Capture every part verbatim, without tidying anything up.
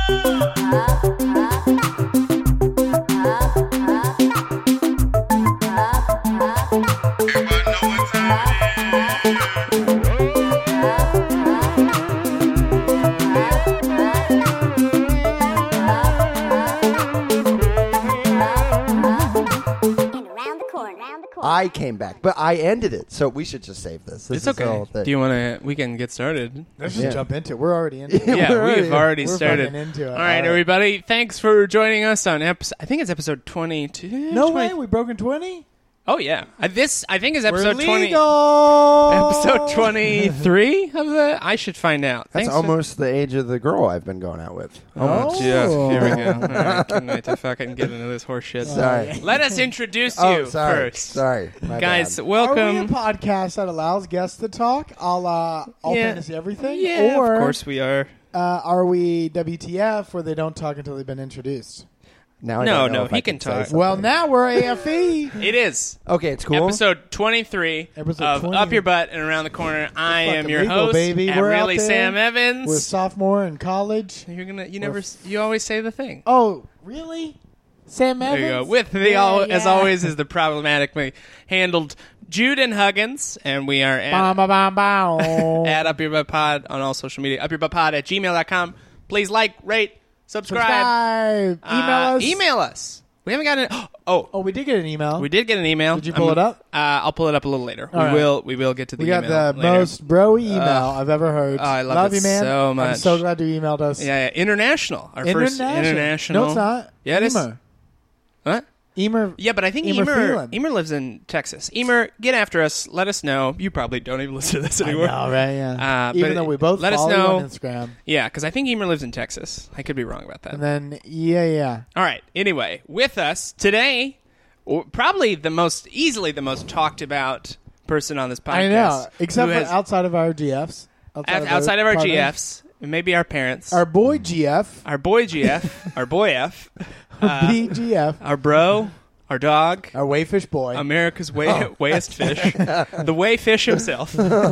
I came back, but I ended it, so we should just save this. this it's okay. Do you want to? We can get started. Let's just yeah. jump into it. We're already into it. Yeah, we're we've already we're started. Into it. All right, All everybody. Thanks for joining us on episode. I think it's episode twenty-two. No twenty way, we broke in twenty. Oh yeah, uh, this I think is episode We're twenty. legal! Episode twenty-three of the. I should find out. That's Thanks almost for... the age of the girl I've been going out with. Oh, Jeff, here we go. All right, can't wait to fucking get into this horse shit. Sorry. Let us introduce you oh, sorry. first. Sorry, my guys. bad. Welcome. Are we a podcast that allows guests to talk, a la All Yeah. Fantasy Everything? Yeah, or, of course we are. Uh, are we W T F, where they don't talk until they've been introduced? Now I No, don't know no, if he I can say talk. something. Well, now we're A F E. It is. Okay, it's cool. Episode twenty-three Episode of twenty. Up Your Butt and Around the Corner. I am fucking your legal, host, baby. at We're out Really there. Sam Evans. We're sophomore in college. You're gonna. You never. You always say the thing. Oh, really? Sam Evans? There you go. With the Yeah, al- as yeah. always is the problematically handled Juden Huggins, and we are at, Bam, bam, bam, bam. at Up Your Butt Pod on all social media. Up Your Butt Pod at gmail dot com. Please like, rate, subscribe. Subscribe. Uh, Email us. Email us. We haven't gotten it. Oh, Oh, we did get an email. we did get an email. Did you pull Um, it up? Uh, I'll pull it up a little later. All we right. will. We will get to the We got email the later. most bro-y email Uh, I've ever heard. oh, I love it you, man. so I'm much. so glad you emailed us. Yeah, yeah, international. Our first International. international. No, it's not. Yeah, it is. Emer. What? Emer. Yeah, but I think Emer Emer Freeland. Emer lives in Texas. Emer, get after us. Let us know. You probably don't even listen to this I anymore. know, right? Yeah. Uh, Even but though we both let us follow you know. on Instagram. Yeah, because I think Emer lives in Texas. I could be wrong about that. And then, yeah, yeah. All right. Anyway, with us today, or probably the most easily the most talked about person on this podcast. I know. Except who for has- outside of our G Fs. outside, outside of our partners. G Fs, maybe our parents, Our boy G F. our boy G F, our boy F, Our uh, B G F. our bro, our dog. Our wayfish boy. America's way, Oh. wayest fish, the way fish himself.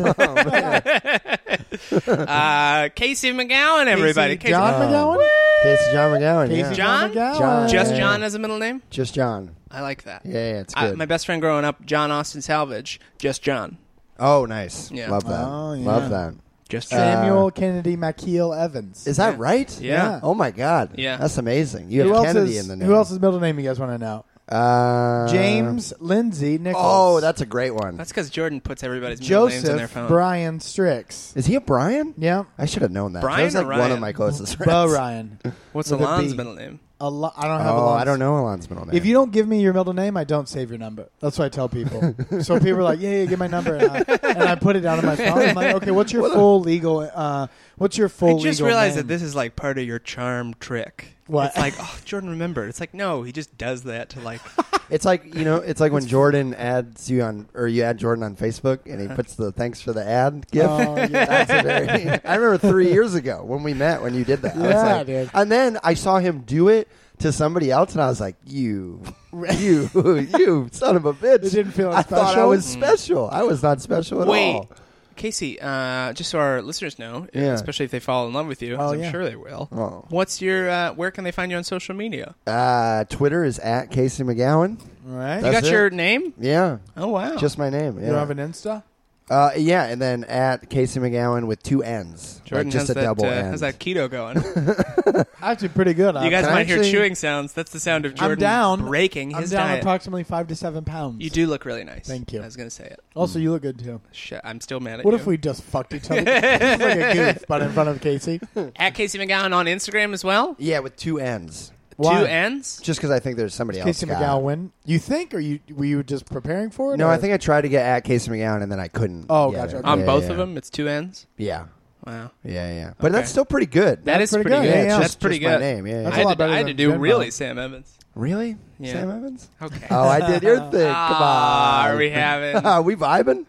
uh, Casey McGowan, everybody. Casey John Oh. McGowan? Casey John McGowan. Casey yeah. John? McGowan. John. Just Yeah. John as a middle name? Just John. I like that. Yeah, yeah, it's I, good. my best friend growing up, John Austin Salvage, just John. oh, nice. Yeah. Love that. Oh, yeah. Love that. Just John. Samuel Uh, Kennedy McKeel Evans. Is that Yeah. right? Yeah. Oh my God. Yeah. That's amazing. You Who have else Kennedy is, in the name. Who else's middle name you guys want to know? Uh, James Lindsay Nichols. Oh, that's a great one. That's because Jordan puts everybody's middle names in their Joseph phone. Brian Strix. Is he a Brian? Yeah. I should have known that. Brian that was like or one Ryan? of my closest friends. Bo Ryan. What's with a Alon's B. middle name? Al- I don't have Oh, Alon's. I don't know Alon's middle name. If you don't give me your middle name, I don't save your number. That's what I tell people. So people are like, yeah, yeah, give my number. And I, and I put it down on my phone. I'm like, okay, what's your What a- full legal, uh, what's your full I just legal realized name? that this is like part of your charm trick. What? It's like, oh, Jordan remembered. It's like, no, he just does that to like. It's like, you know, it's like when Jordan adds you on, or you add Jordan on Facebook, and he puts the thanks for the ad gift. Oh, yeah. That's a very. I remember three years ago when we met when you did that. I was Yeah, like, dude. And then I saw him do it to somebody else, and I was like, you, you, you son of a bitch. It didn't feel I thought I special? was special. I was not special at Wait, all. Casey, uh, just so our listeners know, Yeah. especially if they fall in love with you, Oh, as I'm yeah. sure they will. Oh. What's your? Uh, where can they find you on social media? Uh, Twitter is at Casey McGowan. Right? You That's got it. your name? Yeah, Oh wow! just my name. You Yeah. don't have an Insta? Uh, yeah, and then at Casey McGowan with two N's. Jordan like just has a that. double Uh, N. has that keto going? Actually, pretty good. you guys Can I might hear actually- chewing sounds. That's the sound of Jordan I'm down. breaking I'm his down diet. approximately five to seven pounds. You do look really nice. Thank you. I was going to say it. Also, you look good, too. Shit, I'm still mad at What you. if we just fucked each other? It's like a goof, but in front of Casey. At Casey McGowan on Instagram as well? Yeah, with two N's. Why? Two N's? Just because I think there's somebody else. Casey got McGowan it. win. You think, or you were you just preparing for it? No, or? I think I tried to get at Casey McGowan and then I couldn't. Oh, get gotcha. it. On Yeah, both yeah. of them, it's two N's? Yeah, Wow. yeah, yeah. But Okay. that's still pretty good. That That's is pretty pretty good. good. Yeah, yeah. That's Just- pretty just good. my name. Yeah, That's I a had, lot to, better I had to than do Venmo. really Sam Evans. really? Yeah. Sam Evans? Okay. Oh, I did your thing. Come Ah, on. Are we having? Are we vibing?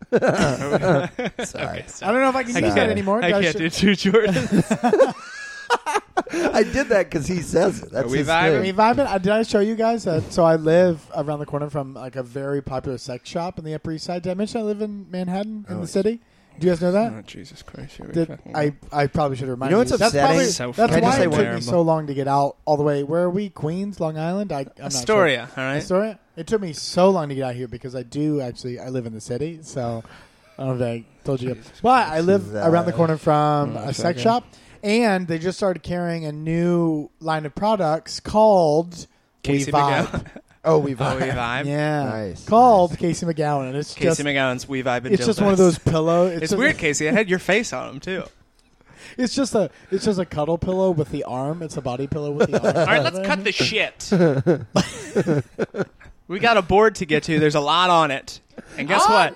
Okay, Sorry. I don't know if I can I use can't- that anymore. I Do can't sh- do two Jordans. I did that because he says it. That's Are we his vibing? I thing. mean, vibing. Uh, did I show you guys that? So I live around the corner from like a very popular sex shop in the Upper East Side. Did I mention I live in Manhattan in Oh, the city? Do you guys know that? Oh, Jesus Christ. Here we Did, fucking I, go. I probably should have reminded You know what's you. That's upsetting? probably, So that's fucking why it took terrible. me so long to get out all the way. Where are we? Queens, Long Island? I, I'm not sure. Astoria, all right? Astoria? It took me so long to get out here because I do actually, I live in the city, so I don't know if I told you. But I live This is, uh, around the corner from mm, a sex okay. shop, and they just started carrying a new line of products called Casey We Vibe. McGowan. Oh, we've Oh, we vibe? Yeah. Nice, Called nice. Casey McGowan. And it's Casey just, McGowan's We Vibe and it's just Dildos. one of those pillow. It's, It's just, weird, Casey. I had your face on them, too. It's just a it's just a cuddle pillow with the arm. It's a body pillow with the arm. All right, let's cut the shit. We got a board to get to. There's a lot on it. And guess what?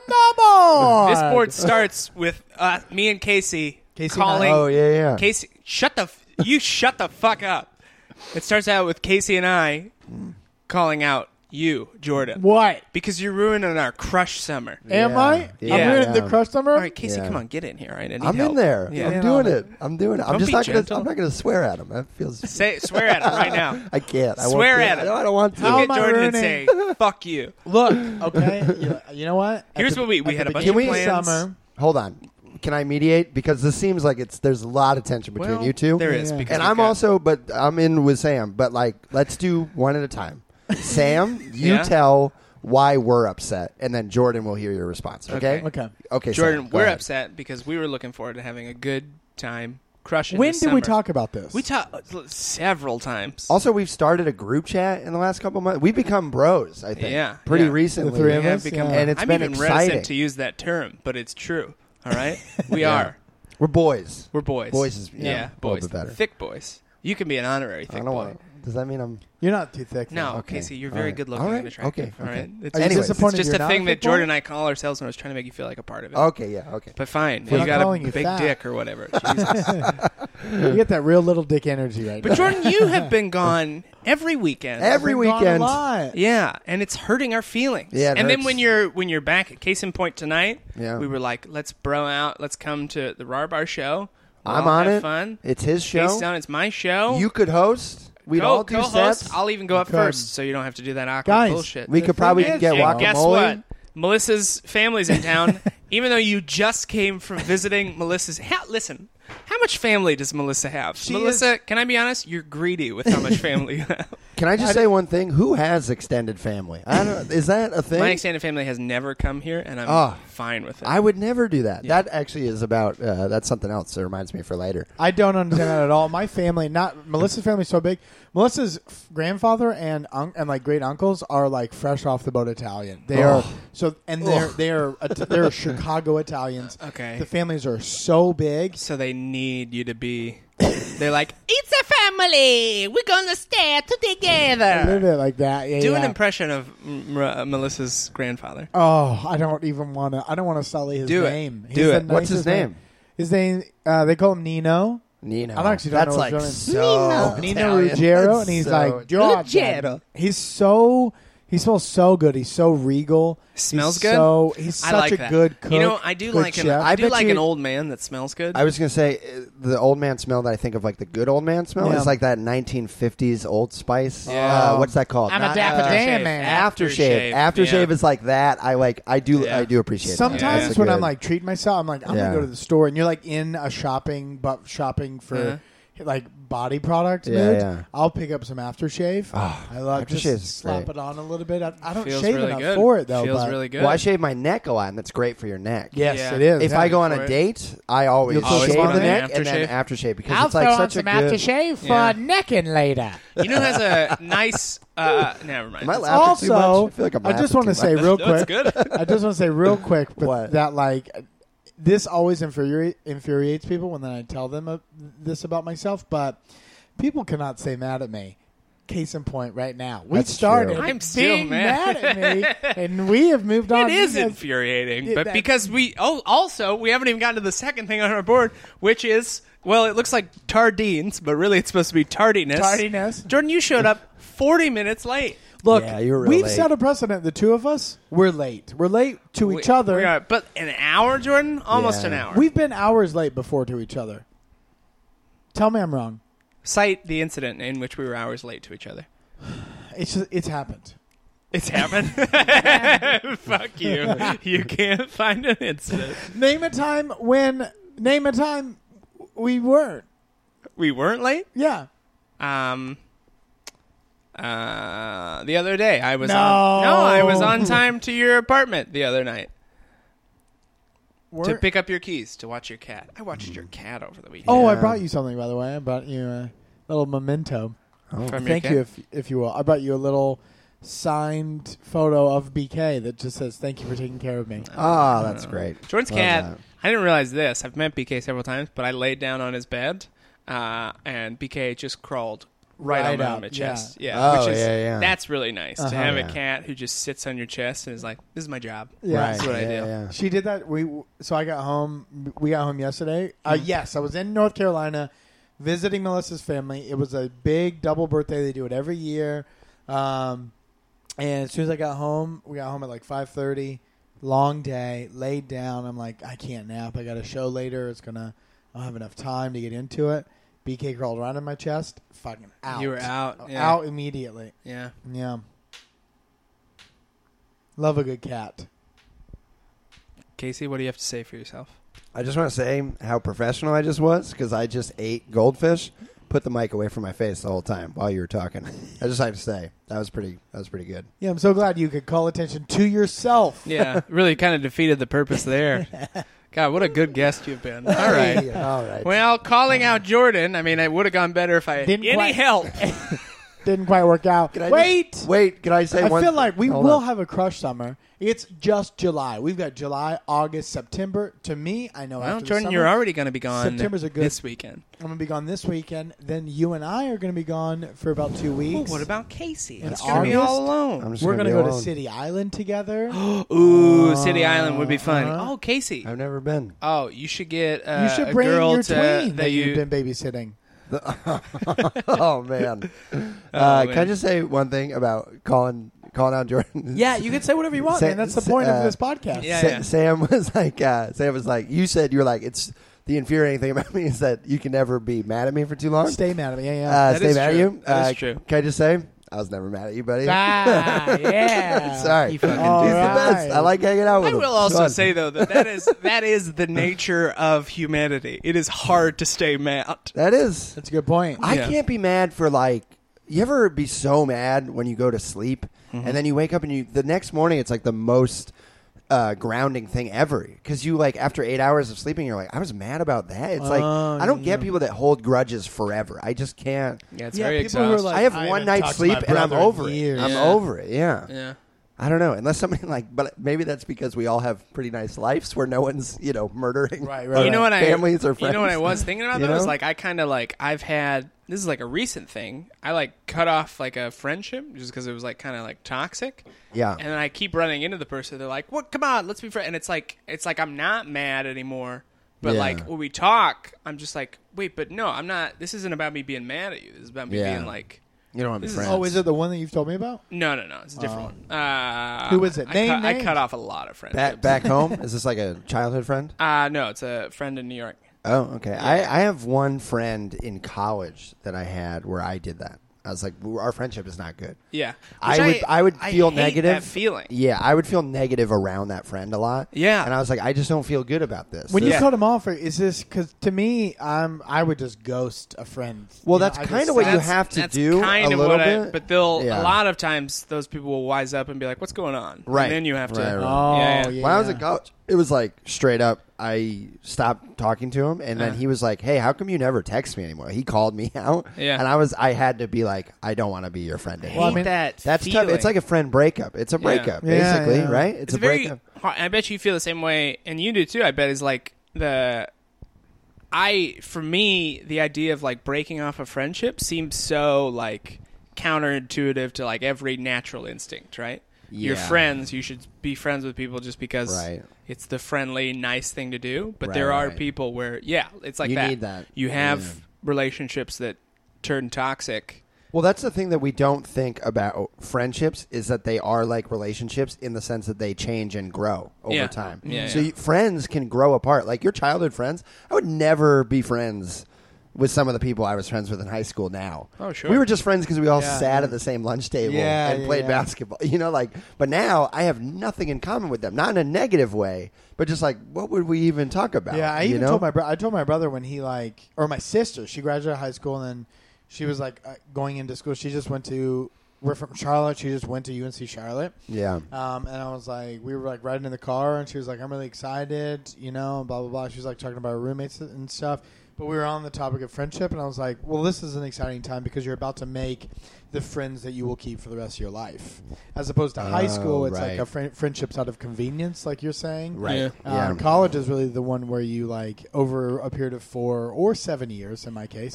Oh, This board starts with uh, me and Casey, Casey calling. Oh, yeah, yeah. Casey, shut the. F- you shut the fuck up. It starts out with Casey and I calling out you, Jordan, What? because you're ruining our crush summer. Am Yeah. I? Yeah. I'm ruining the Yeah. crush summer? All right, Casey, Yeah. come on, get in here. All right, I need I'm help. in there. Yeah. I'm Yeah. doing it. I'm doing it. I'm Don't just be not gonna. gentle. I'm not gonna swear at him. That feels. Say, swear at him right now. I can't. I won't Swear do at it. him. No, I don't want to. How Look am at I Jordan and ruining- say, "Fuck you." Look, okay. you, you know what? At Here's the- what we- we at had the a bunch of beginning plans. Summer, Hold on. Can I mediate? Because this seems like it's there's a lot of tension between Well, you two. There is, Yeah. because and we've I'm got- also, but I'm in with Sam. But like, let's do one at a time. Sam, you Yeah. tell why we're upset, and then Jordan will hear your response. Okay. Okay. okay. Okay. Jordan, Sam, go we're ahead. upset because we were looking forward to having a good time crushing. When this did we summer. talk about this? We talked several times. Also, we've started a group chat in the last couple months. We've become bros. I think. Yeah, Pretty yeah. recently. The three We of have us, become, yeah. And it's I'm been even exciting. reticent to use that term, but it's true. All right, we Yeah. are. We're boys. We're boys. Boys is- yeah, yeah, a little boys. bit better. Thick boys. You can be an honorary thick I don't boy. want. Does that mean I'm? You're not too thick. No, though. Okay. Casey, you're All very right. good looking All right. and attractive. Okay. All Okay. right, it's, Are you Anyways, it's disappointed just you're a not thing a that thick boy? Jordan and I call ourselves, and I was trying to make you feel like a part of it. Okay. Yeah. Okay. But fine, We're you not got a calling you big fat. dick or whatever. Jesus. You get that real little dick energy right now. But Jordan, you have been gone every weekend. Every Been gone weekend. A lot. Yeah, and it's hurting our feelings. Yeah, it and then hurts. when you're when you're back at Case in Point tonight, Yeah. we were like, let's bro out, let's come to the Rar Bar show. We'll I'm all on have it. Fun. It's his Case show. down, it's my show. You could host. We'd Co- all do co-host. sets. I'll even go up Could. first, so you don't have to do that awkward Guys, bullshit. we The could probably thing is- get and guacamole. guess what? Melissa's family's in town. Even though you just came from visiting Melissa's. How, listen, how much family does Melissa have? She Melissa, can I be honest? You're greedy with how much family you have. Can I just say one thing? Who has extended family? I don't. Is that a thing? My extended family has never come here, and I'm Oh. fine with it. I would never do that. Yeah. That actually is about. Uh, that's something else. That reminds me for later. I don't understand that at all. My family, not Melissa's family, is so big. Melissa's f- grandfather and un- and like great uncles are like fresh off the boat Italian. They Oh. are so, and they're Ugh. they're It- they're Chicago Italians. Okay. The families are so big. So they need you to be. They're like, it's a family. We're gonna stay A together. little bit like that. Yeah, Do yeah. an impression of M- uh, Melissa's grandfather. Oh, I don't even want to. I don't want to sully his Do it. name. He's Do the it. What's his nicest name? His name. Uh, they call him Nino. Nino. I actually don't That's know like his so Nino. Nino Italian. Ruggiero, That's and he's so- like, Jordan. Ruggiero. He's so. He smells so good. He's so regal. Smells he's good? So he's I such like a that. good cook. You know, I do good like an chef. I, I do bet like you- an old man that smells good. I was gonna say uh, the old man smell that I think of like the good old man smell Yeah. is like that nineteen fifties Old Spice. Yeah. Uh, what's that called? I'm a Not- Dapper uh, Dan man. Aftershave. Aftershave Yeah. is like that. I like. I do. Yeah. I do appreciate. that. Sometimes That's when good. I'm like treating myself, I'm like, I'm Yeah. gonna go to the store, and you're like in a shopping, but shopping for Uh-huh. like body product Yeah, mood. yeah. I'll pick up some aftershave. Oh, I love aftershave just is slap great. it on a little bit. I, I don't Feels shave really enough good. for it though. Feels but really good. Well, I shave my neck a lot, and that's great for your neck. yes, Yeah. it is. If Yeah, I go on for a it. date, I always, You'll always shave put the on neck the and then aftershave? aftershave because I'll it's like throw on such some a good. aftershave for Yeah. necking later. You know, has a nice. Uh, never mind. Am I That's- laughing too much? Also, I feel like I'm I just laughing want to too say much. real No, it's quick. good. I just want to say real quick, but What? that like this always infuriate, infuriates people when then I tell them uh, this about myself. But people cannot say mad at me. Case in point, right now we That's started. true. I'm still being mad. at me, and we have moved on. It is You guys- infuriating, Yeah, but that- because we oh also we haven't even gotten to the second thing on our board, which is well, it looks like tardines, but really it's supposed to be tardiness. Tardiness. Jordan, you showed up forty minutes late. Look, Yeah, you were real we've late. set a precedent. The two of us, we're late. We're late to We- each other. we are- but an hour, Jordan, almost Yeah. an hour. We've been hours late before to each other. Tell me I'm wrong. Cite the incident in which we were hours late to each other. It's just, it's happened. It's happened. Fuck you. You can't find an incident. Name a time when. Name a time we weren't. We weren't late? Yeah. Um. Uh, the other day I was No. on. No, I was on time to your apartment the other night to We're- pick up your keys to watch your cat. I watched your cat over the weekend. Oh, I Yeah. brought you something, by the way. I brought you a little memento. Oh. From your Thank cat? you, if if you will. I brought you a little signed photo of B K that just says, "Thank you for taking care of me." Oh, that's great. Jordan's Love cat. that. I didn't realize this. I've met B K several times, but I laid down on his bed, uh, and B K just crawled right, Right on up, my yeah. chest. Yeah, Oh, which is yeah, yeah. that's really nice Uh-huh. to have Yeah. a cat who just sits on your chest and is like, "This is my job." Yeah. Right. That's what I yeah, do. yeah. She did that. We so I got home. We got home yesterday. Uh, Mm-hmm. yes, I was in North Carolina visiting Melissa's family. It was a big double birthday. They do it every year. Um, and as soon as I got home, we got home at like five thirty. Long day. Laid down. I'm like, I can't nap. I got a show later. It's gonna. I don't have enough time to get into it. B K crawled around in my chest. Fucking out. You were out. Yeah. Out immediately. Yeah. Yeah. Love a good cat. Casey, what do you have to say for yourself? I just want to say how professional I just was because I just ate goldfish, put the mic away from my face the whole time while you were talking. I just have to say that was pretty. That was pretty good. Yeah, I'm so glad you could call attention to yourself. Yeah, really kind of defeated the purpose there. God, what a good guest you've been. All right. Hey, all right. Well, calling out Jordan, I mean, it would have gone better if I had Didn't any quite- help. Didn't quite work out. Can I Wait! just- wait. Can I say I one? feel like we Hold will on. have a crush summer. It's just July. We've got July, August, September. To me, I know Well, after the Jordan, summer, you're already going to be gone September's a good- this weekend. I'm going to be gone this weekend. Then you and I are going to be gone for about two Ooh, weeks. what about Casey? In It's going to be August? all alone. I'm just We're gonna going to be go to alone. City Island together. Ooh, City Island would be fun. Uh-huh. Oh, Casey. I've never been. Oh, you should get uh, you should a bring girl your to, tween that, that you. you've been babysitting. Oh man. Oh, uh, man. Can I just say one thing about calling calling out Jordan? Yeah, you can say whatever you want, Sa- man. That's the sa- point uh, of this podcast. Yeah, Sa- yeah. Sam was like, uh, Sam was like, you said you were like, it's the infuriating thing about me is that you can never be mad at me for too long. Stay mad at me. Yeah, yeah. uh, That stay is mad true. at you. That is uh, true. Can I just say, I was never mad at you, buddy. ah, yeah. Sorry, You fucking All he's right. the best. I like hanging out with I him. will It's also fun. say though that that is that is the nature of humanity. It is hard to stay mad. that is. That's a good point. I Yeah. can't be mad for like. You ever be so mad when you go to sleep Mm-hmm. and then you wake up and you the next morning it's like the most uh, grounding thing ever because you like after eight hours of sleeping you're like I was mad about that. It's like Oh, I don't yeah. get people that hold grudges forever. I just can't. Yeah, it's Yeah, very people who are exhausting. like, I have I one haven't night's talked to sleep my and I'm brother in over it. years. I'm Yeah. over it. Yeah. yeah. I don't know unless somebody like, but maybe that's because we all have pretty nice lives where no one's you know murdering. Right, right. You know what I families or friends. You know what I was thinking about You though? Is know? like I kind of like I've had this is like a recent thing. I like cut off like a friendship just because it was like kind of like toxic. Yeah. And then I keep running into the person. They're like, "What? Come on, let's be friends." And it's like it's like I'm not mad anymore. But Yeah. like when we talk, I'm just like, "Wait, but no, I'm not. This isn't about me being mad at you. This is about me Yeah. being like." You don't want to be This is- friends. Oh, is it the one that you've told me about? No, no, no. It's a different one. Uh, Who is it? I, Name cut, I names. cut off a lot of friendships. back back home? Is this like a childhood friend? Uh, no, it's a friend in New York. Oh, okay. I, I have one friend in college that I had where I did that. I was like, our friendship is not good. Yeah, I Which would I would feel hate negative. That feeling. Yeah, I would feel negative around that friend a lot. Yeah. and I was like, I just don't feel good about this. When This- you Yeah. cut him off, or is this because to me, I'm I would just ghost a friend. Well, You know, that's I kinda just what you stop. have to that's do kind a of little what I, bit. but they'll Yeah. a lot of times those people will wise up and be like, "What's going on?" Right. And then you have to. Right, right. Oh, Yeah, yeah. yeah. when I was at college, it was like straight up. I stopped talking to him, and then Uh. he was like, "Hey, how come you never text me anymore?" He called me out, Yeah. and I was I had to be like, "I don't want to be your friend I anymore." Well, I hate mean, that. That's feeling. tough. It's like a friend breakup. It's a breakup, Yeah, basically, yeah. right? It's, It's a very breakup. hard. I bet you feel the same way, and you do too. I bet is like the. I for me the idea of like breaking off a friendship seems so like counterintuitive to like every natural instinct, right? You're Yeah. friends. You should be friends with people just because Right. it's the friendly, nice thing to do. But Right, there are right. people where, yeah, it's like You that. need that. You have Yeah. relationships that turn toxic. Well, that's the thing that we don't think about friendships is that they are like relationships in the sense that they change and grow over Yeah. time. Yeah, so yeah. You, friends can grow apart. Like your childhood friends, I would never be friends with some of the people I was friends with in high school now. Oh, sure. We were just friends because we all Yeah, sat yeah. at the same lunch table Yeah, and yeah, played yeah. basketball. You know, like, but now I have nothing in common with them. Not in a negative way, but just like, what would we even talk about? Yeah, I you even know? told my bro- I told my brother when he like, or my sister, she graduated high school and then she was like uh, going into school. She just went to. We're from Charlotte. She just went to U N C Charlotte. Yeah. Um, and I was like, we were like riding in the car, and she was like, I'm really excited, you know, blah blah blah. She was like talking about her roommates and stuff. But we were on the topic of friendship, and I was like, well, this is an exciting time because you're about to make the friends that you will keep for the rest of your life. As opposed to high Oh, school, it's right. like a fr- friendships out of convenience, like you're saying. Right. Yeah. Yeah. Uh, College is really the one where you like over a period of four or seven years, in my case,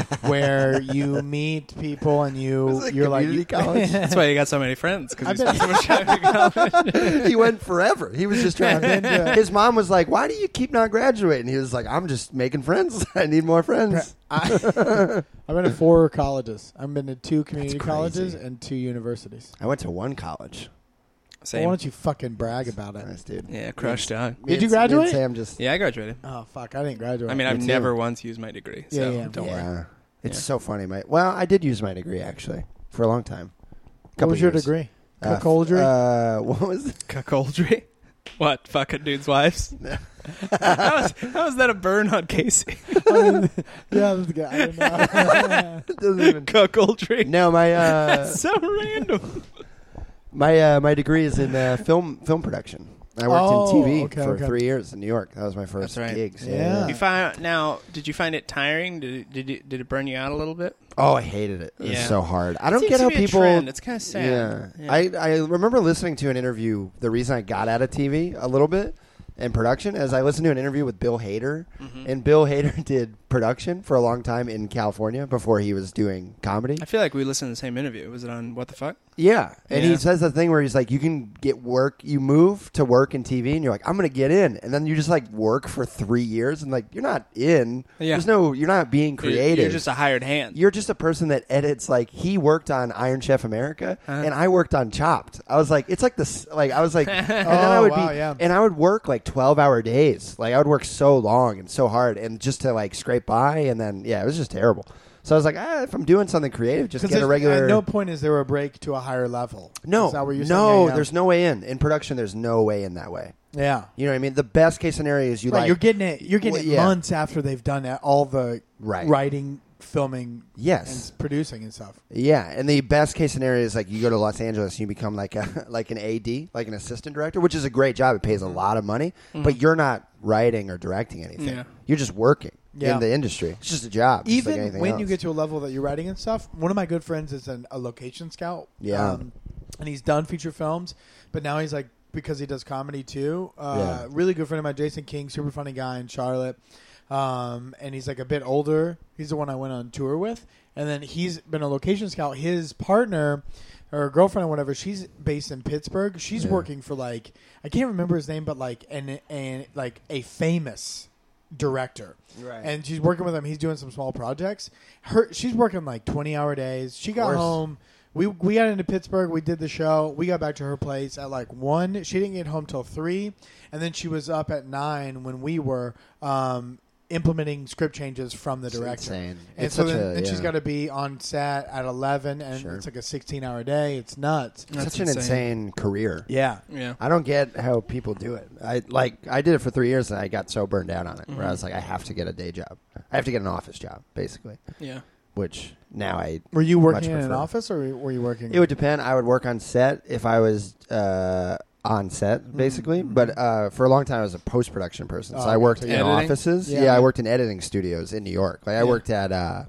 where you meet people and Was you it you're like community you- college? That's why you got so many friends because I've you been- spent so much time in college. He went forever. He was just trying I've been to. to- His mom was like, "Why do you keep not graduating?" He was like, "I'm just making friends. I need more friends." I, I've been to four colleges. I've been to two community That's crazy. colleges and two universities. I went to one college. Well, Same. why don't you fucking brag about it? Nice dude. Yeah, crushed dog. Me Did you and- me and graduate? Sam just. Yeah, I graduated. Oh fuck! I didn't graduate. I mean, I've too. never once used my degree, so Yeah, yeah. don't Yeah. worry. Yeah. It's Yeah. so funny, mate. Well, I did use my degree actually for a long time. what Couple was your years. degree? Uh, Cuckoldry? Uh, what was it? Cuckoldry? What? Fucking dudes' wives? how, was, how was that a burn on Casey? I mean, yeah, that's good. I don't know. It doesn't even. Cuckoldry? No, my uh, That's so random. my uh, my degree is in uh, film film production. I worked Oh, in T V okay, for okay. three years in New York. That was my first That's right. gigs. Yeah. You find now? Did you find it tiring? Did it, did it, did it burn you out a little bit? Oh, I hated it. It was Yeah. so hard. I don't Seems get to how be a people. trend. It's kind of sad. Yeah. I, I remember listening to an interview. The reason I got out of T V a little bit and production is I listened to an interview with Bill Hader, Mhm. and Bill Hader did production for a long time in California before he was doing comedy. I feel like we listened to the same interview. Was it on What the Fuck? Yeah, and Yeah. he says the thing where he's like, you can get work, you move to work in T V, and you're like, I'm gonna get in, and then you just like work for three years, and like you're not in. Yeah. There's no, you're not being You're- creative. You're just a hired hand. You're just a person that edits. Like he worked on Iron Chef America, Uh-huh. and I worked on Chopped. I was like, it's like this. Like I was like, and then Oh, I would wow, be, yeah. and I would work like twelve hour days. Like I would work so long and so hard, and just to like scrape by, and then yeah, it was just terrible. So I was like, ah, if I'm doing something creative, just get a there's- regular. At no point is there a break to a higher level. no, Is that what you're no, saying? Yeah, yeah. there's no way in. In production, there's no way in that way. Yeah. You know what I mean? The best case scenario is you Right, like you're getting it. You're getting Well, it yeah. months after they've done it, all the Right. writing, filming, yes. and producing and stuff. Yeah, and the best case scenario is like you go to Los Angeles and you become like a like an A D, like an assistant director, which is a great job. It pays a lot of money, but you're not writing or directing anything. Yeah. You're just working Yeah. in the industry. It's just a job. just like Even anything when else. you get to a level that you're writing and stuff, one of my good friends is an, a location scout. Yeah. Um, and he's done feature films, but now he's like, because he does comedy too. Uh, Yeah. Really good friend of mine, Jason King, super funny guy in Charlotte. Um, and he's like a bit older. He's the one I went on tour with. And then he's been a location scout. His partner or girlfriend or whatever, she's based in Pittsburgh. She's Yeah. working for like, I can't remember his name, but like an, an like a famous director. Right. And she's working with him. He's doing some small projects. Her she's working like twenty hour days. She got course. home. We we got into Pittsburgh. We did the show. We got back to her place at like one. She didn't get home till three, and then she was up at nine when we were um, implementing script changes from the It's director. insane. And It's so such then, a- then she's yeah. got to be on set at eleven, and Sure. it's like a sixteen hour day. It's nuts. That's such an insane career. Yeah. Yeah. I don't get how people do it. I like I did it for three years and I got so burned out on it. Where I Mhm. was like, I have to get a day job. I have to get an office job, basically. Yeah. Which now I Were you working in Much an prefer. office, or were you working? It would depend. I would work on set if I was uh, on set, basically. Mhm. But uh, for a long time, I was a post production person. So Oh, I worked okay. in Editing? offices. Yeah. Yeah. I worked in editing studios in New York. Like I Yeah. worked at uh,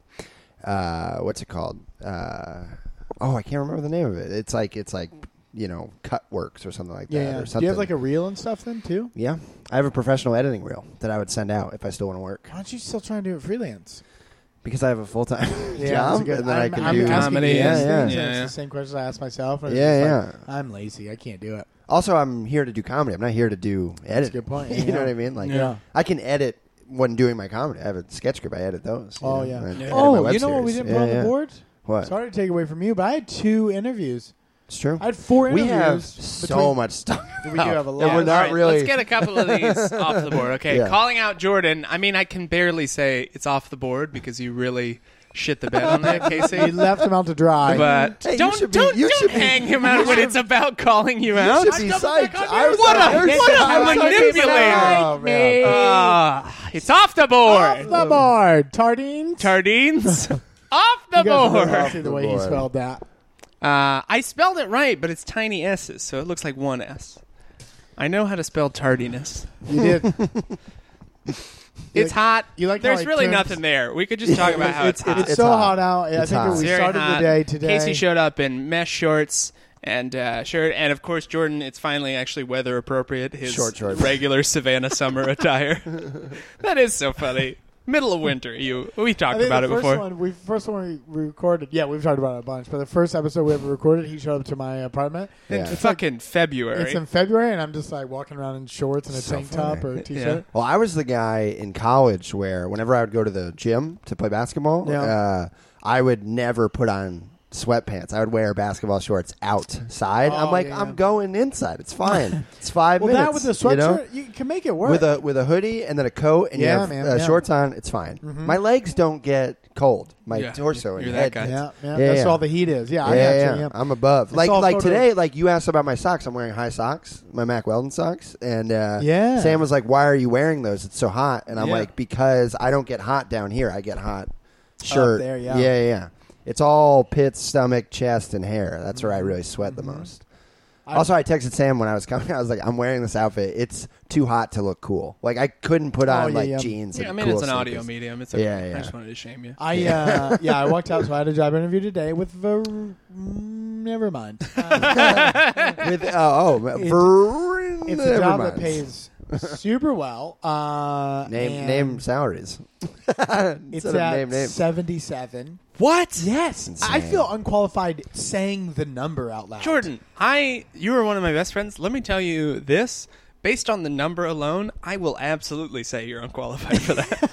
uh, what's it called? Uh, oh, I can't remember the name of it. It's like it's like you know Cut Works or something like that. yeah. yeah. Or Do something. you have like a reel and stuff then too? yeah, I have a professional editing reel that I would send out if I still want to work Why don't you still try to do it freelance? because I have a full time Yeah, job that's a good- and then I'm, I can I'm do. asking Comedy you these and- things, Yeah, and yeah. It's Yeah. the same questions I ask myself. And it's Yeah, just like, yeah. I'm lazy. I can't do it. Also, I'm here to do comedy. I'm not here to do That's a edit. good point. you Yeah. know what I mean? Like, Yeah. I can edit when doing my comedy. I have a sketch script. I edit those. you Oh, know? yeah. I edit my Oh, web you know what we series. didn't put Yeah, on yeah. the board? What? Sorry to take away from you, but I had two interviews. It's true. I had four We interviews. have so between- much stuff. We do have a lot. And we're All not right, really. Let's get a couple of these off the board. Okay, Yeah. calling out Jordan. I mean, I can barely say it's off the board because you really shit the bed on that, Casey. You left him out to dry. But Hey, you don't should be- don't, you don't should be- hang him out when it's about calling you You out. should be psyched. I was What I a- was- what a I was- manipulator. Oh, man. Ah, it's off the board. Off the board. Tardines. Tardines off the You guys board. really see the way he board. spelled that. Uh, I spelled it right, but it's tiny S's, so it looks like one S. I know how to spell tardiness. You did. It's hot. You like how There's I really turned- nothing there. We could just talk about how it's, It's, hot. it's It's so hot. hot out. Yeah, I It's think hot. we Very started hot. the day today. Casey showed up in mesh shorts and uh, shirt, and of course Jordan. It's finally actually weather appropriate. His Short shorts. regular Savannah summer attire. That is so funny. Middle of winter. You we I talked think about the it first before. one, we first one we recorded. Yeah, we've talked about it a bunch. But the first episode we ever recorded, he showed up to my apartment. Yeah. It's fucking February. It's in February, and I'm just like walking around in shorts and a So tank top funny. or a t-shirt. Well, I was the guy in college where whenever I would go to the gym to play basketball, Yeah. uh, I would never put on sweatpants. I would wear basketball shorts outside. Oh, I'm like, yeah. I'm going inside. It's fine. It's five Well, minutes. that with the sweatshirt, you know? you can make it work. With a with a hoodie and then a coat and Yeah, you have man, uh, yeah. Mm-hmm. shorts on, it's fine. My legs don't get cold. My Yeah, torso and you're head. that guy. yeah, yeah, Yeah, that's yeah. all the heat is. Yeah, I Yeah, got yeah, you. Yeah. I'm above. It's Like all like photo- today, like you asked about my socks. I'm wearing high socks, my Mac Weldon socks, and uh, Yeah. Sam was like, "Why are you wearing those? It's so hot." And I'm Yeah. like, "Because I don't get hot down here. I get hot shirt. there, yeah. yeah, yeah. It's all pits, stomach, chest, and hair. That's where I really sweat the most." I- Also, I texted Sam when I was coming. I was like, "I'm wearing this outfit. It's too hot to look cool. Like I couldn't put Oh, on yeah, like yeah. jeans." Yeah, I and mean cool it's an audio sneakers. medium. It's okay. Yeah, yeah. I just wanted to shame you. I uh, yeah, I walked out, so I had a job interview today with Ver. Mm, never mind. Uh, With, oh, oh, It- ver- it's a never job mind. that pays super well. Uh, Name and name salaries. It's Instead of at name names. seventy-seven. What? Yes, Insane. I feel unqualified saying the number out loud. Jordan, I you were one of my best friends. Let me tell you this. Based on the number alone, I will absolutely say you're unqualified for that.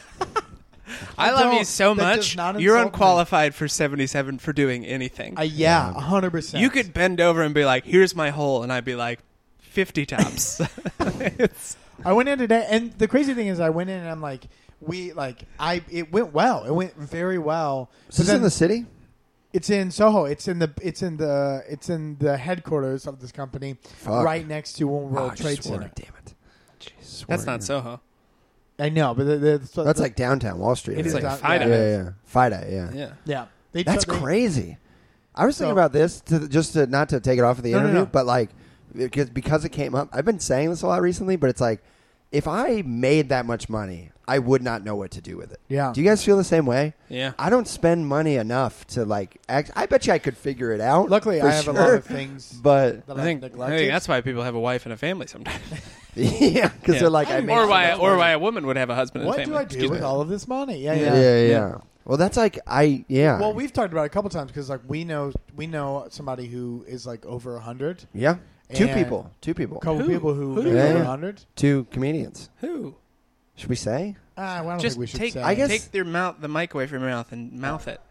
I love you don't. so That does much. not You're insult me. unqualified for seventy-seven for doing anything. Uh, yeah, a hundred percent. You could bend over and be like, "Here's my hole," and I'd be like, fifty tops. It's, I went in today, and the crazy thing is, I went in and I'm like, we like, I it went well. It went very well. Is But this then in the city? it's in Soho. It's in the it's in the it's in the headquarters of this company, Fuck. right next to One World Oh, I Trade swore, Center. Damn it. Jeez, that's swore. not Soho. I know, but the, the, so That's the- like downtown Wall Street. It It's is like down- FIDA. yeah, yeah, yeah. FIDA, yeah. Yeah. yeah. They That's they- crazy. I was thinking So- about this to just to not to take it off of the No, no, interview, no. but like because because it came up. I've been saying this a lot recently, but it's like if I made that much money, I would not know what to do with it. Yeah. Do you guys feel the same way? Yeah. I don't spend money enough to like. Act, I bet you I could figure it out. Luckily, for I have sure. a lot of things But that I think, I neglected. think that's why people have a wife and a family sometimes. yeah, because Yeah. they're like, I Or made or so why much or money. why a woman would have a husband what and do family. I do Excuse with me. all of this money? Yeah, Yeah, yeah. yeah, yeah. Well, that's like I yeah. Well, we've talked about it a couple times because like we know we know somebody who is like over a hundred. yeah. Two And- people. Two people. A couple Who? people who Who? make Yeah, over yeah. a hundred. Two comedians. Who? Should we say? Ah, well, I don't Just think we should take say. I guess- take their mouth the mic away from your mouth and mouth it.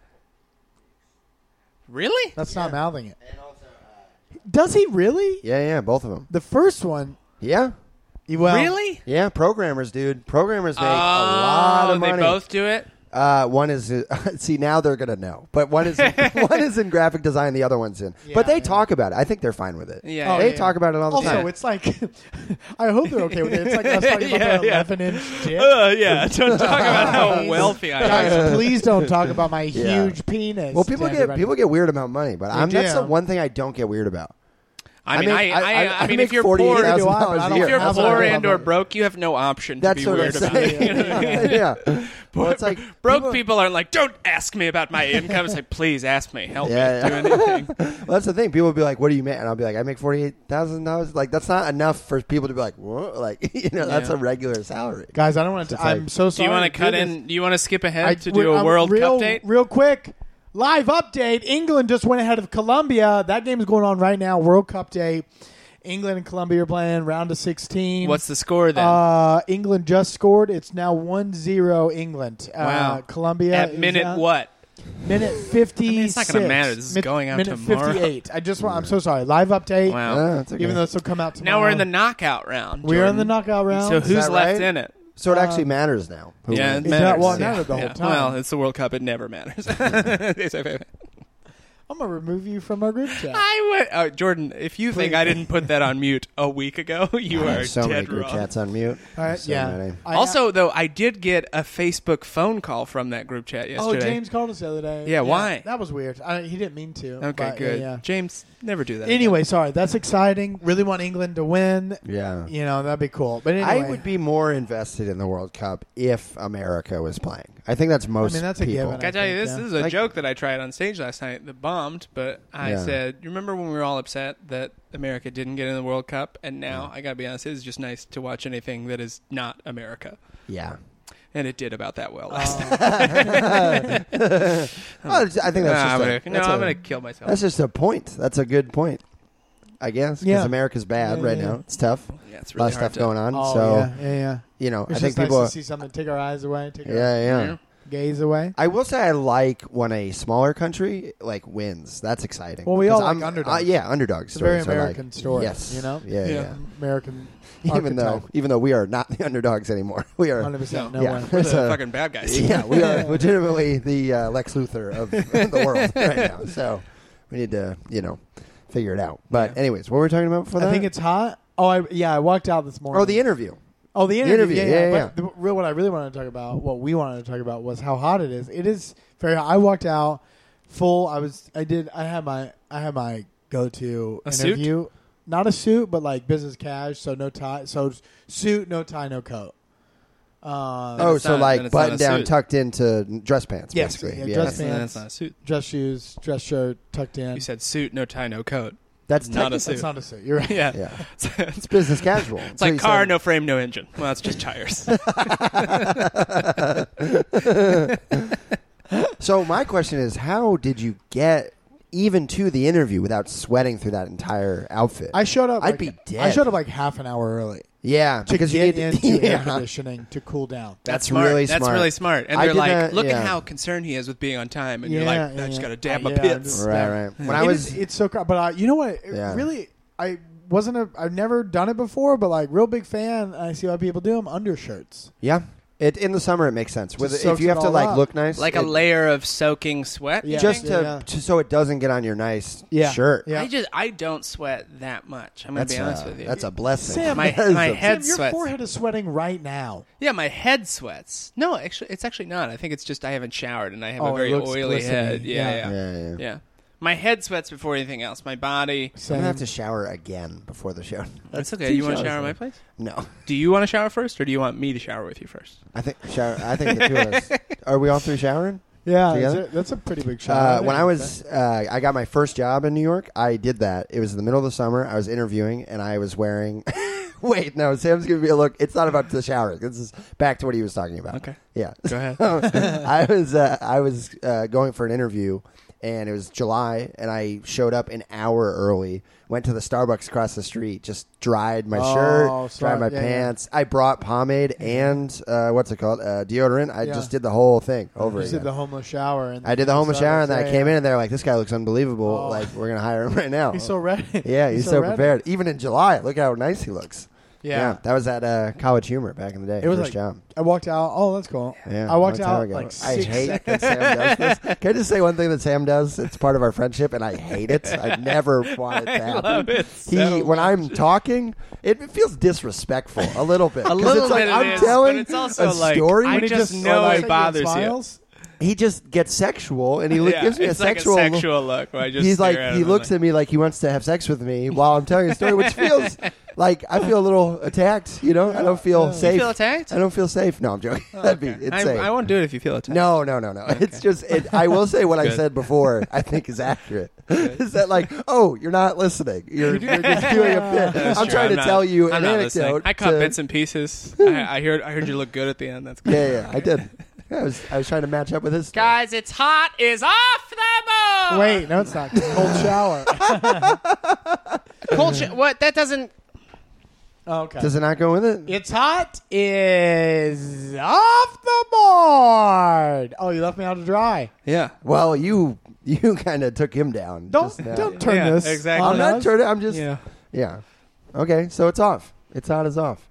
Really? that's not mouthing it. Does he really? Yeah, yeah. Both of them. The first one, Yeah. he- well, really? Yeah, programmers, dude. Programmers make oh, a lot of money. they both do it. Uh, one is uh, see now they're gonna know, but one is one is in graphic design, the other one's in. Yeah, but they yeah. talk about it. I think they're fine with it. Yeah. Oh, they yeah. talk about it all the Also, time. it's like I hope they're okay with it. It's like us talking about Yeah, the yeah. eleven inch dick. Uh, yeah. Don't talk about how wealthy I am. Guys, please don't talk about my Yeah. huge penis. well, people to get everybody. people get weird about money, but They I'm, that's do. the one thing I don't get weird about. I mean, I, make- I, I- I, I mean, make if you're poor, forty-eight thousand do I, but I dollars a don't year. if you're That's what poor I and love or it. broke, you have no option That's to be what weird I'm about it. saying. You know what I mean? yeah. Well, it's like Broke people, aren't like, don't ask me about my income. It's like, please ask me, help Yeah, me, yeah. do anything. Well, that's the thing. People will be like, "What do you make?" And I'll be like, "I make forty-eight thousand dollars." Like that's not enough for people to be like, "What?" Like you know, that's Yeah. a regular salary. Guys, I don't want to. It's I'm like- so Do sorry. you want to do cut this. in? Do you want to skip ahead I- to we're- do a I'm World real, Cup date? Real quick, live update. England just went ahead of Colombia. That game is going on right now. World Cup date. England and Colombia are playing round of sixteen. What's the score then? Uh, England just scored. It's now one zero England. Uh, Wow. Colombia At is minute out. what? minute fifty. I mean, it's not gonna matter. This is going out minute tomorrow. fifty-eight. I just want. I'm so sorry. Live update. Wow. Yeah, that's okay. Even though this will come out tomorrow. Now we're in the knockout round. We're in the Jordan. knockout round. So who's that left right? in it? So it actually Um, matters now. Who Yeah, wins. it It matters. not- well, it Yeah. mattered the whole Yeah. time. Well, it's the World Cup. It never matters. I'm gonna remove you from our group chat. I would, uh, Jordan. If you think Please. I didn't put that on mute a week ago, you I are have so many dead group wrong. chats on mute. All right, So yeah. many. I- Also, though, I did get a Facebook phone call from that group chat oh, yesterday. James called us the other day. Yeah, why? That was weird. I, he didn't mean to. Okay, but, good. Yeah, yeah. James, never do that. Anyway, sorry. That's exciting. Really want England to win. Yeah. You know, that'd be cool. But anyway, I would be more invested in the World Cup if America was playing. I think that's most I mean, that's a people. given. Can I tell you think, this? yeah. This is a Like- joke that I tried on stage last night that bombed, but I Yeah. said, you remember when we were all upset that America didn't get in the World Cup? And now, I got to be honest, it's just nice to watch anything that is not America. Yeah. And it did about that well last night. Uh, Well, it's- I think that's Nah, just I'm a, gonna, no, that's I'm a- going to kill myself. That's just a point. That's a good point. I guess because Yeah. America's bad Yeah, right yeah. now. It's tough. Yeah, it's A lot really of hard stuff to, going on. oh, so yeah, yeah, yeah. you know, It's I think just nice people. to see something. Take our eyes away. Take our yeah, yeah. Yeah. gaze away. I will say I like when a smaller country like wins. That's exciting. Well, we all 'Cause like I'm, underdogs. Uh, yeah, underdog It's a very stories. I like. American story. Yes, You know. Yeah, yeah. Yeah. American. Even though, archetype. even though we are not the underdogs anymore, we are. one hundred percent. No. No Yeah. way. We're the So- fucking bad guys. Yeah, we are legitimately the uh, Lex Luthor of the world right now. So we need to, you know, figure it out. But Yeah. anyways, what were we talking about before that? I think it's hot. Oh, I, yeah. I walked out this morning. oh, the interview. Oh, the interview. interview, Yeah, yeah, yeah. yeah. But the real, what I really wanted to talk about, what we wanted to talk about, was how hot it is. It is very hot. I walked out full. I was. I did. I had my. I had my go-to A suit? interview. Not a suit, but like business cash. So no tie. So suit, no tie, no coat. Um, Oh, it's so not- then like it's not a button down, suit. tucked into dress pants, Yes, basically. yeah, Yeah, dress That's, pants. that's not a suit. dress shoes, dress shirt, tucked in. You said suit, no tie, no coat. That's Not a technically- suit. It's not a suit. You're right. Yeah. Yeah, it's it's business casual. it's like car, no frame, no engine. Well, that's just tires. So my question is, how did you get even to the interview without sweating through that entire outfit? I showed up. I'd like, be dead. I showed up like half an hour early yeah, to because get you need into yeah. air conditioning to cool down. That's smart. really That's smart. really smart. And I they're did like, that- look yeah. at how concerned he is with being on time. And you're Yeah, like, yeah, I just yeah. got to dab Uh, my yeah, pits. just- Right, right. When I It was, is- it's so. cr- But uh, you know what? It Yeah. Really, I wasn't a. I've never done it before, but like real big fan. I see why people do them. Undershirts. yeah, it in the summer it makes sense. With Just if soaks you it have to all like up. look nice, Like it- a layer of soaking sweat. you Yeah. just think? to, Yeah. to so it doesn't get on your nice Yeah. shirt. Yeah. I just I don't sweat that much. I'm gonna That's be honest a, with you. that's a blessing. Sam, My- That is my a- head Sam, your sweats. forehead is sweating right now. Yeah, my head sweats. No, actually, it's actually not. I think it's just I haven't showered and I have Oh, a it very looks oily glistening. head. Yeah, Yeah. yeah, yeah, Yeah, yeah. My head sweats before anything else. My body. I'm Same. gonna have to shower again before the show. That's okay. two You want to showers shower at my then. place? No, Do you want to shower first, or do you want me to shower with you first? I think shower. I think the two of us. Are we all three showering? Yeah, Together? that's a, that's a pretty big shower. Uh, when I was, uh, I got my first job in New York. I did that. It was in the middle of the summer. I was interviewing, and I was wearing. Wait, no, Sam's giving me a look. It's not about the showering. This is back to what he was talking about. Okay. Yeah. Go ahead. I was uh, I was uh, going for an interview, and it was July, and I showed up an hour early. Went to the Starbucks across the street, just dried my Oh, shirt, smart. dried my Yeah, yeah. pants. I brought pomade and uh, what's it called, uh, deodorant. I Yeah. just did the whole thing over You again. did the homeless shower. And I did the homeless shower, and then I came in, and they're like, "This guy looks unbelievable. Oh. Like, we're gonna hire him right now." He's so ready. yeah, he's, he's so, so ready. prepared. Even in July, look how nice he looks. Yeah. that was at uh, College Humor back in the day. It was first like- job. I walked out. Oh, that's cool. Yeah, I walked long time out ago. like I six hate seconds. that Sam does this. Can I just say one thing that Sam does? It's part of our friendship, and I hate it. I never want it to I happen. love it He, so when I'm talking, it, it feels disrespectful a little bit. A 'Cause little it's like bit it I'm is, telling but it's also a like, story. I When he just just know like, it bothers you. smiles. he just gets sexual, and he look, Yeah, gives me a it's like sexual. a sexual look. Where I just He's stare like at he him looks and at me like he wants to have sex with me while I'm telling a story, which feels like I feel a little attacked. You know, I don't feel Yeah. safe. You feel attacked? I don't feel safe. No, I'm joking. That'd be Okay. insane. I, I won't do it if you feel attacked. No, no, no, no. It's just, it, I will say what I Good. said before, I think is accurate. Is that like, oh, you're not listening. You're, you're just doing a bit. That's I'm true. trying to not- tell you I'm an not listening. anecdote. I caught to- bits and pieces. I, I heard. I heard you look good at the end. That's good. Yeah, yeah, I did. Yeah, I was, I was trying to match up with his story. Guys, it's hot is off the moon. Wait, no, it's not. Cold shower. cold. Sh- what? That doesn't. Oh, okay. Does it not go with it? It's hot is off the board. Oh, you left me out to dry. Yeah. Well, you you kind of took him down. Don't just now. don't turn Yeah, this. exactly. on I'm not us. turning. I'm just Yeah. yeah. Okay, so it's off. It's hot as off.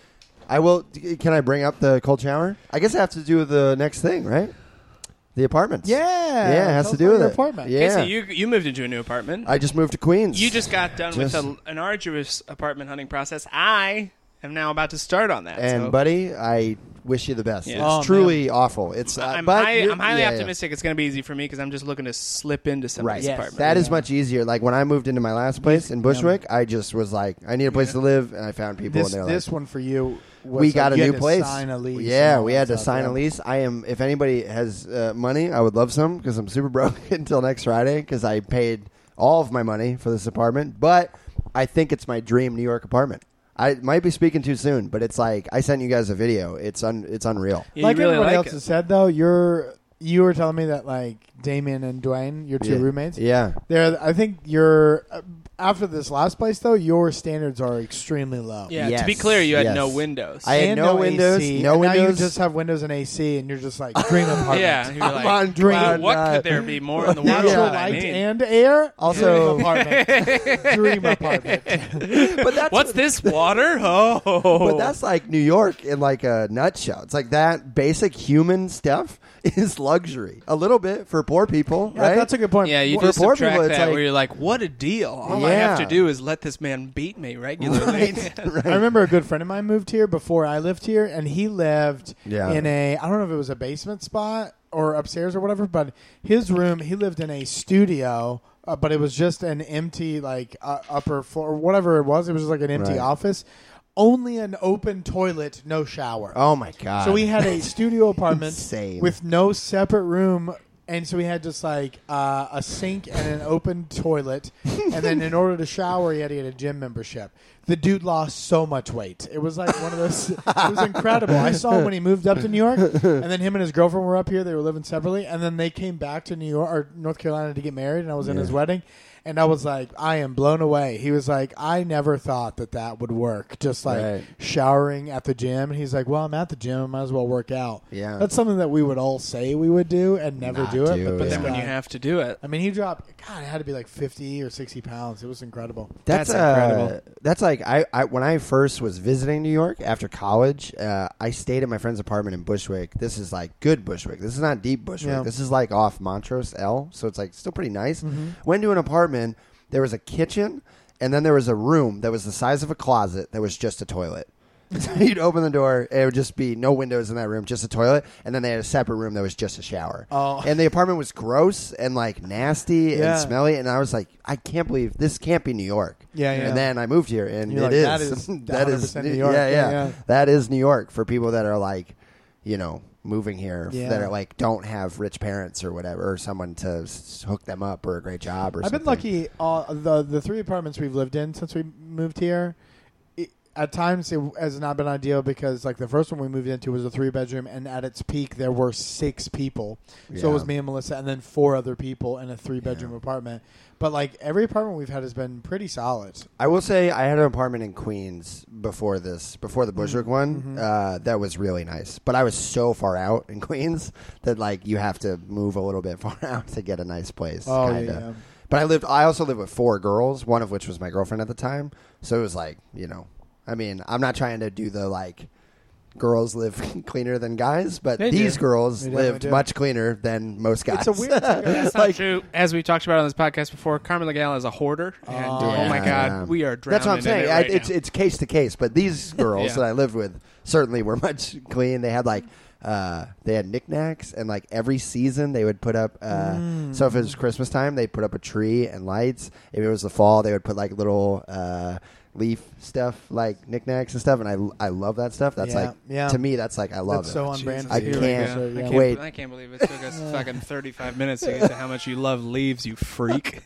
I will. Can I bring up the cold shower? I guess I have to do the next thing, right? The apartments. Yeah, Yeah, it has Tell to us do about with your it. apartment. Yeah. Casey, you you moved into a new apartment. I just moved to Queens. You just got done Just- with a, an arduous apartment hunting process. I am now about to start on that. and so buddy, I wish you the best. Yeah. It's Oh, truly awful. It's. Uh, I'm, but high, you're- I'm highly yeah, yeah. optimistic it's going to be easy for me because I'm just looking to slip into somebody's Right. Yes. apartment. That is Yeah. much easier. Like when I moved into my last place in Bushwick, I just was like, I need a place Yeah. to live, and I found people, This and they're this like, one for you. Was we like got a you new had to place. Sign a lease. Yeah, and all we that had to stuff, sign yeah. a lease. I am. If anybody has uh, money, I would love some because I'm super broke until next Friday because I paid all of my money for this apartment. But I think it's my dream New York apartment. I might be speaking too soon, but it's like I sent you guys a video. It's un, it's unreal. Yeah, you Like really everybody like else it. has said, though, you're you were telling me that like Damien and Dwayne, your two yeah. roommates, Yeah. they're. I think you're. Uh, after this last place, though, your standards are extremely low. Yeah, Yes, to be clear, you had yes. no windows. I had And no windows, A C, no and Now windows. you just have windows and A C, and you're just like dream apartment. yeah, you're I'm like, on dream. cloud what nine. could there be more in the world? Natural Yeah. that I light mean? and air. Also- dream apartment. dream apartment. But that's What's this water? Oh, But that's like New York in like a nutshell. It's like that basic human stuff is luxury. A little bit for poor people, Yeah, right? that's a good point. yeah. You For just poor subtract people, it's that like- where you're like, what a deal! All I have to Yeah. do is let this man beat me regularly. Right, right. I remember a good friend of mine moved here before I lived here, and he lived Yeah. in a I don't know if it was a basement spot or upstairs or whatever, but his room he lived in a studio, uh, but it was just an empty like uh, upper floor, whatever it was. It was just like an empty Right. office, only an open toilet, no shower. Oh my god! So we had a studio apartment Insane. with no separate room. And so we had just like uh, a sink and an open toilet. And then in order to shower, he had to get a gym membership. The dude lost so much weight. It was like one of those. It was incredible. I saw him when he moved up to New York. And then him and his girlfriend were up here. They were living separately. And then they came back to New York or North Carolina to get married. And I was in Yeah. his wedding. And I was like, I am blown away. He was like, I never thought that that would work. Just like Right. showering at the gym. And he's like, well, I'm at the gym. I might as well work out. Yeah. That's something that we would all say we would do and never Not do it. do But, it. But this then when guy- you have to do it, I mean, he dropped, God, it had to be like fifty or sixty pounds. It was incredible. That's, That's uh, incredible. That's like I, I when I first was visiting New York after college, uh, I stayed at my friend's apartment in Bushwick. This is like good Bushwick. This is not deep Bushwick. Yeah. This is like off Montrose L, so it's like still pretty nice. Mm-hmm. Went to an apartment. There was a kitchen, and then there was a room that was the size of a closet that was just a toilet. So you'd open the door, and it would just be no windows in that room, just a toilet, and then they had a separate room that was just a shower. Oh. And the apartment was gross and like nasty Yeah. and smelly, and I was like, I can't believe this can't be New York. Yeah, yeah. And then I moved here, and You're it like, is. that is that is one hundred percent New York. Yeah, yeah, Yeah, yeah. That is New York for people that are like, you know, moving here Yeah. that are like don't have rich parents or whatever, or someone to s- hook them up or a great job or I've something. been lucky. Uh, the the three apartments we've lived in since we moved here, it, at times it has not been ideal because like the first one we moved into was a three bedroom, and at its peak there were six people. So it was Yeah. me and Melissa, and then four other people in a three bedroom Yeah. apartment. But like every apartment we've had has been pretty solid. I will say I had an apartment in Queens before this, before the Bushwick one. Mhm. Uh, that was really nice, but I was so far out in Queens that like you have to move a little bit far out to get a nice place. Oh kinda. yeah. But I lived. I also lived with four girls, one of which was my girlfriend at the time. So it was like, you know, I mean, I'm not trying to do the like girls live cleaner than guys, but They these do. girls They definitely lived do. much cleaner than most guys. It's a weird thing. that's not true. As we talked about on this podcast before, Carmen Legal is a hoarder, and Oh, oh, my yeah. God, we are drowning That's what I'm saying. in it I, right it's now. it's case to case, but these girls Yeah. that I lived with certainly were much clean. They had like uh, they had knickknacks, and like every season they would put up. Uh, Mm. So if it was Christmas time, they'd put up a tree and lights. If it was the fall, they would put like little uh, leaf stuff, like knickknacks and stuff. And I I love that stuff. That's Yeah, like yeah. to me, that's like I love That's it. so on Jesus, brand. I for you. can't- So, I yeah. can't, Wait. I can't believe it took us fucking thirty-five minutes to get to how much you love leaves, you freak.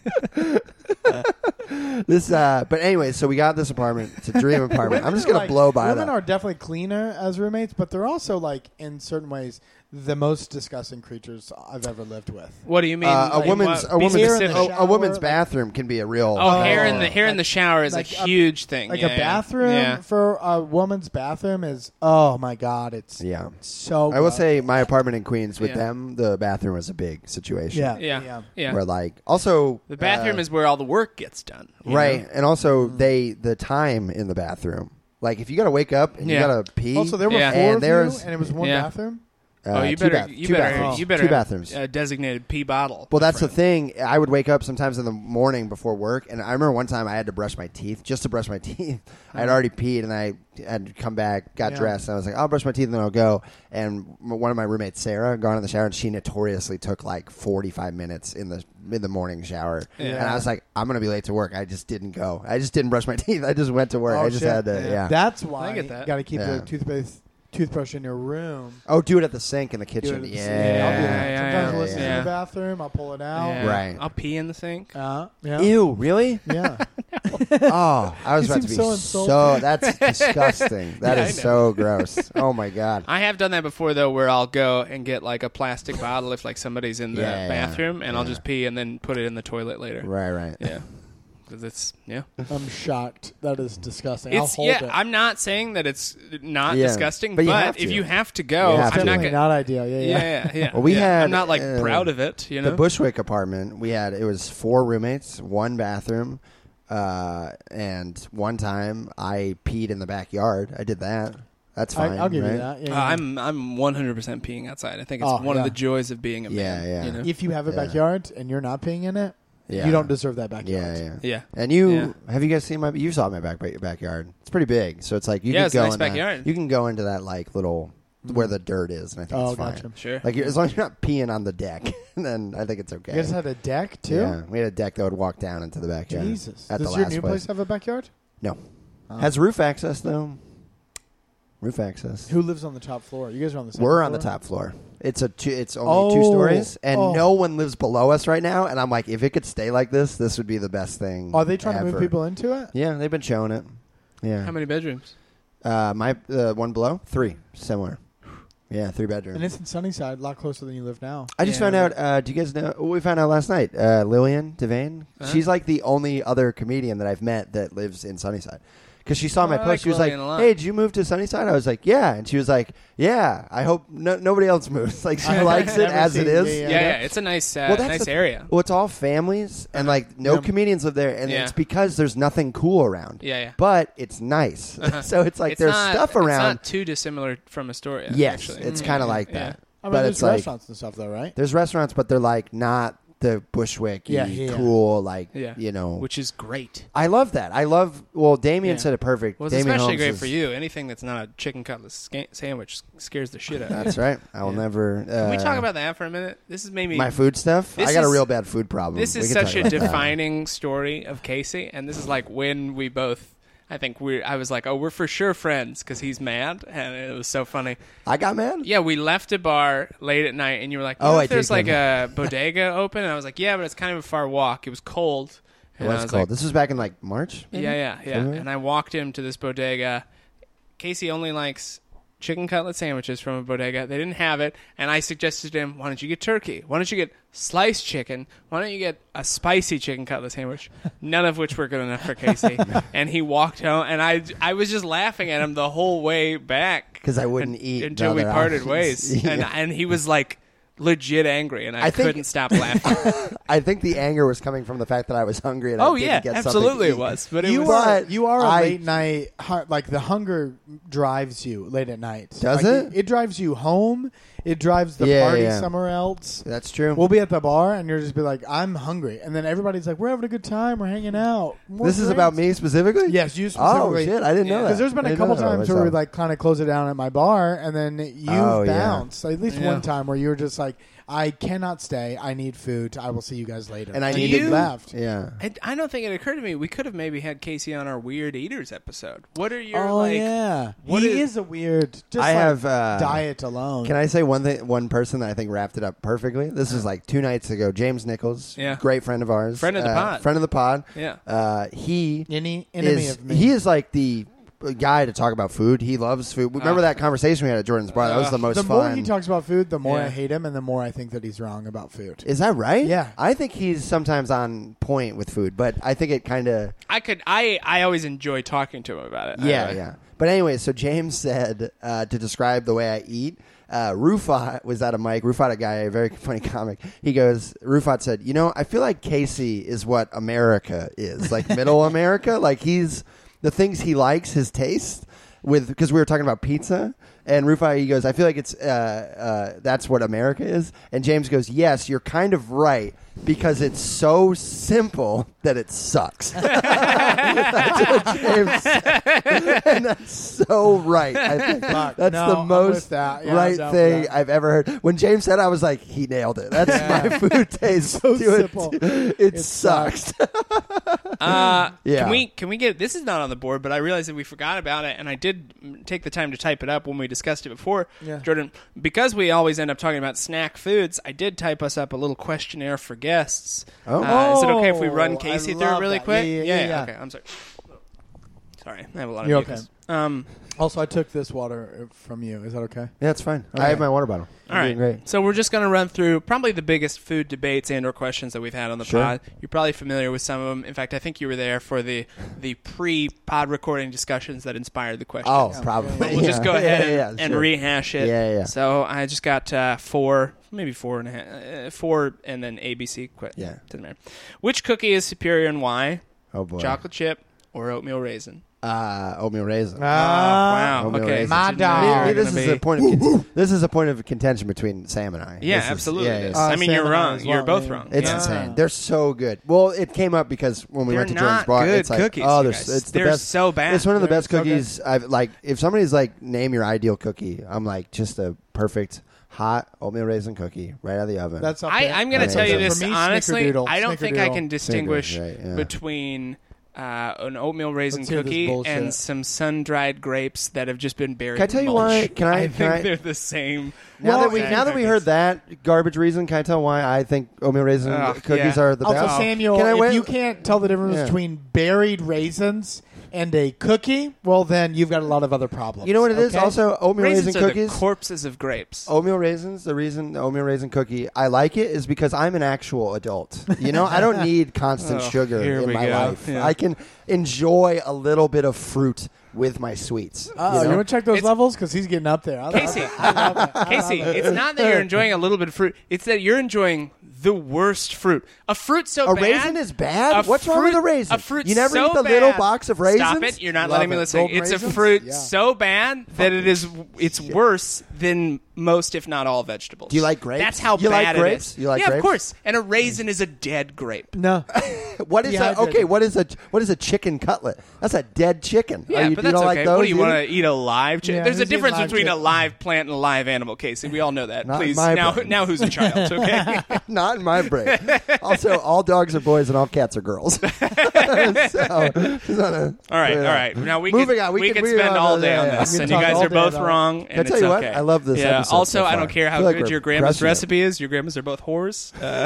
This, uh, but anyway, so we got this apartment. It's a dream apartment. I'm just gonna Like, blow by women that. are definitely cleaner as roommates, but they're also like in certain ways the most disgusting creatures I've ever lived with. What do you mean? Uh, a Like, woman's what- a be woman's specific. in the a, a woman's shower, bathroom can be a real. Oh, Oh, hair in the hair in like- the shower is like a a- huge thing. Like yeah, a bathroom Yeah. for a woman's bathroom is oh my god, it's Yeah. so. I will gross. say my apartment in Queens with Yeah. them, the bathroom was a big situation. yeah, Yeah. yeah. Yeah. Where like also The bathroom uh, is where all the work gets done. you right, know? and also Mm. they the time in the bathroom. Like if you got to wake up and Yeah. you got to pee. Also, there were Yeah. four And of there's- you, and it was one Yeah. bathroom. uh, Oh, you two better, bath- you two better, bathrooms. you better two have bathrooms. a designated pee bottle. Well, that's the friend. thing. I would wake up sometimes in the morning before work, and I remember one time I had to brush my teeth just to brush my teeth. I had already peed, and I had to come back, got Yeah. dressed, and I was like, "I'll brush my teeth, and then I'll go." And m- one of my roommates, Sarah, gone in the shower, and she notoriously took like forty-five minutes in the in the morning shower. Yeah. And I was like, "I'm gonna be late to work." I just didn't go. I just didn't brush my teeth. I just went to work. Oh, I just shit. had to. Yeah. Yeah. That's why I get that. you got to keep Yeah. the toothpaste toothbrush in your room. oh, do it at the sink in the Do it kitchen. at the Yeah. sink. I'll do that. Yeah, Sometimes yeah, I'll listen yeah. in the bathroom. I'll pull it out. Yeah. Right. I'll pee in the sink. Uh, yeah. Ew, really? Yeah. Oh, I was You about to be seem so so. insulting. That's disgusting. That Yeah, is I know. so gross. Oh my god. I have done that before though, where I'll go and get like a plastic bottle if like somebody's in the Yeah, yeah, bathroom, and I'll yeah. just pee and then put it in the toilet later. Right, right. Yeah, because it's yeah. I'm shocked. That is disgusting. I'll It's hold yeah. it. I'm not saying that it's not Yeah, disgusting, but but, you have if to. you have to go, You have I'm to. not Definitely gonna. not ideal. Yeah, Yeah, yeah. yeah, yeah. Well, we yeah. had, I'm not like uh, proud of it. You know. The Bushwick apartment, we had it was four roommates, one bathroom, uh, and one time I peed in the backyard. I did that. That's I, fine. I'll give right? you that. Yeah, Uh, yeah. I'm I'm one hundred percent peeing outside. I think it's Oh, one yeah. of the joys of being a Yeah, man. yeah. You know? If you have a Yeah. backyard and you're not peeing in it, Yeah. you don't deserve that backyard. Yeah, yeah. Yeah. And you Yeah. have you guys seen my? You saw my back backyard. It's pretty big, so it's like you Yeah, can it's a go nice in that- backyard. you can go into that like little where the dirt is, and I think Oh, it's fine. gotcha. Sure. Like as long as you're not peeing on the deck, then I think it's okay. You guys had a deck too. Yeah, we had a deck that would walk down into the backyard. Jesus. At Does the your last new place. place have a backyard? No. Oh. Has roof access though. Roof access. Who lives on the top floor? You guys are on the second We're on the floor? top floor. It's a two, it's only two Oh, stories, and oh. no one lives below us right now. And I'm like, if it could stay like this, this would be the best thing. Are they trying to ever. move people into it? Yeah, they've been showing it. Yeah. How many bedrooms? Uh, my uh, one below three similar. Yeah, three bedroom. And it's in Sunnyside, a lot closer than you live now. I just Yeah, found but- out. Uh, do you guys know? We found out last night. Uh, Lillian Devane. Uh-huh. She's like the only other comedian that I've met that lives in Sunnyside. Because she saw Oh, my I post, like she was like, Lillian a lot. "Hey, did you move to Sunnyside?" I was like, "Yeah," and she was like, "Yeah, I hope no, nobody else moves." Like she likes it Never as it seen- is. yeah, Yeah, yeah. yeah. It's a nice, uh, Well, that's nice the- area. Well, it's all families, and like no Yeah. comedians live there, and Yeah. it's because there's nothing cool around. Yeah, yeah. But it's nice, Uh-huh. so it's like It's there's not- stuff It's around. not too dissimilar from Astoria. yes, actually. it's Mm, kind of yeah, like yeah. that. I mean, But there's it's like restaurants and stuff, though, right? there's restaurants, but they're like not the Bushwick, Yeah, yeah. cool, like Yeah. you know. Which is great. I love that. I love. Well, Damien Yeah. said it perfect. Well, it's Damien especially Holmes great is- for you. Anything that's not a chicken cutlet sca- sandwich scares the shit out of you. That's right. I will Yeah. never. Uh, Can we talk about that for a minute? This is maybe my food stuff? This I got a is- real bad food problem. This We is can such talk a about that. defining story of Casey, and this is like when we both. I think we. I was like, oh, we're for sure friends because he's mad, and it was so funny. I got mad. Yeah, we left a bar late at night, and you were like, Oh, oh, I if did there's come like a bodega open, and I was like, yeah, but it's kind of a far walk. It was cold. It And I was was cold. like, This was back in like March. maybe? yeah, yeah, yeah. February? And I walked him to this bodega. Casey only likes chicken cutlet sandwiches from a bodega. They didn't have it, and I suggested to him, why don't you get turkey? Why don't you get sliced chicken? Why don't you get a spicy chicken cutlet sandwich? None of which were good enough for Casey. And he walked home, and I, I was just laughing at him the whole way back. Because I wouldn't un- eat until the we other parted options. ways. Yeah. And and he was like legit angry, and I, I think- couldn't stop laughing. I think the anger was coming from the fact that I was hungry and I oh didn't yeah, get something absolutely to it eat. was. But it you was are But you are a I- late night hu- like the hunger drives you late at night. Does Like, it? It drives you home. It drives the Yeah, party yeah. somewhere else. That's true. We'll be at the bar and you'll just be like, "I'm hungry," and then everybody's like, "We're having a good time. We're hanging out." More this is drinks." about me specifically. Yes, you Oh specifically. shit! I didn't know Yeah. that. Because there's been I a didn't couple know that about times where we myself. like kind of close it down at my bar, and then you've Oh, yeah. bounced. At least Yeah. one time where you were just like, "I cannot stay. I need food. I will see you guys later." And I Do need you- to left. Yeah. I, I don't think it occurred to me. We could have maybe had Casey on our Weird Eaters episode. What are your Oh like? yeah, what he is- is, a weird. Just I like have uh, diet alone. Can I say one thing? One person that I think wrapped it up perfectly. This is like two nights ago. James Nichols, Yeah. great friend of ours, Friend of the uh, pod. friend of the pod. Yeah. Uh, he Any enemy is of me? he is like the guy to talk about food. He loves food. Remember Uh, that conversation we had at Jordan's bar? That was uh, the most The fun. more he talks about food, the more Yeah. I hate him, and the more I think that he's wrong about food. Is that right? Yeah. I think he's sometimes on point with food, but I think it kind of. I could. I. I always enjoy talking to him about it. Yeah, Anyway. yeah. But anyway, so James said uh, to describe the way I eat. Uh, Rufat was at a mic. Rufat, a guy, a very funny comic. He goes, Rufat said, you know, I feel like Casey is what America is, like middle America. Like he's the things he likes, his taste, with because we were talking about pizza. And Rufat, he goes, I feel like it's uh, uh, that's what America is. And James goes, yes, you're kind of right because it's so simple that it sucks. That's what James said. And that's so right. I think Fuck, that's no, the I'm most with that. Yeah, right I'm down for thing that. I've ever heard. When James said it, I was like, he nailed it. That's Yeah. my food taste. So to it. simple. It, It sucks. Uh, Yeah. Can we can we get this is not on the board, but I realized that we forgot about it, and I did mm, take the time to type it up when we discussed it before. Yeah. Jordan, because we always end up talking about snack foods, I did type us up a little questionnaire for guests. Oh. Uh, is it okay if we Oh, run I Casey through it love really that. quick? Yeah, yeah, yeah, yeah. Okay, I'm sorry. Sorry, I have a lot of You're mucus. Um, Also, I took this water from you. Is that okay? Yeah, it's fine. Okay. I have my water bottle. all I'm right, doing great. so we're just going to run through probably the biggest food debates and or questions that we've had on the Sure. pod. You're probably familiar with some of them. In fact, I think you were there for the the pre-pod recording discussions that inspired the questions. Oh, Yeah. probably. But we'll just go Yeah, ahead yeah, and, yeah, and sure. rehash it. Yeah, yeah. So I just got uh, four, maybe four and a half, uh, four, and then A B C. Quit. Yeah. Doesn't matter. Which cookie is superior and why? Oh boy. Chocolate chip or oatmeal raisin? Uh, oatmeal raisin. oh, wow. oatmeal Okay. raisin. My So now dog. you're Maybe gonna this is be- a point of con- this is a point of contention between Sam and I. Yeah, This is- absolutely. yeah, it is. yeah. Uh, I mean, Sam you're and I wrong. as You're well, both yeah. wrong. It's Yeah. insane. They're so good. Well, it came up because when we They're went to Jordan's not bar, good it's like, cookies, oh, you they're, guys. it's the They're best. so bad. It's one of the They're best so good. cookies I've like. If somebody's like, name your ideal cookie, I'm like, just a perfect hot oatmeal raisin cookie right out of the oven. That's up I, there. I'm going to Okay. tell you For this me, honestly. Snickerdoodle. I don't think I Snickerdoodle. can distinguish right, yeah. between uh, an oatmeal raisin Let's hear this cookie bullshit. and some sun-dried grapes that have just been buried. Can I tell in you mulch. why? Can I- I can think I- they're the same. now Well, that we same now that we cookies. heard that garbage reason, can I tell why I think oatmeal raisin Ugh, cookies yeah. are the Also, best? Samuel, Can I if wait- you can't tell the difference Yeah. between buried raisins and a cookie, well, then you've got a lot of other problems. You know what it is? okay? Also, oatmeal Raisins raisin are cookies. the corpses of grapes. Oatmeal raisins, the reason the oatmeal raisin cookie, I like it is because I'm an actual adult. You know, I don't need constant Oh, sugar here in we my go. life. Yeah. I can enjoy a little bit of fruit with my sweets. Oh, you you, know? want to check those It's- levels? Because he's getting up there. I love Casey, it. I love it. I Casey, love it. it's not that you're enjoying a little bit of fruit. It's that you're enjoying the worst fruit. A fruit so A bad. raisin is bad? a What's wrong with fruit- a raisin? A fruit You never so eat the bad, little box of raisins? Stop it! You're not Love letting me it. listen. Golden It's raisins? a fruit Yeah. so bad that it is. It's worse than most, if not all, vegetables. Do you like grapes? That's how You like bad grapes? it is. You like yeah, grapes? of course. And a raisin is a dead grape. No. What is a, Dehydrated. okay? What is a what is a chicken cutlet? That's a dead chicken. Yeah, Are you, but do you that's don't okay. like those? What do you want either? to eat a live chicken? Yeah, There's a who's eating difference live between a chicken? live plant and a live animal, Casey. We all know that. Not in Please, my now, brain. now who's a child? Okay. Not in my brain. Also, all dogs are boys and all cats are girls. so, just wanna All right, clear all that. right. Now we Moving could, on, we we can- could we spend can- all day yeah, on yeah. this, We can and you talk guys all are day both about it. wrong. Can I And tell it's you what? okay. I love this Yeah. episode Also, so I far. don't care how I feel like good we're your grandma's crushing it. recipe is. Your grandmas are both whores. Uh,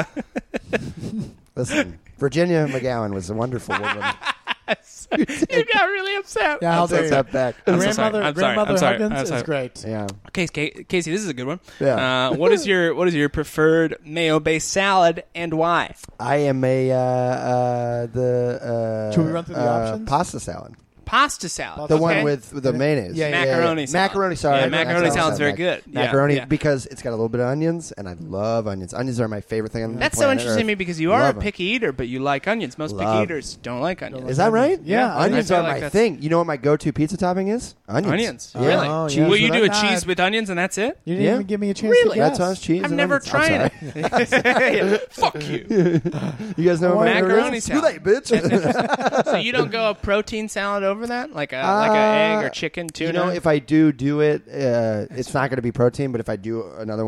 Listen, Virginia McGowan was a wonderful woman. you got really upset. Yeah, how I'll dare take you. that back. I'm so sorry. grandmother, I'm sorry. grandmother I'm sorry. Huggins I'm is sorry. great. Yeah. Casey, Casey, this is a good one. Yeah. Uh, what is your what is your preferred mayo-based salad and why? I am a uh, uh, the uh, Should we run through the uh, options? pasta salad. Pasta salad. The okay. one with, with the mayonnaise. Yeah, yeah, Macaroni yeah. salad. Macaroni, sorry. Yeah, macaroni salad's very Mac- good. Yeah, Macaroni, yeah. because it's got a little bit of onions, and I love onions. Onions are my favorite thing on the That's so planet interesting to Earth. me because you are a Love 'em. picky eater, but you like onions. Most picky Love. eaters don't like onions. Is that right? Yeah, Onions I are feel like my that's- thing. You know what my go-to pizza topping is? Onions. Onions. Yeah. Really? Oh, Cheese yeah. Will you with do a onions. cheese with onions and that's it? You didn't Yeah. even give me a chance Really? to Red guess. sauce, cheese, I've and never onions. I'm tried sorry. it. Fuck you. You guys know what my Macaroni favorite is? Too salad. late, bitch. So you don't go a protein salad over that, like a Uh, like a egg or chicken tuna? You know, if I do do it, uh, it's not going to be protein. But if I do another one,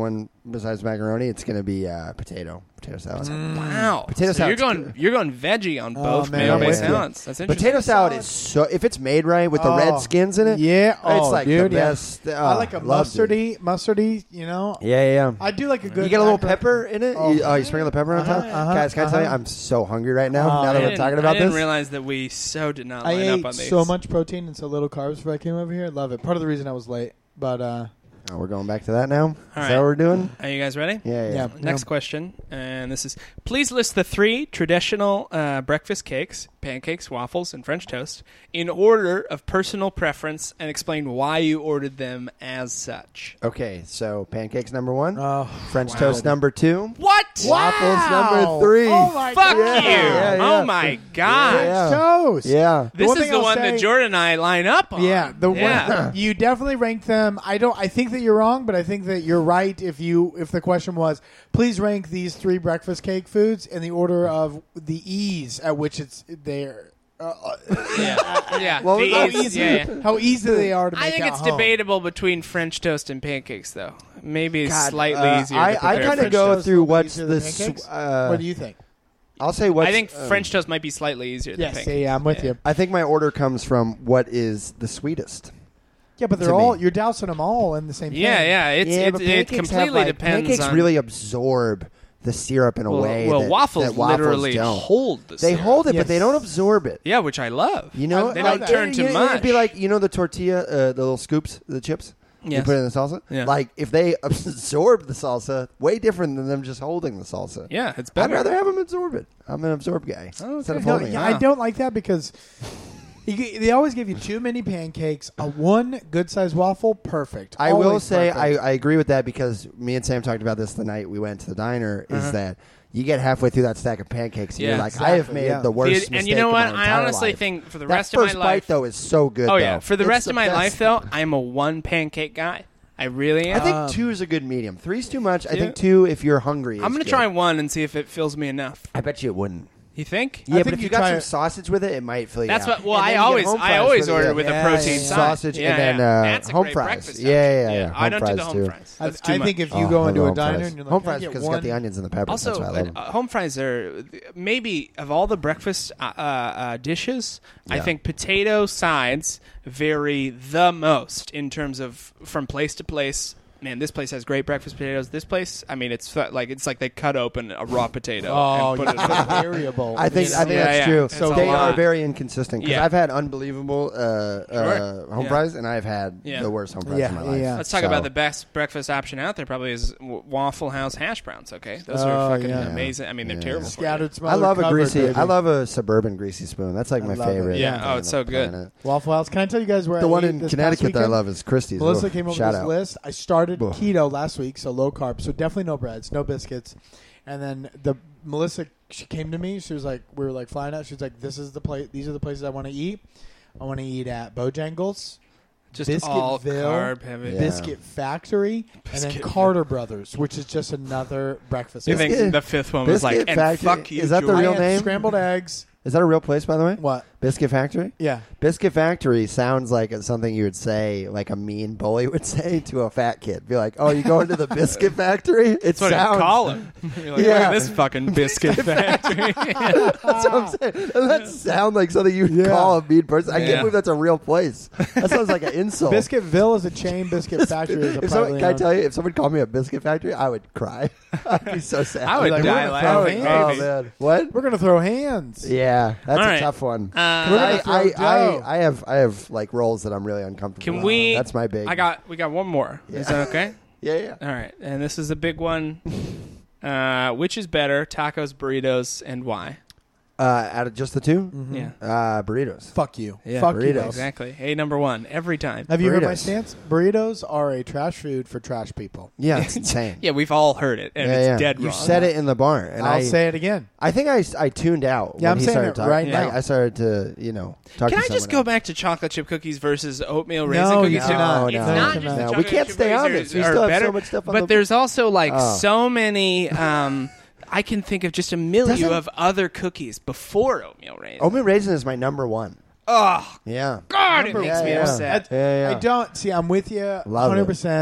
besides macaroni, it's going to be uh, potato potato salad. Wow. Potato so you're salad's going good. you're going veggie on Oh, both man, mayo I'm based with you. salads. That's interesting. Potato salad is so if it's made right with the Oh. red skins in it. Yeah. it's Oh, like dude, the yeah. best. Oh, I like a loved it. mustardy, mustardy. You know, Yeah, yeah. yeah. I do like a good. You get a little macaroni- pepper in it. Oh. You, oh, you sprinkle the pepper on Uh-huh, top. uh-huh, Guys, can I tell you, uh-huh. I'm so hungry right now. Oh, now I that we're didn't- talking about I didn't this. realize that we so did not I line ate up on these. so much protein and so little carbs before I came over here. Love it. Part of the reason I was late, but uh, Oh, we're going back to that now. Is right. that what we're doing? Are you guys ready? Yeah, yeah. yeah. Next no. question, and this is: please list the three traditional uh, breakfast cakes, pancakes, waffles, and French toast in order of personal preference, and explain why you ordered them as such. Okay, so pancakes number one, Oh, French wow. toast number two, What? waffles number three. Oh my Fuck God. you! Yeah, yeah. Oh my god! Yeah. Toast. Yeah. The This one is thing the I'll one say- that Jordan and I line up on. Yeah, the Yeah. one you definitely rank them. I don't. I think that you're wrong, but I think that you're right. If you if the question was, please rank these three breakfast cake foods in the order of the ease at which it's they're. Uh, yeah, yeah. What was These- how that? easy, yeah, yeah. how easy they are to make I think at it's home. debatable between French toast and pancakes, though. Maybe God, slightly uh, easier. I, to I prepare kind of French go toast. toast through a little what's easier than the. sw- pancakes? Uh, What do you think? I'll say what's. I think um, French toast might be slightly easier than Yes, yeah, pancakes. yeah, I'm with Yeah. you. I think my order comes from what is the sweetest. Yeah, but they're To all me. you're dousing them all in the same thing. Yeah, yeah. It's, yeah, it's but it pancakes completely have, like, depends Pancakes on. really absorb the syrup in a well, way well that, waffles, that waffles literally don't. hold the They syrup. hold it, Yes. but they don't absorb it. Yeah, which I love. You know, They like don't turn it- to it- mush. It'd be like, you know, the tortilla, uh, the little scoops, the chips. You Yes. put it in the salsa. Yeah. Like if they absorb the salsa, way different than them just holding the salsa. Yeah, it's I'd better. rather have them absorb it. I'm an absorb guy Oh, instead of okay. No, holding yeah, it. Wow. I don't like that because you, get- they always give you too many pancakes. A one good sized waffle, perfect. I will Always say I, perfect. I agree with that because me and Sam talked about this the night we went to the diner. Is Uh-huh. that you get halfway through that stack of pancakes and Yeah, you're like, I have exactly, made yeah. the worst The- mistake and you know of what? my I entire honestly life. think for the that rest of first my bite life. though is so good. oh yeah, though. for the It's rest of my best. life though, I'm a one pancake guy. I really am. I think Um, two is a good medium. Three's too much. I Yeah. think two, if you're hungry, I'm is gonna good. try one and see if it fills me enough. I bet you it wouldn't. You think? Yeah, but think if you you got try some it- sausage with it, it might fill you That's out. what. Well, And I then you get always, home I fries always for the- order yeah. with Yeah, a protein yeah, yeah. side. Sausage yeah, and then, yeah. uh, That's a home great fries. breakfast Yeah, yeah, option. yeah. I Home don't do fries the home too. fries. I, That's too I much. think if you Oh, go I into love a home diner fries. and you're like, home "Can I fries get because it's one?" got the onions and the peppers. Also, That's why I love them. uh, home fries are maybe of all the breakfast uh, uh, dishes. I Yeah. think potato sides vary the most in terms of from place to place. Man, this place has great breakfast potatoes. This place, I mean, it's fu- like it's like they cut open a raw potato Oh, and put you it. put a variable. I think in I it. think Yeah, that's yeah. true. It's a they lot. are very inconsistent because Yeah. I've had unbelievable uh, uh, Sure. home Yeah. fries and I've had Yeah. the worst home fries Yeah, in my life. yeah. Let's talk So- about the best breakfast option out there. Probably is w- Waffle House hash browns. Okay, those Oh, are fucking yeah. amazing. I mean, they're Yeah. terrible. for you. Scattered, I smothered, love a covered, greasy. baby. I love a suburban greasy spoon. That's like I my love it. favorite. Yeah. thing Oh, it's on so the good. planet. Waffle House. Can I tell you guys where The I one ate in this Connecticut past that I weekend? love is Christie's. Melissa Oof, came over shout this out. list. I started Ugh. keto last week, so low carb, so definitely no breads, no biscuits. And then the Melissa, she came to me. She was like, we were like flying out. She was like, "This is the place. These are the places I want to eat. I want to eat at Bojangles, Just Biscuitville, all carb heavy. Yeah. Biscuit Factory, and then Biscuitville. Carter Brothers, which is just another breakfast. You place. think Biscuit- the fifth one was like, Biscuit and Factory- fuck you, is that the George. real I had name? Scrambled eggs. Is that a real place, by the way? What? Biscuit Factory? Yeah. Biscuit Factory sounds like something you would say, like a mean bully would say to a fat kid. Be like, "Oh, you going to the Biscuit Factory?" It That's what sounds. I call him. You're like, Yeah. look at this fucking biscuit factory. That's what I'm saying. Doesn't that sound like something you would Yeah. call a mean person? I Yeah. can't believe that's a real place. That sounds like an insult. Biscuitville is a chain. Biscuit Factory is a if someone, privately can I owned- tell you, if someone called me a Biscuit Factory, I would cry. I'd be so sad. I would Like, die we're laughing. throwing Oh maybe. man, what? We're gonna throw hands. Yeah, that's All a right. tough one. Uh, We're gonna I, throw I, I, dough. I have I have like roles that I'm really uncomfortable Can with. we? That's my big. I got. We got one more. Is Yeah. that okay? Yeah, yeah. All right, and this is a big one. Uh, which is better, tacos, burritos, and why? Uh, out of just the 2 Mhm. Yeah. uh, burritos. Fuck you. Yeah, Fuck you. burritos. Exactly. Hey, number one every time. Have you heard my Burritos. stance? Burritos are a trash food for trash people. Yeah, it's insane. Yeah, we've all heard it, and yeah, it's yeah. dead You wrong. said it in the bar, and I'll I say it again. I think I, I tuned out. Yeah, when I'm he saying started it talking. right Like, now. I started to you know talk Can to I just someone go else. back to chocolate chip cookies versus oatmeal raisin No, cookies? you cannot. It's No, not no, just no. the No, we chocolate can't chip stay on cookies this. We are still have better, so much stuff on but the- there's also like Oh. so many. Um, I can think of just a million Doesn't- of other cookies before oatmeal raisin. Oatmeal raisin is my number one. Oh Yeah. God, it Number makes me one. upset. Yeah, yeah. I don't see. I'm with you. Love hundred percent.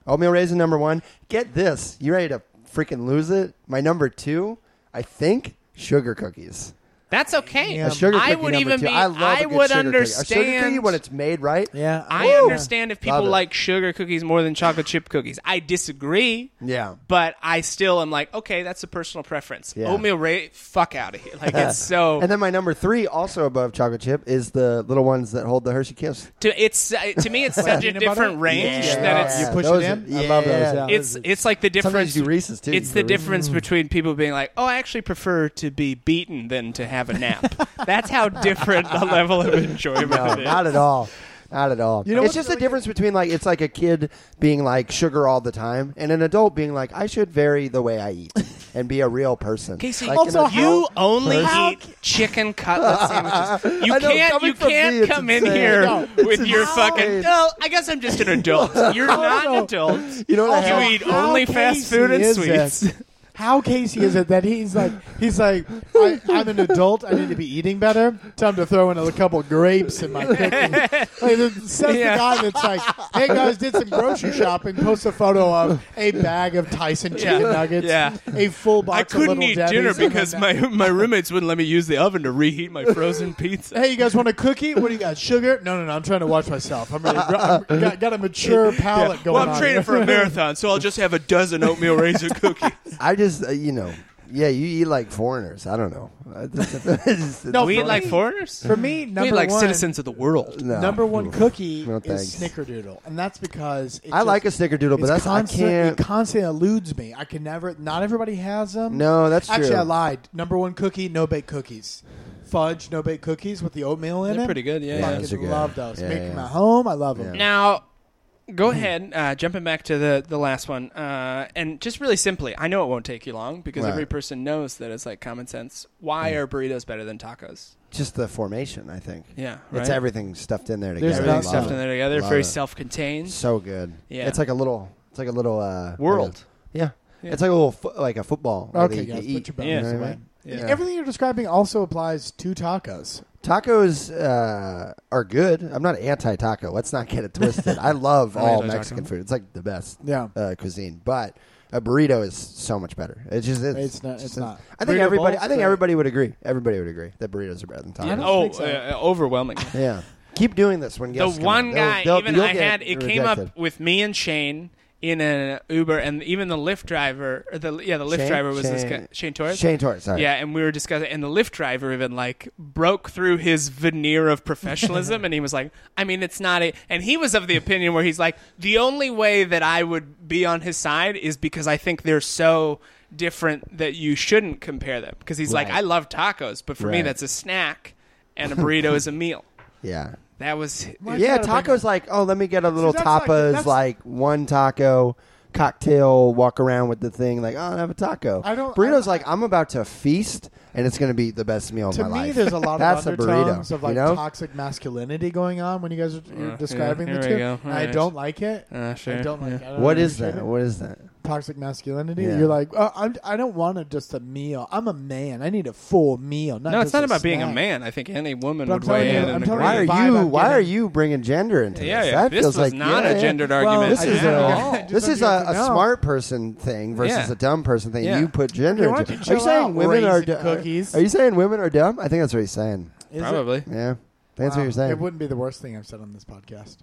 Oatmeal raisin number one. Get this. You ready to freaking lose it? My number two, I think, sugar cookies. That's okay. Yeah. A sugar cookie I would number even two. be. I love I a good would sugar understand cookie. A sugar cookie when it's made right. Yeah. I Woo! understand if people Love it. like sugar cookies more than chocolate chip cookies. I disagree. Yeah. But I still am like, okay, that's a personal preference. Yeah. Oatmeal Ray, fuck out of here. Like it's so. And then my number three, also above chocolate chip, is the little ones that hold the Hershey Kiss. To it's uh, to me, it's such a Peanut different butter? range Yeah. that it's You push Those it are- in? I love those, yeah. it's it's like the difference. Sometimes you do Reese's, too. It's You the do Reese's. difference between people being like, oh, I actually prefer to be beaten than to have a nap. That's how different the level of enjoyment No, it is. not at all. Not at all. You know it's what's just really the difference between like it's like a kid being like sugar all the time and an adult being like I should vary the way I eat and be a real person. Casey, Like, also an you adult only person- eat chicken cutlet sandwiches. You I know, can't. coming You from me, can't it's come in insane. here No, with it's your insane. fucking. No, I guess I'm just an adult. You're not an adult. You know what I You have? eat How only fast Casey food and is sweets. it? How Casey is it that he's like he's like I, I'm an adult. I need to be eating better. Time to throw in a couple grapes in my cooking. Like, it says Yeah. the guy that's like, hey guys, did some grocery shopping. Post a photo of a bag of Tyson chicken Yeah. nuggets. Yeah. A full box. I of couldn't Little eat Debbie's, dinner and then because that- my my roommates wouldn't let me use the oven to reheat my frozen pizza. Hey, you guys want a cookie? What do you got? Sugar? No, no, no. I'm trying to watch myself. I'm ready. I'm, got, got a mature palate going Well, I'm on. training here. for a marathon, so I'll just have a dozen oatmeal raisin cookies. I just uh, you know yeah you eat like foreigners. I don't know. It's- No, we for eat like me- foreigners. For me, number we eat like one, citizens of the world. no. number one cookie No, is thanks. Snickerdoodle, and that's because it I like a just- snickerdoodle, but it's that's I constant, can't. It constantly eludes me. I can never. Not everybody has them. No, that's Actually, true. I lied. Number one cookie, no bake cookies. Fudge, no bake cookies with the oatmeal in They're it. pretty good, yeah. Yeah, Fucking those are good. love those. Yeah, Make yeah. them at home. I love them. Yeah. Now, go ahead, uh, jumping back to the, the last one, uh, and just really simply, I know it won't take you long because Right. every person knows that it's like common sense. Why are burritos better than tacos? Just the formation, I think. Yeah, right. It's everything stuffed in there There's together. Everything's Love stuffed it. in there together. Love Very it. self-contained. So good. Yeah. It's like a little. It's like a little uh, World. like a- yeah. Yeah. It's like a little fo- like a football. that Okay, you guys, can eat. put your Yeah. boundaries You know what I away. mean? Yeah. Everything you're describing also applies to tacos. Tacos uh, are good. I'm not anti-taco. Let's not get it twisted. I love I'm all anti-taco. Mexican food. It's like the best Yeah. uh, cuisine. But a burrito is so much better. It's just it's, It's not- it's just- not. I think Burrito everybody. bowls, I think great. everybody would agree. Everybody would agree that burritos are better than I tacos. don't Oh, think so. uh, overwhelming. Yeah. Keep doing this when The guests come one on. They'll- guy, they'll- even you'll I get had, it came rejected. up with me and Shane in an Uber, and even the Lyft driver, or the yeah, the Lyft Shane? driver was this Shane- guy, Shane Torres. Shane Torres. Sorry. Yeah, and we were discussing, and the Lyft driver even like broke through his veneer of professionalism, and he was like, "I mean, it's not a," and he was of the opinion where he's like, "The only way that I would be on his side is because I think they're so different that you shouldn't compare them." Because he's like, Right. "I love tacos, but for me Right. that's a snack, and a burrito is a meal." Yeah. That was Why you Yeah, gotta bring tacos like, oh, let me get a little that's like- tapas, that's- like, one taco, cocktail, walk around with the thing, like, oh, I'll have a taco. I don't- Burrito's I- like, I'm about to feast, and it's going to be the best meal To of my me, life. there's a lot That's of a burrito, undertones of like you know? toxic masculinity going on when you guys are you're Uh, describing yeah, the here two. we go. And I Alright. don't like it. uh, sure. I don't like yeah. it. I don't What is appreciate that? it. What is that? Toxic masculinity. Yeah. You're like, oh, I'm, I don't want a, just a meal. I'm a man. I need a full meal. Not No, it's just not a about being a snack. man. I think any woman But I'm would weigh telling you, in I'm and telling agree. Why are the vibe you? I'm Why are getting- you bringing gender into Yeah, this? yeah. That This feels was like not a yeah, gendered Well, argument. This is at a all. Just this like is you have a, to a know. smart person thing versus Yeah. a dumb person thing. Yeah. You put gender Okay, why into. don't you Are you chill saying out, women are? raisin d- cookies? Are you saying women are dumb? I think that's what he's saying. Is it? Probably. Yeah, that's Wow. what you're saying. It wouldn't be the worst thing I've said on this podcast.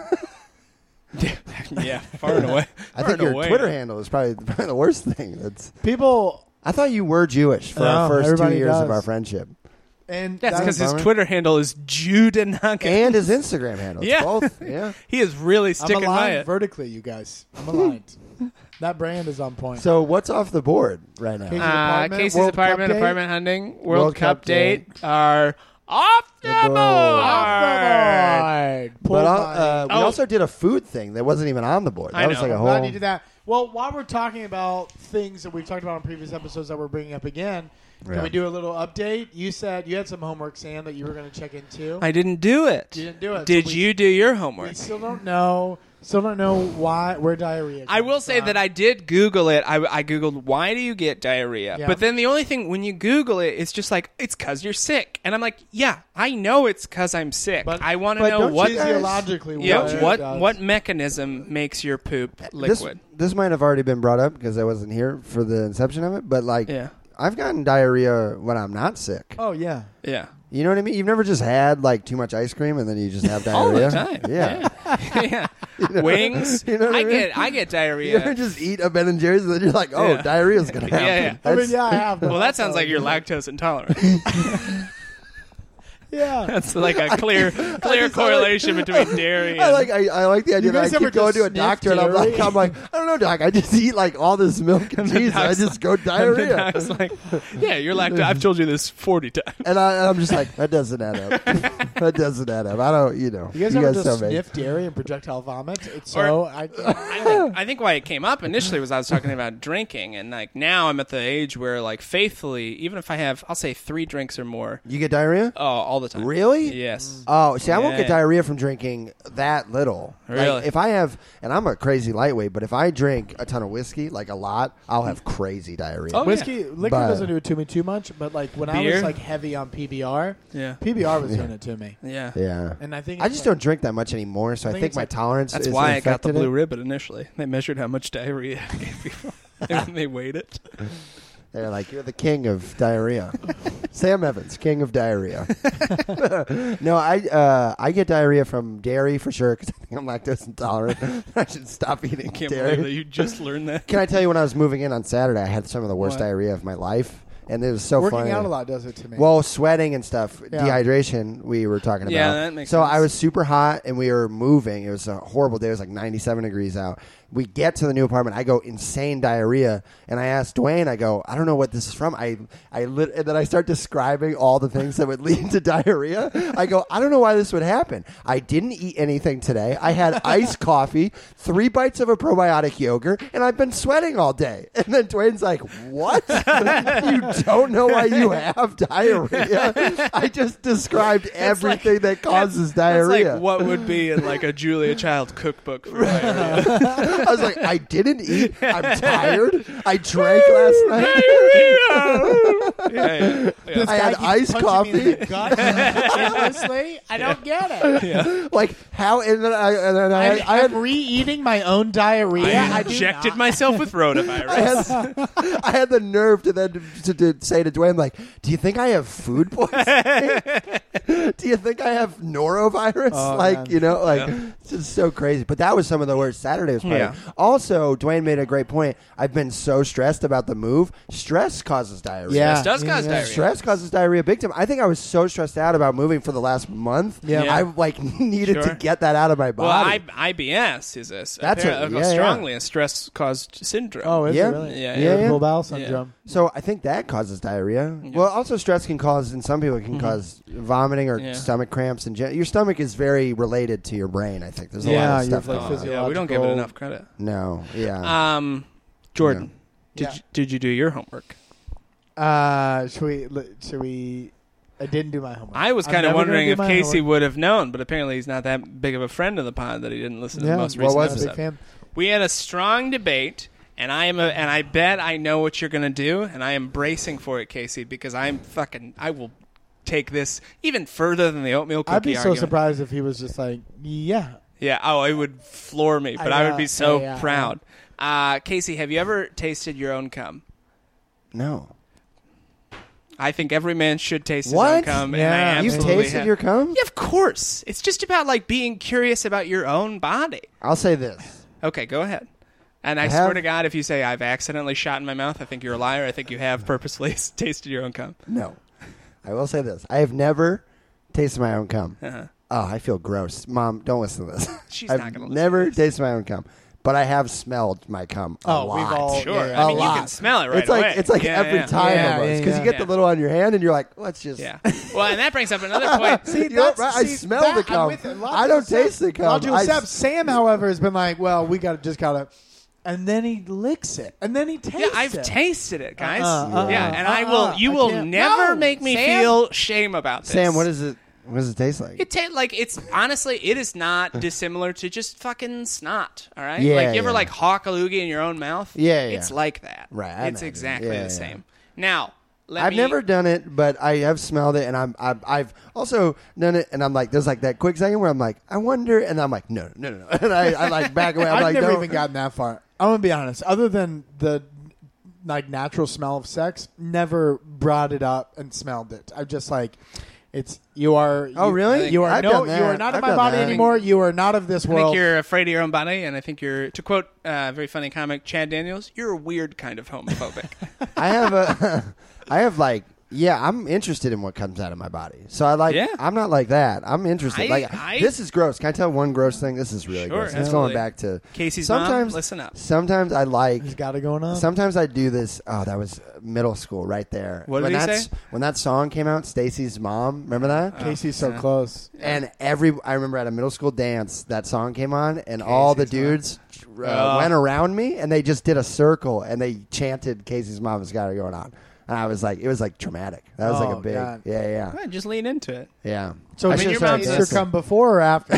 Yeah, far and away. I Far think and your away. Twitter handle is probably, probably the worst thing. That's. People, I thought you were Jewish for No, our first two everybody years of does. our friendship, and That's that- because his bummer. Twitter handle is Judah Nugget. and his Instagram handle. It's Yeah. both. Yeah. He is really I'm sticking by aligned it. vertically, you guys. I'm aligned. That brand is on point. So what's off the board right now? Casey's Uh, apartment, Casey's World Cup apartment, date? apartment hunting, World, World Cup, Cup date are off the The board. board. Off the board. But Pulled uh, by- uh, we Oh. also did a food thing that wasn't even on the board. That I was know. like a I'm glad whole. you did that. Well, while we're talking about things that we've talked about in previous episodes that we're bringing up again, Yeah. can we do a little update? You said you had some homework, Sam, that you were going to check into. I didn't do it. You didn't do it. Did So we- you do your We homework? still don't know. Still don't know why where diarrhea. I will say that I did Google it. I, I Googled, why do you get diarrhea? Yeah. But then the only thing, when you Google it, it's just like, it's because you're sick. And I'm like, yeah, I know it's because I'm sick. But- I want to but know don't what you guys- physiologically yeah, what it what does. what mechanism makes your poop This, liquid. this might have already been brought up because I wasn't here for the inception of it, but like, Yeah. I've gotten diarrhea when I'm not sick. Oh yeah. Yeah. You know what I mean? You've never just had like too much ice cream and then you just have All diarrhea. the time. Yeah. Yeah. Wings. You know what I I mean? get I get You ever diarrhea. just eat a Ben and Jerry's and then you're like, oh, Yeah. diarrhea's gonna Yeah, happen. yeah. I mean, That's- yeah, I have. Well, that sounds like you're lactose intolerant. Yeah. That's like a clear clear just- I correlation like- between dairy and I like I, I like the idea You that I guys ever keep going just to a sniff doctor and I'm like dairy? I'm like I don't know, doc. I just eat like all this milk and cheese and I doc's just go the diarrhea. doc's like, yeah, you're lactose. I've told you this forty times. And, I, and I'm just like that doesn't add up. That doesn't add up. I don't. You know. You guys ever just tell me. sniff dairy and projectile vomit? It's Or- so I, I think, I think why it came up initially was I was talking about drinking, and like now I'm at the age where like faithfully, even if I have, I'll say three drinks or more, You get diarrhea? oh, all the time. Really? Yes. Oh, see, I won't Yeah. get diarrhea from drinking that little. Like, Really? if I have, and I'm a crazy lightweight, but if I drink a ton of whiskey, like a lot, I'll have crazy diarrhea. Oh, whiskey liquor But- doesn't do it to me too much, but like when I Beer? was like heavy on P B R, Yeah. P B R was doing it to me. Yeah. Yeah. And I think I it's just like- don't drink that much anymore, so I I think think, it's my like- tolerance That's is why I got the affected blue it. ribbon initially. They measured how much diarrhea I gave people. And they weighed it. They're like, you're the king of diarrhea. Sam Evans, king of diarrhea. No, I uh, I get diarrhea from dairy for sure because I think I'm lactose intolerant. I should stop eating I can't dairy. believe that you just learned that. Can I tell you when I was moving in on Saturday, I had some of the worst What? diarrhea of my life, and it was so working funny. out a lot does it to me. Well, sweating and stuff, Yeah. dehydration. We were talking about. Yeah, that makes so sense. I was super hot, and we were moving. It was a horrible day. It was like ninety-seven degrees out. We get to the new apartment. I go insane diarrhea, and I asked Dwayne. I go, I don't know what this is from. I, I, lit, and then I start describing all the things that would lead to diarrhea. I go, I don't know why this would happen. I didn't eat anything today. I had iced coffee, three bites of a probiotic yogurt, and I've been sweating all day. And then Dwayne's like, "What? You don't know why you have diarrhea?" I just described everything that causes That's diarrhea. like what would be in like a Julia Child cookbook for diarrhea. I was like, I didn't eat. I'm tired. I drank last night. yeah, yeah, yeah. I had iced coffee. Endlessly, I don't get it. Like how? And then I, and then I, I, had, I had, am re-eating my own diarrhea. I I do injected not. myself with I rotavirus. had, I had the nerve to then to, to say to Dwayne, like, "Do you think I have food poisoning? Do you think I have norovirus? Oh, like, man. you know, like Yeah. it's just so crazy." But that was some of the worst. Saturday was probably. Yeah. Also, Dwayne made a great point. I've been so stressed about the move. Stress causes diarrhea. Yeah. This does cause Yeah. diarrhea. Stress causes diarrhea big time. I think I was so stressed out about moving for the last month. Yeah. Yeah. I like needed Sure. to get that out of my Well, I, body. I B S is this. That's a- Apparently- yeah, yeah. strongly a stress-caused syndrome. Oh, is Yeah. it really? Yeah, yeah. Irritable bowel syndrome. so I think that causes diarrhea. Well, also stress can cause, in some people, it can cause vomiting or Yeah. stomach cramps. And gen- your stomach is very related to your brain. I think there's a Yeah, lot of you stuff. have, like, going on. physio- yeah, we don't give it physiological- enough credit. No, yeah. Um, Jordan, did Yeah. you, did you do your homework? Uh, should we? li- Should we? I didn't do my homework. I was I'm kind of never gonna wondering do if my Casey homework. would have known, but apparently he's not that big of a friend of the pod that he didn't listen to Yeah, the most what recent was I'm a it? big episode. fan. We had a strong debate, and I am a, and I bet I know what you're gonna do, and I am bracing for it, Casey, because I'm fucking. I will take this even further than the oatmeal cookie I'd be so argument. surprised if he was just like, yeah. Yeah. Oh, it would floor me, but I I, would know. be so Yeah, yeah, proud. Uh, Casey, have you ever tasted your own cum? No. I think every man should taste his What? own cum. and Yeah. I You've absolutely tasted have. your cum? Yeah, of course. It's just about like being curious about your own body. I'll say this. Okay, go ahead. And I, I swear have- to God, if you say I've accidentally shot in my mouth, I think you're a liar. I think you have purposely tasted your own cum. No. I will say this. I have never tasted my own cum. Uh-huh. Oh, I feel gross. Mom, don't listen to this. She's I've not going to never tasted my own cum. But I have smelled my cum a Oh, lot. we've all- Sure. Yeah, yeah. I A mean, you lot. can smell it right it's like away. it's like Yeah, every yeah. time Yeah, almost because yeah, you get yeah. the little on your hand and you're like, let's just. Yeah. Well, and that brings up another point. See, You know, that's, right? I see, smell that, the I'm cum. with it. I Logical don't Seb- taste the cum. Logical I- Seb. Sam, however, has been like, well, we got to just gotta, and then he licks it, and then he tastes Yeah, I've it. tasted it, guys. Uh-uh, uh-uh, yeah, and I uh-uh. will. You I will can't- never No, make me Sam. feel shame about this. Sam, what is it? What does it taste like? It tastes like it's honestly, it is not dissimilar to just fucking snot. All right, Yeah, like you ever yeah. like hawk a loogie in your own mouth? Yeah, yeah. It's like that. Right, I It's imagine. exactly Yeah, the yeah. same. Now, let I've me, never done it, but I have smelled it, and I'm, I've, I've also done it, and I'm like, there's like that quick second where I'm like, I wonder, and I'm like, no, no, no, no, and I, I like back away. I'm I've like, never don't. even gotten that far. I'm gonna be honest. Other than the like natural smell of sex, never brought it up and smelled it. I'm just like, it's you are. Oh, you- really? You are I've no. done that. You are not I've in my done body that. anymore. You are not of this I think world. you're afraid of your own body, and I think you're, to quote uh, a very funny comic, Chad Daniels, you're a weird kind of homophobic. I have a, I have like, yeah, I'm interested in what comes out of my body. So I like, Yeah. I'm not like that. I'm interested. I- like, I- this is gross. Can I tell one gross thing? This is really Sure, gross. It's absolutely. going back to Casey's sometimes. mom, listen up. Sometimes I like. He's got it going on. Sometimes I do this. Oh, that was middle school right there. What did when he that's, say? When that song came out, Stacy's mom. Remember that? Casey's so yeah. close. And every, I remember at a middle school dance, that song came on, and all the Casey's Mom. dudes uh, Oh. went around me, and they just did a circle, and they chanted "Casey's Mom has got it going on." And I was like, it was like traumatic. That was Oh, like a big, God. yeah, yeah, Well, just lean into it. yeah. So I did should your start Easter dancing. come before or after?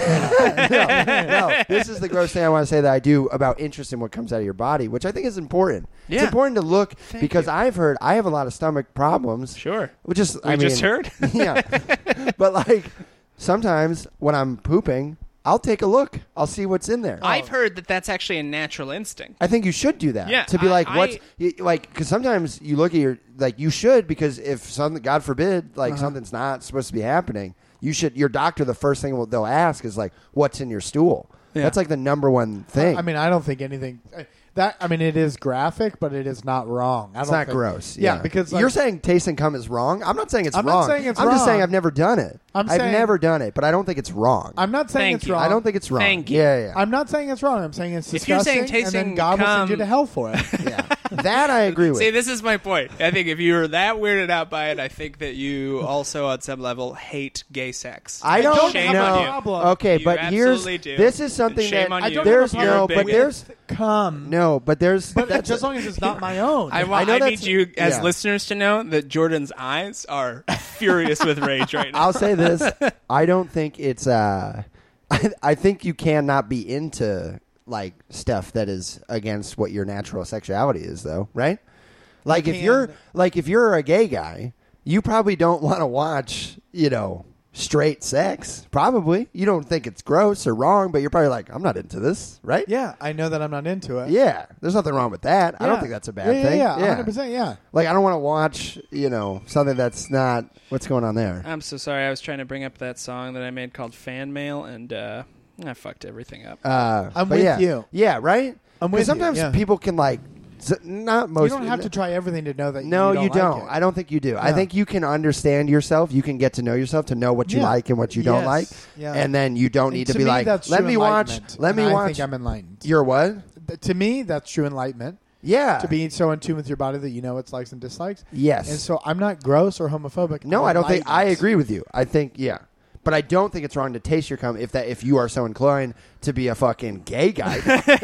no, no, this is the gross thing I want to say that I do about interest in what comes out of your body, which I think is important. Yeah. It's important to look Thank because you. I've heard I have a lot of stomach problems. Sure. Which is, We I mean, just heard. yeah. But like sometimes when I'm pooping, I'll take a look. I'll see what's in there. I've heard that that's actually a natural instinct. I think you should do that. Yeah, to be I- like, I- what's you, like? Because sometimes you look at your like you should because if something, God forbid, like Uh-huh. something's not supposed to be happening, you should. Your doctor, the first thing they'll ask is like, what's in your stool? Yeah. That's like the number one thing. I mean, I don't think anything. That I mean, it is graphic, but it is not wrong. I it's don't not think, gross. Yeah, Yeah, because like, you're saying taste and cum is wrong. I'm not saying it's I'm not wrong. saying it's I'm just wrong. saying I've never done it. I'm I've saying- never done it, but I don't think it's wrong. I'm not saying Thank it's you. wrong. I don't think it's wrong. Thank you. Yeah, yeah. I'm not saying it's wrong. I'm saying it's If you're disgusting, saying and then tasting God will send you cum- to hell for it. yeah. That I agree with. See, this is my point. I think if you're that weirded out by it, I think that you also, on some level, hate gay sex. I don't Shame know. on you. problem. Okay, You but here's absolutely do. this is something Shame that on I you. don't there's have a no, problem but with there's Cum. no, but there's But that's just as long as it's not my own. I, want, I know I, that's- need you, as yeah. listeners, to know that Jordan's eyes are furious with rage right now. I'll say this. I don't think it's. Uh, I, I think you cannot be into like stuff that is against what your natural sexuality is, though, right? Like You if you're can- like if you're a gay guy, you probably don't want to watch, you know, straight sex. Probably you don't think it's gross or wrong, but you're probably like, I'm not into this, right? Yeah, I know that I'm not into it. Yeah, there's nothing wrong with that. I don't Yeah. think that's a bad yeah, thing. Yeah, yeah, one hundred percent. Yeah. Like I don't want to watch, you know, something that's not. What's going on there? I'm so sorry. I was trying to bring up that song that I made called Fan Mail, and uh, I fucked everything up. Uh, I'm but with yeah. you. Yeah, right. I'm 'Cause with you, sometimes yeah. people can like, s- not most. You don't have to try everything to know that. No, you you don't. don't. Like it. I don't think you do. I No. think you can understand yourself. You can get to know yourself to know what you Yeah. like and what you don't Yes. like, Yeah. and then you don't need And to, be me, like, that's let true me watch. enlightenment, Let me and I watch. think I'm enlightened. Your what? Th- to me, that's true enlightenment. Yeah. To be so in tune with your body that you know its likes and dislikes. Yes. And so I'm not gross or homophobic. No, I'm I don't think. I enlightened. agree with you. I think yeah, but I don't think it's wrong to taste your cum if that if you are so inclined to be a fucking gay guy.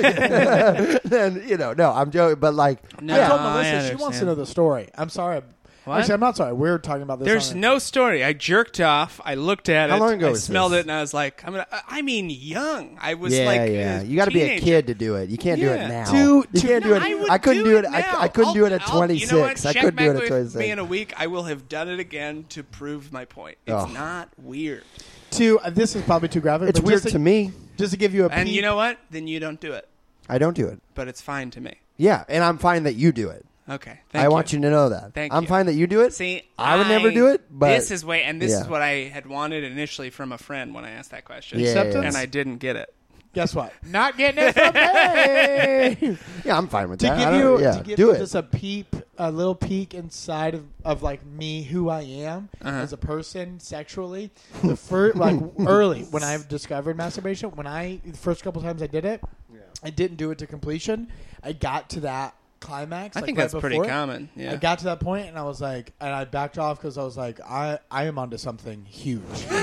Then you know, no, I'm joking. But like, No, I yeah, told I Melissa she wants understand. to know the story. I'm sorry. What? Actually, I'm not sorry. We're talking about this. There's on no story. I jerked off. I looked at How it. long ago I was smelled this? it, and I was like, "I'm gonna." I mean, young. I was yeah, like, yeah. a You got to be a teenager. kid to do it. You can't do Yeah. it now. To- you to- can't do No, it. I, would I couldn't do, it. I, now. I couldn't I'll- do it at I'll- twenty-six. You know what? I Check couldn't do back it at with twenty-six. me in a week. I will have done it again to prove my point. It's Oh. not weird. To uh, this is probably too graphic. It's but weird just to me. Just to give you a And peek- you know what? Then you don't do it. I don't do it. But it's fine to me. Yeah, and I'm fine that you do it. Okay. Thank I want you to know that. Thank I'm you. fine that you do it. See, I would never do it, but this is way, and this yeah. is what I had wanted initially from a friend when I asked that question. Yeah, Acceptance? yeah. And I didn't get it. Guess what? Not getting it from me. Yeah, I'm fine with to that. I give don't- you, yeah, to give do you it. just a peep, a little peek inside of, of like me, who I am Uh-huh. as a person sexually. The first, like early when I discovered masturbation, when I the first couple times I did it, I didn't do it to completion. I got to that climax. I like, think right that's pretty before it. common. I Yeah. got to that point and I was like, and I backed off because I was like, I, I am onto something huge.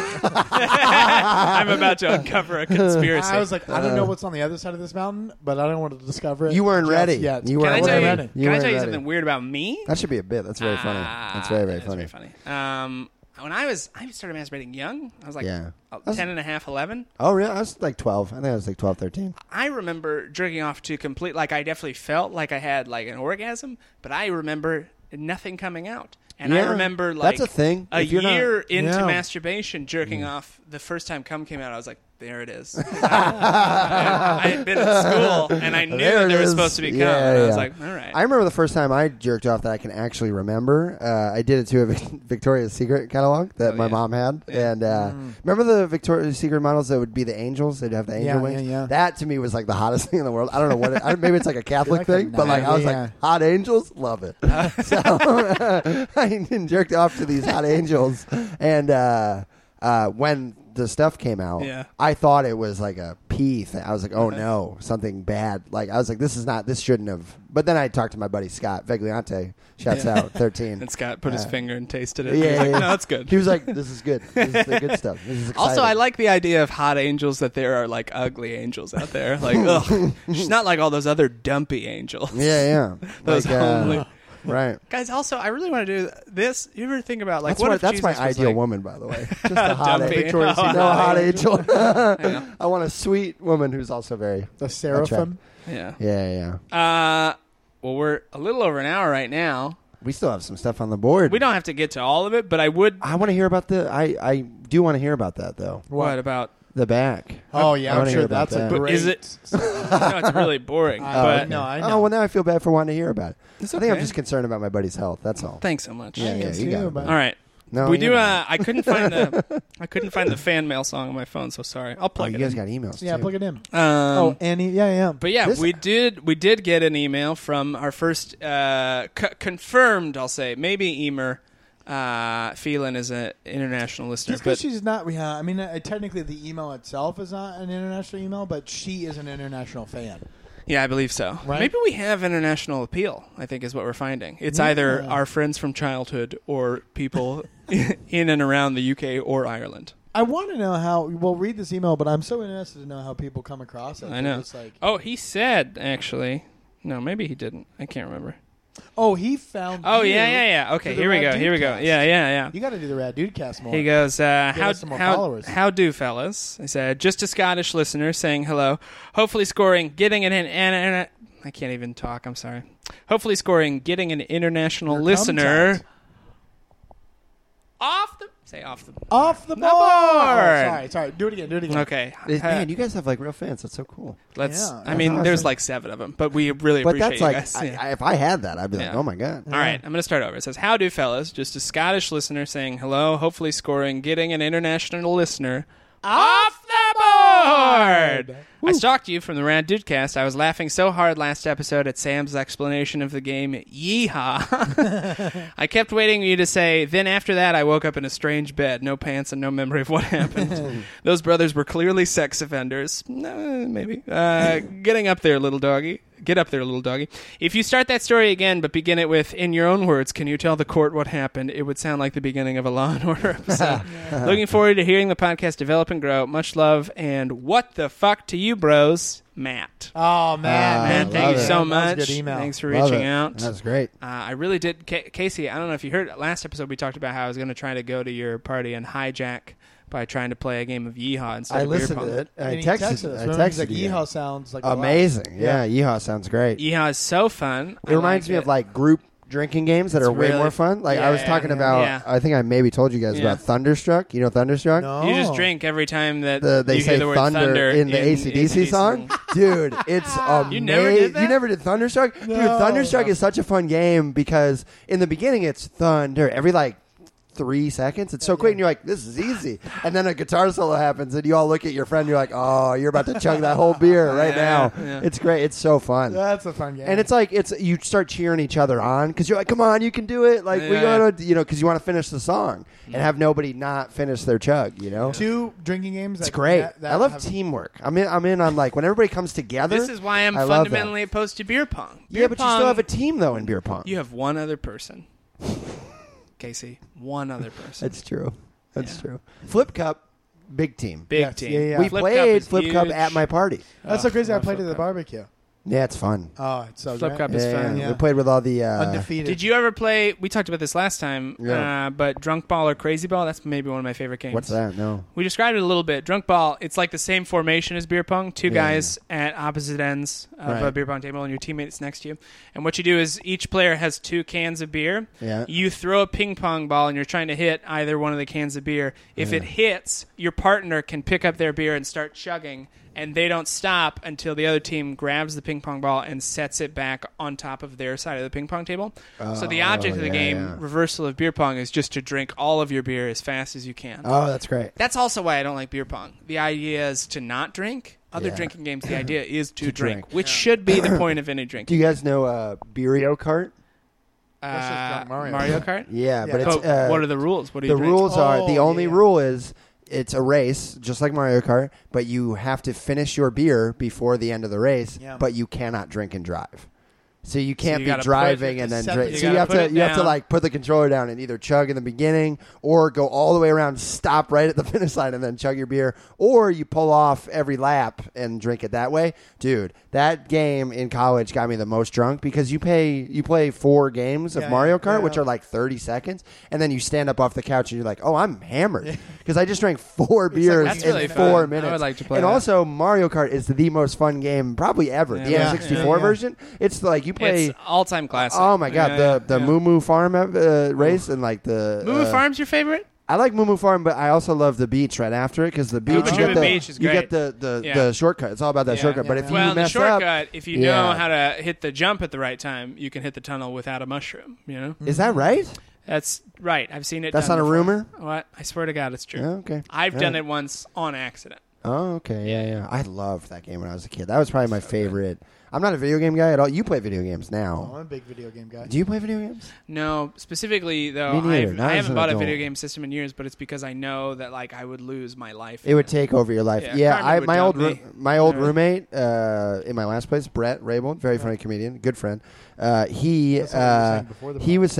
I'm about to uncover a conspiracy. I was like, I don't know what's on the other side of this mountain, but I don't want to discover it. You weren't just ready. Yet. You can I weren't tell you, ready. can You I weren't tell you ready. something weird about me? That should be a bit. That's very funny. Ah, That's very very that is funny. very funny. Um, when I was, I started masturbating young. I was like Yeah. uh, That's- ten and a half, eleven. Oh, really? I was like twelve. I think I was like twelve, thirteen. I remember jerking off to complete, like I definitely felt like I had like an orgasm, but I remember nothing coming out. And Yeah, I remember like that's a thing. a If you're not- year into Yeah. masturbation, jerking off, the first time cum came out, I was like, there it is. I, I had been at school, and I knew There that it there was is. supposed to be cum. Yeah, and I was yeah. like, all right. I remember the first time I jerked off that I can actually remember. Uh, I did it to a Victoria's Secret catalog that Oh, my yeah. mom had. Yeah. And uh, remember the Victoria's Secret models that would be the angels? They'd have the angel Yeah, wings? yeah, yeah. That to me was like the hottest thing in the world. I don't know what it, I, maybe it's like a Catholic Like a thing, but like I was yeah. like, hot angels? Love it. so I jerked off to these hot angels. And uh, uh, when the stuff came out, Yeah. I thought it was like a pee thing. I was like, oh no, something bad. Like I was like, this is not, this shouldn't have. But then I talked to my buddy Scott Vegliante, shouts Yeah. out, thirteen. And Scott put his Uh, finger and tasted it. yeah, He was like, yeah. no, that's good. He was like, this is good. This is the good stuff. This is exciting. Also, I like the idea of hot angels, that there are like ugly angels out there. Like, ugh, she's not like all those other dumpy angels. Yeah, yeah. Those Like, uh, homely. right. Guys, also, I really want to do this. You ever think about like That's, what my, if that's Jesus my was ideal like, woman, by the way. Just a hot Dumpy. angel. Victoria's No, Secret hot hot angel. Yeah. I want a sweet woman who's also very. The seraphim. Yeah. Yeah, yeah. Uh, well, we're a little over an hour right now. We still have some stuff on the board. We don't have to get to all of it, but I would. I want to hear about the. I, I do want to hear about that though. What about? The back. Oh I yeah, I'm wanna hear sure about that's that. a But great. is it- No, it's really boring. I- but no, I Oh know. well, now I feel bad for wanting to hear about it. It's I think I'm okay. just concerned about my buddy's health. That's all. Thanks so much. Yeah, I yeah, am you got too, it. but- All right. No, we you do. know. Uh, I couldn't find the. I couldn't find the fan mail song on my phone, so sorry. I'll Oh, plug you it guys in. got emails. Yeah, too. plug it in. Um, oh, Annie. Yeah, yeah. But yeah, This- we did we did get an email from our first uh, c- confirmed, I'll say, maybe Emer. Uh, Phelan is an international listener, Just because but she's not, yeah. I mean, uh, technically, the email itself is not an international email, but she is an international fan. yeah, I believe so. Right? Maybe we have international appeal, I think is what we're finding. It's Yeah. either our friends from childhood or people in and around the U K or Ireland. I want to know how. We'll read this email, but I'm so interested to know how people come across it. I know. It's like, Oh, he said, actually. No, maybe he didn't. I can't remember. oh, he found. Oh, you yeah, yeah, yeah. Okay, through the here we Rad go. Here we go. Dudecast. Yeah, yeah, yeah. You got to do the Rad Dudecast more. He goes, uh, Get how, us some more how, followers. how do, fellas? I said, just a Scottish listener saying hello. Hopefully scoring, getting an, an, an, an I can't even talk, I'm sorry. Hopefully scoring, getting an international Your listener thumbtacked. off the, say off the, Off the The board. board. Oh, sorry, sorry. Do it again. Do it again. okay. It- Uh, Man, you guys have like real fans. That's so cool. let's, Yeah, I that's mean, there's awesome. like seven of them, but we really But appreciate that's like, you guys. I, Yeah. I, if I had that, I'd be like, Yeah. oh my god. All right, I'm going to start over. It says, how do, fellas? Just a Scottish listener saying hello, hopefully scoring, getting an international listener off the board. I stalked you from the Rad Dudecast. I was laughing so hard last episode at Sam's explanation of the game Yeehaw. I kept waiting for you to say, then after that I woke up in a strange bed, no pants and no memory of what happened. Those brothers were clearly sex offenders. No, maybe. Uh, getting up there, little doggy. Get up there, little doggy. If you start that story again, but begin it with, in your own words, can you tell the court what happened? It would sound like the beginning of a Law and Order episode. Looking forward to hearing the podcast develop and grow. Much love, and what the fuck to you, bros, Matt. Oh man, Ah, man, Man, love thank you it. so That was a much. good email. Thanks for Love reaching it. out. That's great. Uh, I really did. Ca- Casey, I don't know if you heard last episode we talked about how I was going to try to go to your party and hijack by trying to play a game of Yeehaw instead I of beer listened pong. to it. I And he texted, texted us. I Remember, he's texted like, you. Yeehaw sounds like a lot. Amazing. Yeah, Yeehaw sounds great. Yeehaw is so fun. It reminds me of like group drinking games that It's are way really- more fun. Like I was Yeah, talking yeah, about, yeah. I think I maybe told you guys Yeah. about Thunderstruck. You know Thunderstruck? No. You just drink every time that The, they you say hear the word thunder, thunder in the A C D C song. Dude, it's amazing. You never did that? You never did Thunderstruck? Dude, No. Thunderstruck is such a fun game because in the beginning it's thunder. Every like three seconds. It's so quick and you're like, this is easy. And then a guitar solo happens and you all look at your friend and you're like, oh, you're about to chug that whole beer right Yeah, now. yeah. It's great. It's so fun. That's a fun game. And it's like it's you start cheering each other on because you're like, come on, you can do it. Like we Yeah. gotta, you know, because you want to finish the song and have nobody not finish their chug. You know, two drinking games. it's that- great. that- that I love have- teamwork. I'm in. I'm in on like when everybody comes together. This is why I'm I love that. fundamentally opposed to beer pong. Beer Yeah, but you pong, still have a team though in beer pong. You have one other person. Casey, one other person. That's true. That's Yeah. true. Flip Cup, big team. Big Yes, team. yeah, yeah. We Flip Cup played is Flip Cup huge. at my party. That's Oh, so crazy. I love played at Flip the Cup. barbecue. Yeah, it's fun. Oh, it's so Flip great. Cup Yeah, is yeah, fun. yeah. Yeah. We played with all the. Uh, Undefeated. Did you ever play? We talked about this last time, Yeah. uh, but Drunk Ball or Crazy Ball? That's maybe one of my favorite games. What's that? No. We described it a little bit. Drunk Ball, it's like the same formation as beer pong. Two Yeah. guys at opposite ends of Right. a beer pong table, and your teammates next to you. And what you do is each player has two cans of beer. Yeah. You throw a ping pong ball, and you're trying to hit either one of the cans of beer. If Yeah. it hits, your partner can pick up their beer and start chugging, and they don't stop until the other team grabs the ping pong ball and sets it back on top of their side of the ping pong table. so the Oh, object of the yeah, game, yeah. reversal of beer pong, is just to drink all of your beer as fast as you can. Oh, that's great. That's also why I don't like beer pong. The idea is to not drink. Other Yeah. drinking games, the idea is to, To drink, drink. which should be the point of any drink. Do you guys know uh, Beerio Kart? That's just Uh, Drunk Mario. Mario Kart? Yeah, Yeah. but it's But uh, what are the rules? What do you the drink? rules are the Oh, only yeah. rule is it's a race just like Mario Kart, but you have to finish your beer before the end of the race, Yeah. but you cannot drink and drive. So you can't you be gotta put- driving you have and to then set drink. the- So you you have gotta to put it you have to down. like put the controller down and either chug in the beginning or go all the way around, stop right at the finish line and then chug your beer, or you pull off every lap and drink it that way. Dude, that game in college got me the most drunk because you pay you play four games of Yeah, Mario yeah, Kart, yeah. which are like thirty seconds, and then you stand up off the couch and you're like, oh, I'm hammered because I just drank four beers That's in really four fun. minutes. I would like to play and that. also, Mario Kart is the most fun game probably ever. Yeah. the Yeah. N sixty-four Yeah, yeah. version. It's like you play. It's all-time classic. Oh my god, Yeah, the yeah, the yeah. Moo Moo Farm uh, race and like the Moo Moo uh, Farm's your favorite? I like Moo Moo Farm, but I also love the beach right after it because the beach, Oh, you the get the, beach is you great. get the the, Yeah. the shortcut. It's all about that Yeah. shortcut. Yeah, but yeah. if you Well, the mess shortcut, up, if you know Yeah. how to hit the jump at the right time, you can hit the tunnel without a mushroom. You know, is that right? that's right. I've seen it. That's done not a before. rumor? What? I swear to God, it's true. Yeah, okay. I've All done right. it once on accident. Oh, okay, yeah, yeah. I loved that game when I was a kid. That was probably my favorite. I'm not a video game guy at all. You play video games Oh, now. I'm a big video game guy. Do you play video games? No, specifically though, Me neither, I've, not I as haven't an bought a adult. video game system in years, but it's because I know that like I would lose my life. It in would take over your life. Yeah, Yeah, Carmen I would my dump old roo- me. my old Yeah. roommate uh, in my last place, Brett Raybold, very funny comedian, good friend. Uh, he That's what we were uh, saying before the he podcast. was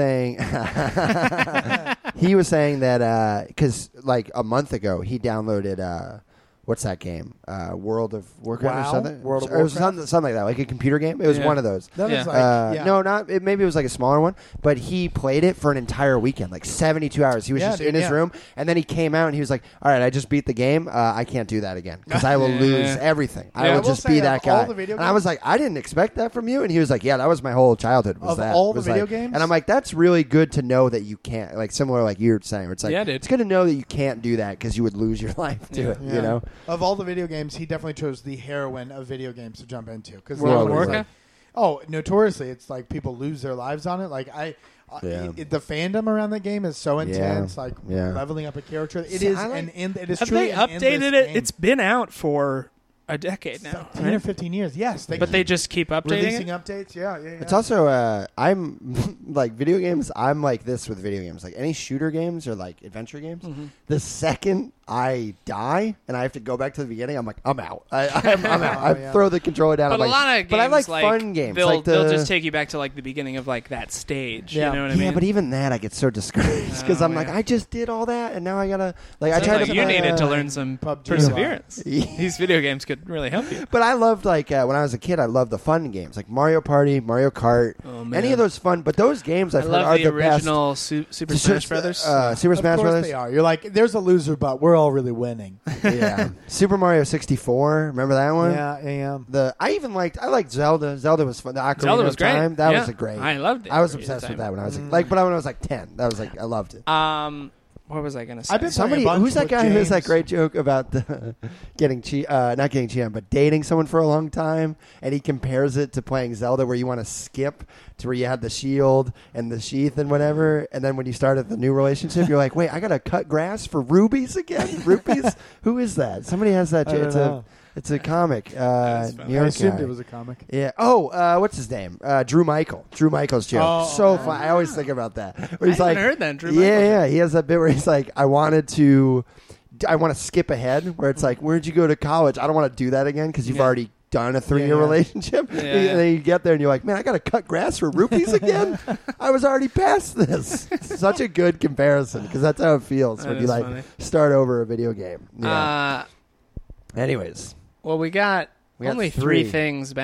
saying he was saying that because like a month ago he downloaded uh, what's that game? Uh, World of Warcraft WoW? or something? World of Or it was Warcraft? something, something like that, like a computer game. It was Yeah. one of those. That Yeah. was like, Uh, yeah. No, not it, maybe it was like a smaller one, but he played it for an entire weekend, like seventy-two hours. He was Yeah, just dude, in his yeah. room, and then he came out and he was like, "All right, I just beat the game. Uh, I can't do that again because I will Yeah. lose everything. I Yeah. will I will just say be of that all guy." the video And I was like, "I didn't expect that from you." And he was like, "Yeah, that was my whole childhood. Was Of that all the was video like-" games? And I'm like, "That's really good to know that you can't." Like similar, like you were saying, where it's like, Yeah, dude. it's good to know that you can't do that because you would lose your life to Yeah. it. Yeah. You know? Of all the video games, he definitely chose the heroine of video games to jump into. Because World of Warcraft? oh, notoriously, it's like people lose their lives on it. Like I, uh, Yeah. it- the fandom around the game is so intense. Like Yeah. leveling up a character, it See, is I like- an end. It is Have truly they an updated endless it? game. It's been out for a decade It's now, like ten or right? fifteen years. Yes, they But they just keep updating releasing it. updates. Yeah, yeah, yeah. It's also uh, I'm like video games. I'm like this with video games. Like any shooter games or like adventure games. Mm-hmm. The second I die and I have to go back to the beginning, I'm like, I'm out. I, I'm, I'm out. I Oh, yeah. throw the controller down. But I'm a like, lot of games, but I like, like fun games. They'll, like the, they'll just take you back to like the beginning of like that stage. Yeah. You know what I yeah, mean? but even that I get so discouraged because Oh, I'm like, man. I just did all that and now I gotta like I Sounds tried like to. you play, needed to uh, learn some P U B G perseverance. Yeah. These video games could really help you. But I loved like uh, when I was a kid, I loved the fun games like Mario Party, Mario Kart, Oh, man. any of those fun. But those games I I've heard love are the the, best. original Su- Super The Smash Su- Brothers. uh, Super Of Smash course Brothers. they are. You're like, there's a loser, but we're all really winning. Yeah, Super Mario sixty-four. Remember that one? yeah, yeah. The I even liked I liked Zelda. Zelda was fun. The Ocarina Zelda was of great. Time. That Yeah. was a great. I loved it. I was Ocarina of obsessed Time. with that when I was Mm. like, but when I was like ten, that was like I loved it. Um, what was I gonna say? I've been Somebody playing a bunch who's that with guy who has that James. great joke about the getting cheat, uh, not getting cheated, on, but dating someone for a long time, and he compares it to playing Zelda, where you want to skip to where you had the shield and the sheath and whatever, and then when you started the new relationship, you're like, wait, I gotta cut grass for rubies again? Rupees? Who is that? Somebody has that. I jo- don't It's know. a it's a comic. Uh, That's funny. New I York assumed guy. it was a comic. Yeah. Oh, uh, what's his name? Uh, Drew Michael. Drew Michael's joke. Oh, so okay. fun. I always think about that. Where I he's haven't like, heard that. Drew yeah, Michael. yeah. He has that bit where he's like, I wanted to, I want to skip ahead. Where it's like, where'd you go to college? I don't want to do that again because you've Yeah. already done a three-year Yeah, yeah. relationship. Yeah. And then you get there and you're like, man, I got to cut grass for rupees again. I was already past this. It's such a good comparison because that's how it feels That when you is like funny. start over a video game. Yeah. Uh, Anyways, well, we got We got only three. three. things back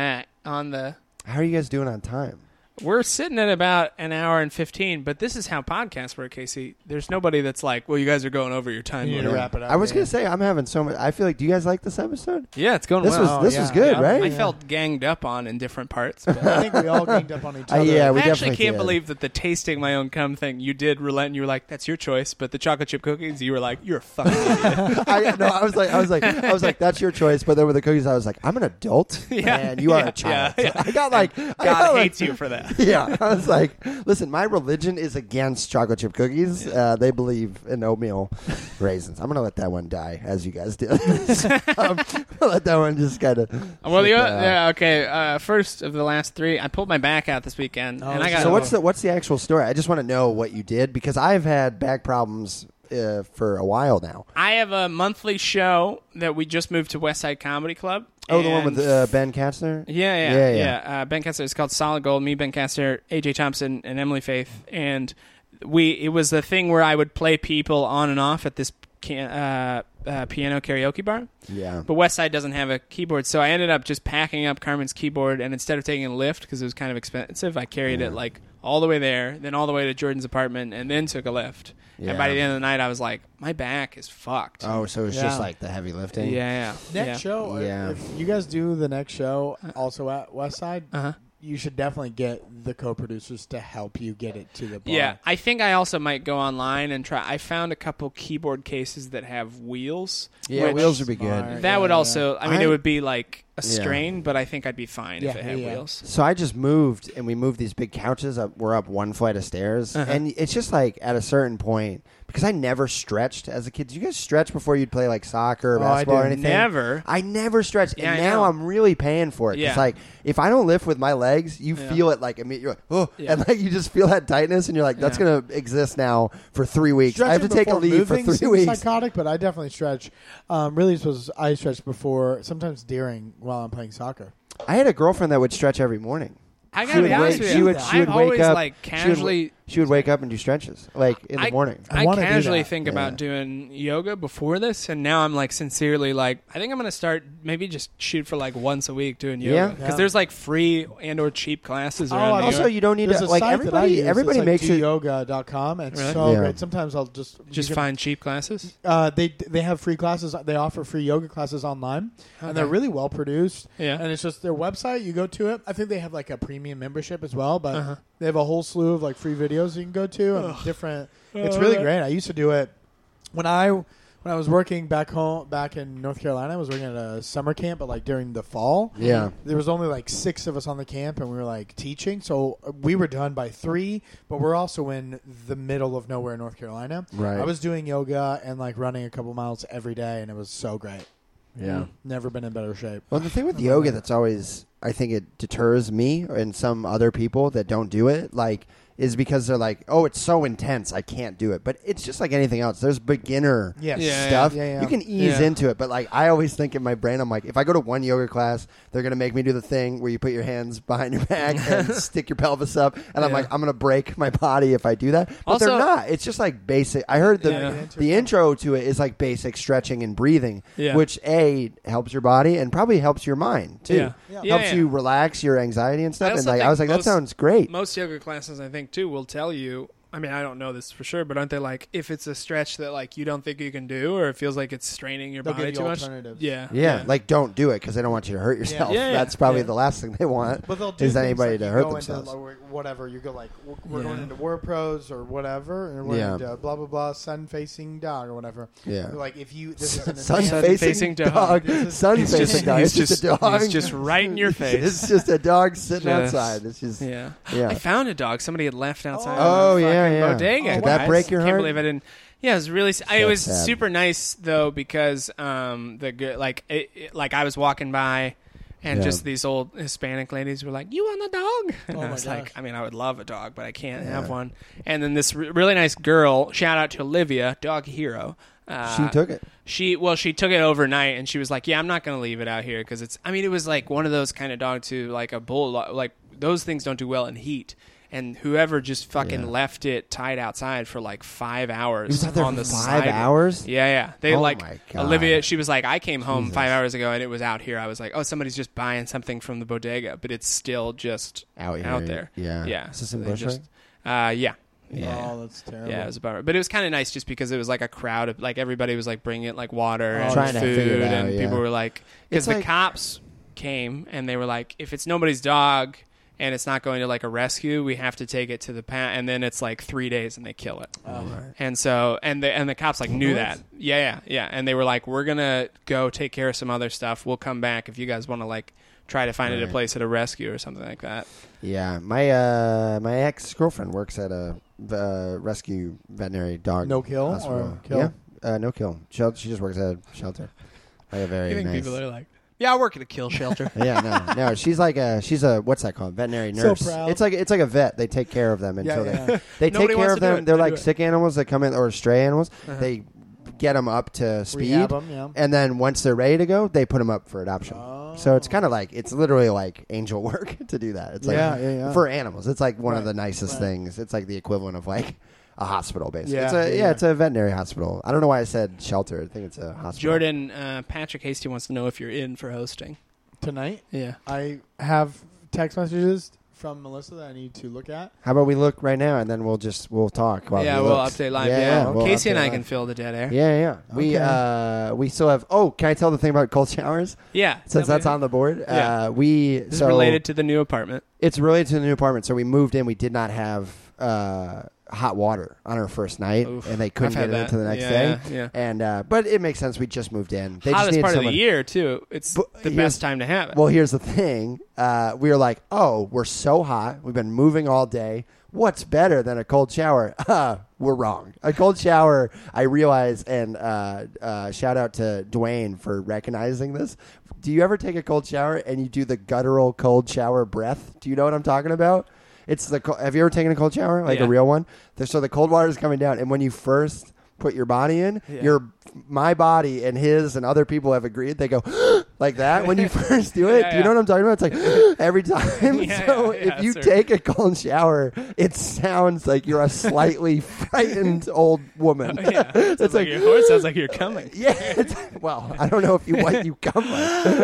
on the. How are you guys doing on time? We're sitting at about an hour and fifteen, but this is how podcasts work, Casey. There's nobody that's like, well, you guys are going over your time You need limit. to wrap it up. I was yeah. gonna say I'm having so much. I feel like. Do you guys like this episode? Yeah, it's going This well. was this Oh, was yeah, good, yeah. right? I Yeah. felt ganged up on in different parts. But I think we all ganged up on each Uh, other. yeah, we I actually definitely can't did. believe that the tasting my own cum thing, you did relent and you were like, that's your choice. But the chocolate chip cookies, you were like, you're a fucking idiot. I no, I was like, I was like, I was like, that's your choice. But then with the cookies, I was like, I'm an adult, Yeah. and you are Yeah, a child. yeah, yeah. I got like, God I got, like- hates you for that. Yeah, I was like, listen, my religion is against chocolate chip cookies. Uh, they believe in oatmeal raisins. I'm gonna let that one die, as you guys did. So, um, I'll let that one just kind of. Well, the, yeah, okay. Uh, first of the last three, I pulled my back out this weekend, Oh, and I got. So what's the what's the actual story? I just want to know what you did because I've had back problems uh, for a while now. I have a monthly show that we just moved to West Side Comedy Club. Oh, the one and- with uh, Ben Katzner. Yeah, yeah, Yeah, yeah. yeah. Uh, Ben Kessler. It's called Solid Gold. Me, Ben Kessler, A J Thompson, and Emily Faith. And we, it was the thing where I would play people on and off at this can, uh, uh, piano karaoke bar. Yeah. But Westside doesn't have a keyboard, so I ended up just packing up Carmen's keyboard, and instead of taking a lift because it was kind of expensive, I carried Yeah. it like all the way there, then all the way to Jordan's apartment, and then took a lift. Yeah. And by the end of the night, I was like, my back is fucked. Oh, so it's Yeah. just like the heavy lifting. yeah, Next yeah. show, uh, Yeah. if you guys do the next show also at Westside, Uh-huh. you should definitely get the co-producers to help you get it to the bar. Yeah, I think I also might go online and try. I found a couple keyboard cases that have wheels. Yeah, which wheels would be good. Smart. That Yeah, would yeah. also. I mean, I- it would be like a Yeah. strain, but I think I'd be fine if Yeah, it had yeah. wheels. So I just moved, and we moved these big couches up. We're up one flight of stairs, Uh-huh. and it's just like at a certain point because I never stretched as a kid. Did you guys stretch before you'd play like soccer or Oh, I basketball or did. anything? Never. I never stretched, Yeah, and I now know. I'm really paying for it. Yeah. It's like if I don't lift with my legs, you Yeah. feel it like immediately. You're like, oh, Yeah. and like you just feel that tightness, and you're like, that's Yeah. gonna exist now for three weeks. I have to Stretching take a before leave for moving three seems weeks. psychotic, but I definitely stretch. Um, really, was I stretch before, sometimes during while I'm playing soccer. I had a girlfriend that would stretch every morning. I She gotta would be honest wake- with she you. would- she would I've wake always up- like she would- casually. She would wake up and do stretches, like in I- the morning. I I, wanna do casually that. think Yeah. about doing yoga before this, and now I'm like sincerely like I think I'm gonna start maybe just shoot for like once a week doing yoga Yeah. because Yeah. there's like free and or cheap classes Oh, around. I New Also, York. you don't need There's to a like site that I everybody. use. Everybody it's makes like it. do yoga dot com. It's Really? so Yeah. great. Sometimes I'll just you just can- find cheap classes. Uh, they they have free classes. They offer free yoga classes online, and they're Okay. really well produced. Yeah. And it's just their website. You go to it. I think they have like a premium membership as well, but Uh-huh. they have a whole slew of like free videos you can go to and different. It's Oh, really that- great. I used to do it when I when I was working back home back in North Carolina. I was working at a summer camp, but like during the fall. Yeah. There was only like six of us on the camp, and we were like teaching. So uh, we were done by three, but we're also in the middle of nowhere, North Carolina. Right. I was doing yoga and like running a couple miles every day, and it was so great. Yeah. Never been in better shape. Well, the thing with I love yoga it. that's always, I think it deters me and some other people that don't do it, like, is because they're like, oh, it's so intense, I can't do it. But it's just like anything else. There's beginner Yes. Yeah, stuff. yeah, yeah. You can ease Yeah. into it. But, like, I always think in my brain, I'm like, if I go to one yoga class, they're going to make me do the thing where you put your hands behind your back and stick your pelvis up. And I'm Yeah. like, I'm going to break my body if I do that. But Also- they're not. It's just like basic. I heard the, Yeah. the intro to it is like basic stretching and breathing, Yeah. which, A, helps your body and probably helps your mind, too. Yeah. Yeah. Yeah, Helps yeah. you relax your anxiety and stuff. I And also like I think was like, that most- sounds great. Most yoga classes, I think, too, will tell you. I mean, I don't know this for sure, but aren't they like if it's a stretch that like you don't think you can do, or it feels like it's straining your They'll body give you too much? alternatives. Yeah, Yeah, like don't do it because they don't want you to hurt yourself. Yeah, yeah, That's probably yeah. the last thing they want. But they'll do Is things anybody like to you hurt go themselves. Into, like, whatever you go like we're, we're Yeah. going into War Pros or whatever, and we're Yeah. into blah blah blah sun facing dog or whatever. Yeah. Like if you this is an Sun advanced- facing, Sun-facing dog. dog. This is- Sun He's facing just, dog. he's It's just, just a dog. he's just right in your face. It's just a dog sitting Just- outside. It's just Yeah. yeah. I found a dog. Somebody had left outside. Oh, of the yeah, fucking yeah. Bodega. Did that guys. break your Can't heart? believe I didn't. Yeah, it was really. I, it That's was sad. super nice though because um the good like it, it- like I was walking by. And Yeah. just these old Hispanic ladies were like, "You want a dog?" And Oh I my was like, gosh. "I mean, I would love a dog, but I can't Yeah. have one." And then this re- really nice girl, shout out to Olivia, dog hero. Uh, She took it. She well, she took it overnight, and she was like, "Yeah, I'm not going to leave it out here because it's." I mean, it was like one of those kind of dogs who, like a bull, like those things don't do well in heat. and whoever just fucking Yeah. left it tied outside for like five hours It was out there on for the five side. hours? Yeah, yeah. They Oh like my God. Olivia. She was like, I came home Jesus. five hours ago and it was out here. I was like, oh, somebody's just buying something from the bodega, but it's still just Out out here. there. Yeah. yeah. Is this So in they Bushwick? just- Uh, yeah. Yeah. Oh, that's terrible. Yeah, it was a bummer, but it was kind of nice just because it was like a crowd of like everybody was like bringing like water Oh, and Trying to food, figure it out, and yeah. people were like, because It's the like- cops came and they were like, if it's nobody's dog and it's not going to like a rescue, we have to take it to the pat, and then it's like three days and they kill it. Oh. And so, and the and the cops like knew What? that, yeah, yeah, yeah, and they were like, we're gonna go take care of some other stuff. We'll come back if you guys want to like try to find it a Right. place at a rescue or something like that. Yeah, my uh, my ex girlfriend works at a uh, rescue veterinary dog. No kill hospital. or kill? Yeah, uh, no kill. Shel- She just works at a shelter. Like a very You think nice. people are like, yeah, I work at a kill shelter. Yeah, no, no. She's like a she's a what's that called? Veterinary So nurse. proud. It's like it's like a vet. They take care of them until Yeah, they yeah. they Nobody take care wants of to do them. it. They're They like do it. sick animals that come in or stray animals. Uh-huh. They get them up to speed, Rehab 'em, yeah. and then once they're ready to go, they put them up for adoption. Oh. So it's kind of like it's literally like angel work to do that. It's like Yeah, yeah, yeah. for animals. It's like one of Right, the nicest right. things. It's like the equivalent of like a hospital, basically. Yeah, it's a, yeah, yeah, yeah. it's a veterinary hospital. I don't know why I said shelter. I think it's a hospital. Jordan, uh, Patrick Hasty wants to know if you're in for hosting. Tonight, Yeah. I have text messages from Melissa that I need to look at. How about we look right now and then we'll just we'll talk. While yeah, he we'll looks. update live. Yeah, we'll Casey and update I live. can fill the dead air. Yeah, yeah. We Okay. uh we still have. Oh, can I tell the thing about cold showers? Yeah, Since that's on the board, Yeah. uh, we This so is related to the new apartment. it's related to the new apartment. So we moved in. We did not have uh, hot water on our first night, Oof. and they couldn't I've get had it into that. the next yeah, day. Yeah. And uh, but it makes sense. We just moved in. They just Hottest needed part of someone. the year too. It's But the here's- best time to have it. Well, here's the thing. Uh, we were like, oh, we're so hot. We've been moving all day. What's better than a cold shower? Uh, we're wrong. A cold shower, I realize, and uh, uh, shout out to Dwayne for recognizing this. Do you ever take a cold shower and you do the guttural cold shower breath? Do you know what I'm talking about? It's the. co- Have you ever taken a cold shower, like Yeah. a real one? The- So the cold water is coming down, and when you first put your body in, Yeah. your my body and his and other people have agreed. They go like that when you first do it. Yeah, Do you know yeah. what I'm talking about? It's like every time. Yeah, so yeah, yeah, if you sir. take a cold shower, it sounds like you're a slightly frightened old woman. yeah, sounds It's like like- your horse sounds like you're coming. Yeah. It's, well, I don't know if you what you come like.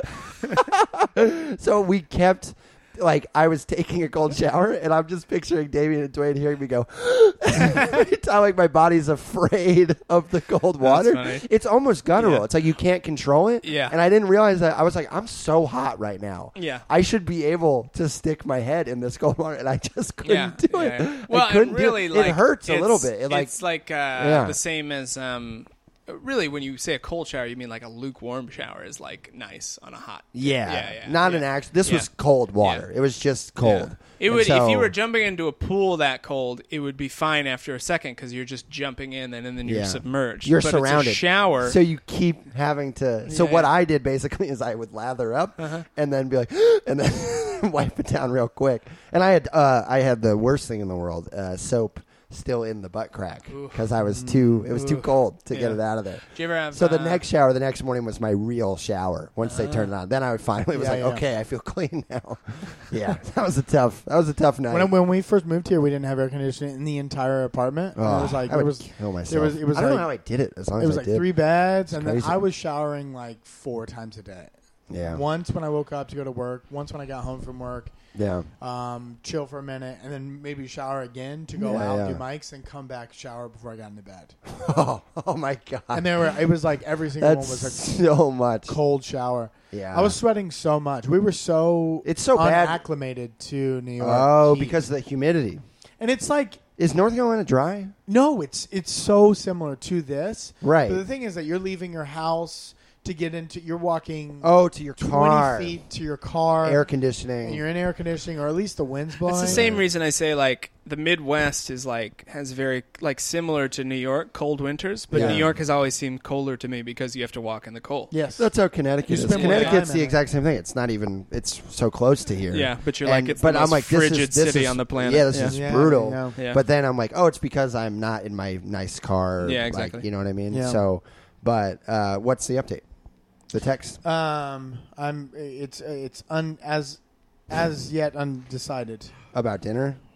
So we kept. Like, I was taking a cold shower, and I'm just picturing Damien and Dwayne hearing me go, every time, like, my body's afraid of the cold water. funny. It's almost guttural. Yeah. It's like you can't control it. Yeah. And I didn't realize that. I was like, I'm so hot right now. Yeah. I should be able to stick my head in this cold water, and I just couldn't Yeah, do it. yeah, yeah. Well, I couldn't and really, do it. like, It hurts a little it's- bit. It, like, it's like uh, Yeah. the same as um, really when you say a cold shower, you mean like a lukewarm shower is like nice on a hot. yeah, yeah, yeah, not yeah. an act. This Yeah. was cold water. Yeah. It was just cold. Yeah. It And would so- if you were jumping into a pool that cold, it would be fine after a second because you're just jumping in and, and then you're Yeah. submerged. You're but surrounded. It's a shower. So you keep having to. So Yeah, what yeah. I did basically is I would lather up Uh-huh. and then be like, and then wipe it down real quick. And I had uh, I had the worst thing in the world: uh, soap still in the butt crack Oof. because I was too. It was too Oof. cold to get Yeah. it out of there. Do you ever have? So the uh, next shower, the next morning was my real shower. Once they turned it on, then I would finally was Yeah, like, yeah. okay, I feel clean now. Yeah, that was a tough. That was a tough night. When, when we first moved here, we didn't have air conditioning in the entire apartment. And Oh, it was like I it would was kill myself. there was- it was I don't like- know how I did it. As long it as was I like did. three beds, and then crazy. I was showering like four times a day. Yeah, Once when I woke up to go to work, once when I got home from work, yeah. um, chill for a minute, and then maybe shower again to go Yeah, out yeah. do mics, and come back shower before I got into bed. Oh, oh my god. And there were it was like every single That's one was a so much. cold shower. Yeah, I was sweating so much. We were so It's so bad. unacclimated to New York. Oh, heat. because of the humidity. and it's like Is North Carolina dry? no, it's it's so similar to this. Right. But the thing is that you're leaving your house to get into. You're walking Oh, to your car. twenty feet to your car, Air conditioning. and you're in air conditioning, or at least the wind's blowing. It's the same reason I say like the Midwest is like has very like similar to New York, cold winters, but Yeah. New York has always seemed colder to me because you have to walk in the cold. Yes. That's how Connecticut You is. spend more Connecticut's time the in it. exact same thing. It's not even. It's so close to here. Yeah, but you're And- like it's but the I'm most like, this frigid is, this city is- on the planet. Yeah, this yeah. is Yeah, brutal. I know. Yeah. But then I'm like, oh, it's because I'm not in my nice car. Yeah, like, exactly. you know what I mean? Yeah. So, but uh, what's the update? The text. Um, I'm. It's it's un as as yet undecided. About dinner?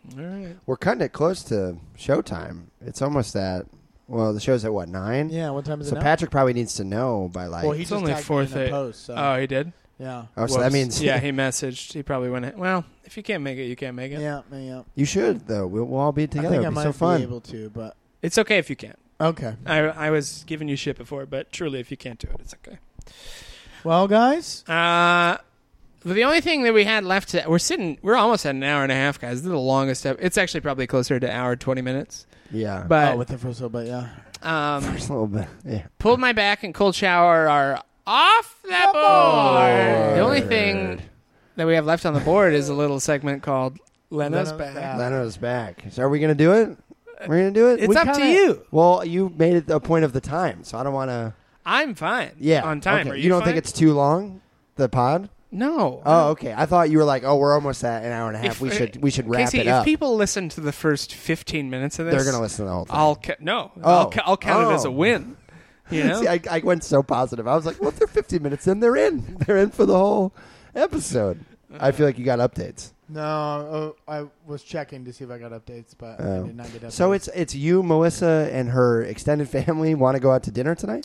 All right. We're cutting it close to showtime. It's almost at, well, the show's at what, nine? Yeah, what time is So it now? Patrick probably needs to know by like. Well, he It's just only tagged me four in the thirty. post. So. Oh, he did? yeah. oh, so that Whoops. means. Yeah, he messaged. He probably went, well, if you can't make it, you can't make it. Yeah, yeah. You should, though. We'll, we'll all be together. I think I It'll be might so fun. be able to, but It's okay if you can't. okay. I, I was giving you shit before, but truly, if you can't do it, it's okay. Well, guys, Uh, but the only thing that we had left, to, we're sitting, we're almost at an hour and a half, guys. This is the longest. Ep- it's actually probably closer to an hour twenty minutes. Yeah. But oh, with the first little bit, yeah. um, First little bit. Yeah. pulled my back and cold shower are off the board. The only thing that we have left on the board is a little segment called Lena's Lena's back. back. Leno's back. So are we going to do it? We're going to do it? It's We up kinda- to you. Well, you made it a point of the time, so I don't want to. I'm fine. Yeah. on time. Okay. Are you you don't fine? think it's too long, the pod? No. Oh, okay. I thought you were like, oh, we're almost at an hour and a half. If- we should we should wrap Casey, it if up. people listen to the first fifteen minutes of this, They're going to listen to the whole thing. I'll ca- no. Oh. I'll, ca- I'll count it as a Oh. win. You know. See, I, I went so positive. I was like, well, if they're fifteen minutes in, they're in. They're in for the whole episode. I feel like you got updates. No, oh, I was checking to see if I got updates, but I Oh. did not get updates. So it's it's you, Melissa, and her extended family want to go out to dinner tonight?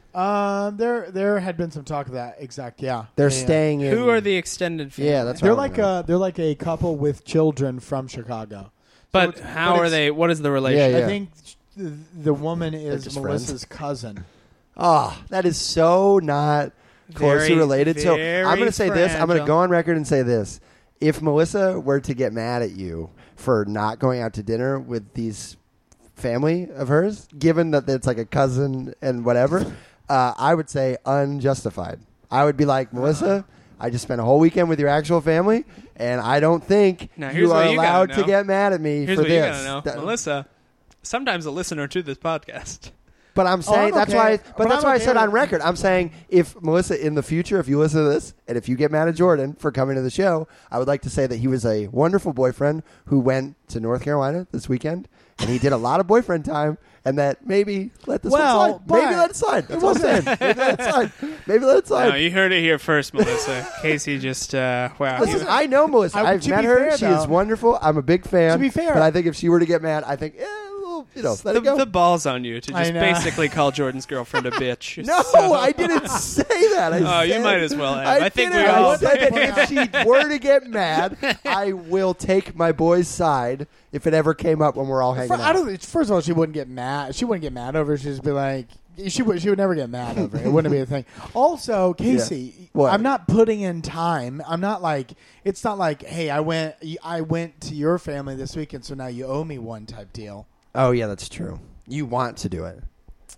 um, there there had been some talk of that exact. Yeah, They're Yeah, yeah. staying in. Who are the extended family? Yeah, that's They're what I like wanna know. a they're like a couple with children from Chicago. But So it's- how but are it's- they? What is the relation? Yeah, yeah. I think the, the woman is just Melissa's cousin. Oh, that is so not closely Very, related. So very I'm going to say this. I'm going to fragile. go on record and say this. If Melissa were to get mad at you for not going out to dinner with these family of hers, given that it's like a cousin and whatever, uh, I would say unjustified. I would be like, Melissa, I just spent a whole weekend with your actual family, and I don't think Now, here's you what are you gotta allowed to know. get mad at me Here's for what this. you gotta know, That- Melissa. Sometimes a listener to this podcast. But I'm saying Oh, I'm that's okay. why. But, But that's I'm why I okay said with on it. record. I'm saying if Melissa in the future, if you listen to this, and if you get mad at Jordan for coming to the show, I would like to say that he was a wonderful boyfriend who went to North Carolina this weekend, and he did a lot of boyfriend time, and that maybe let this Well, one slide. Maybe but let it slide. That's what I'm saying. Maybe let it slide. Maybe let it slide. No, you heard it here first, Melissa. Casey just uh, wow. Listen, I know Melissa. I- I've to met be her. fair, she is though- wonderful. I'm a big fan. To be fair- but I think if she were to get mad, I think, eh, a little, you know, let the, it go. the ball's on you to I just know. basically call Jordan's girlfriend a bitch. No, So- I didn't say that. I Oh, you said- might as well have. I think didn't. we all- I said that if she were to get mad, I will take my boy's side if it ever came up when we're all hanging For, out. I don't. First of all, she wouldn't get mad. She wouldn't get mad over it. She'd just be like, she would. She would never get mad over it. It wouldn't be a thing. Also, Casey, What? I'm not putting in time. I'm not like. It's not like, hey, I went. I went to your family this weekend, so now you owe me one type deal. Oh yeah, that's true. You want to do it.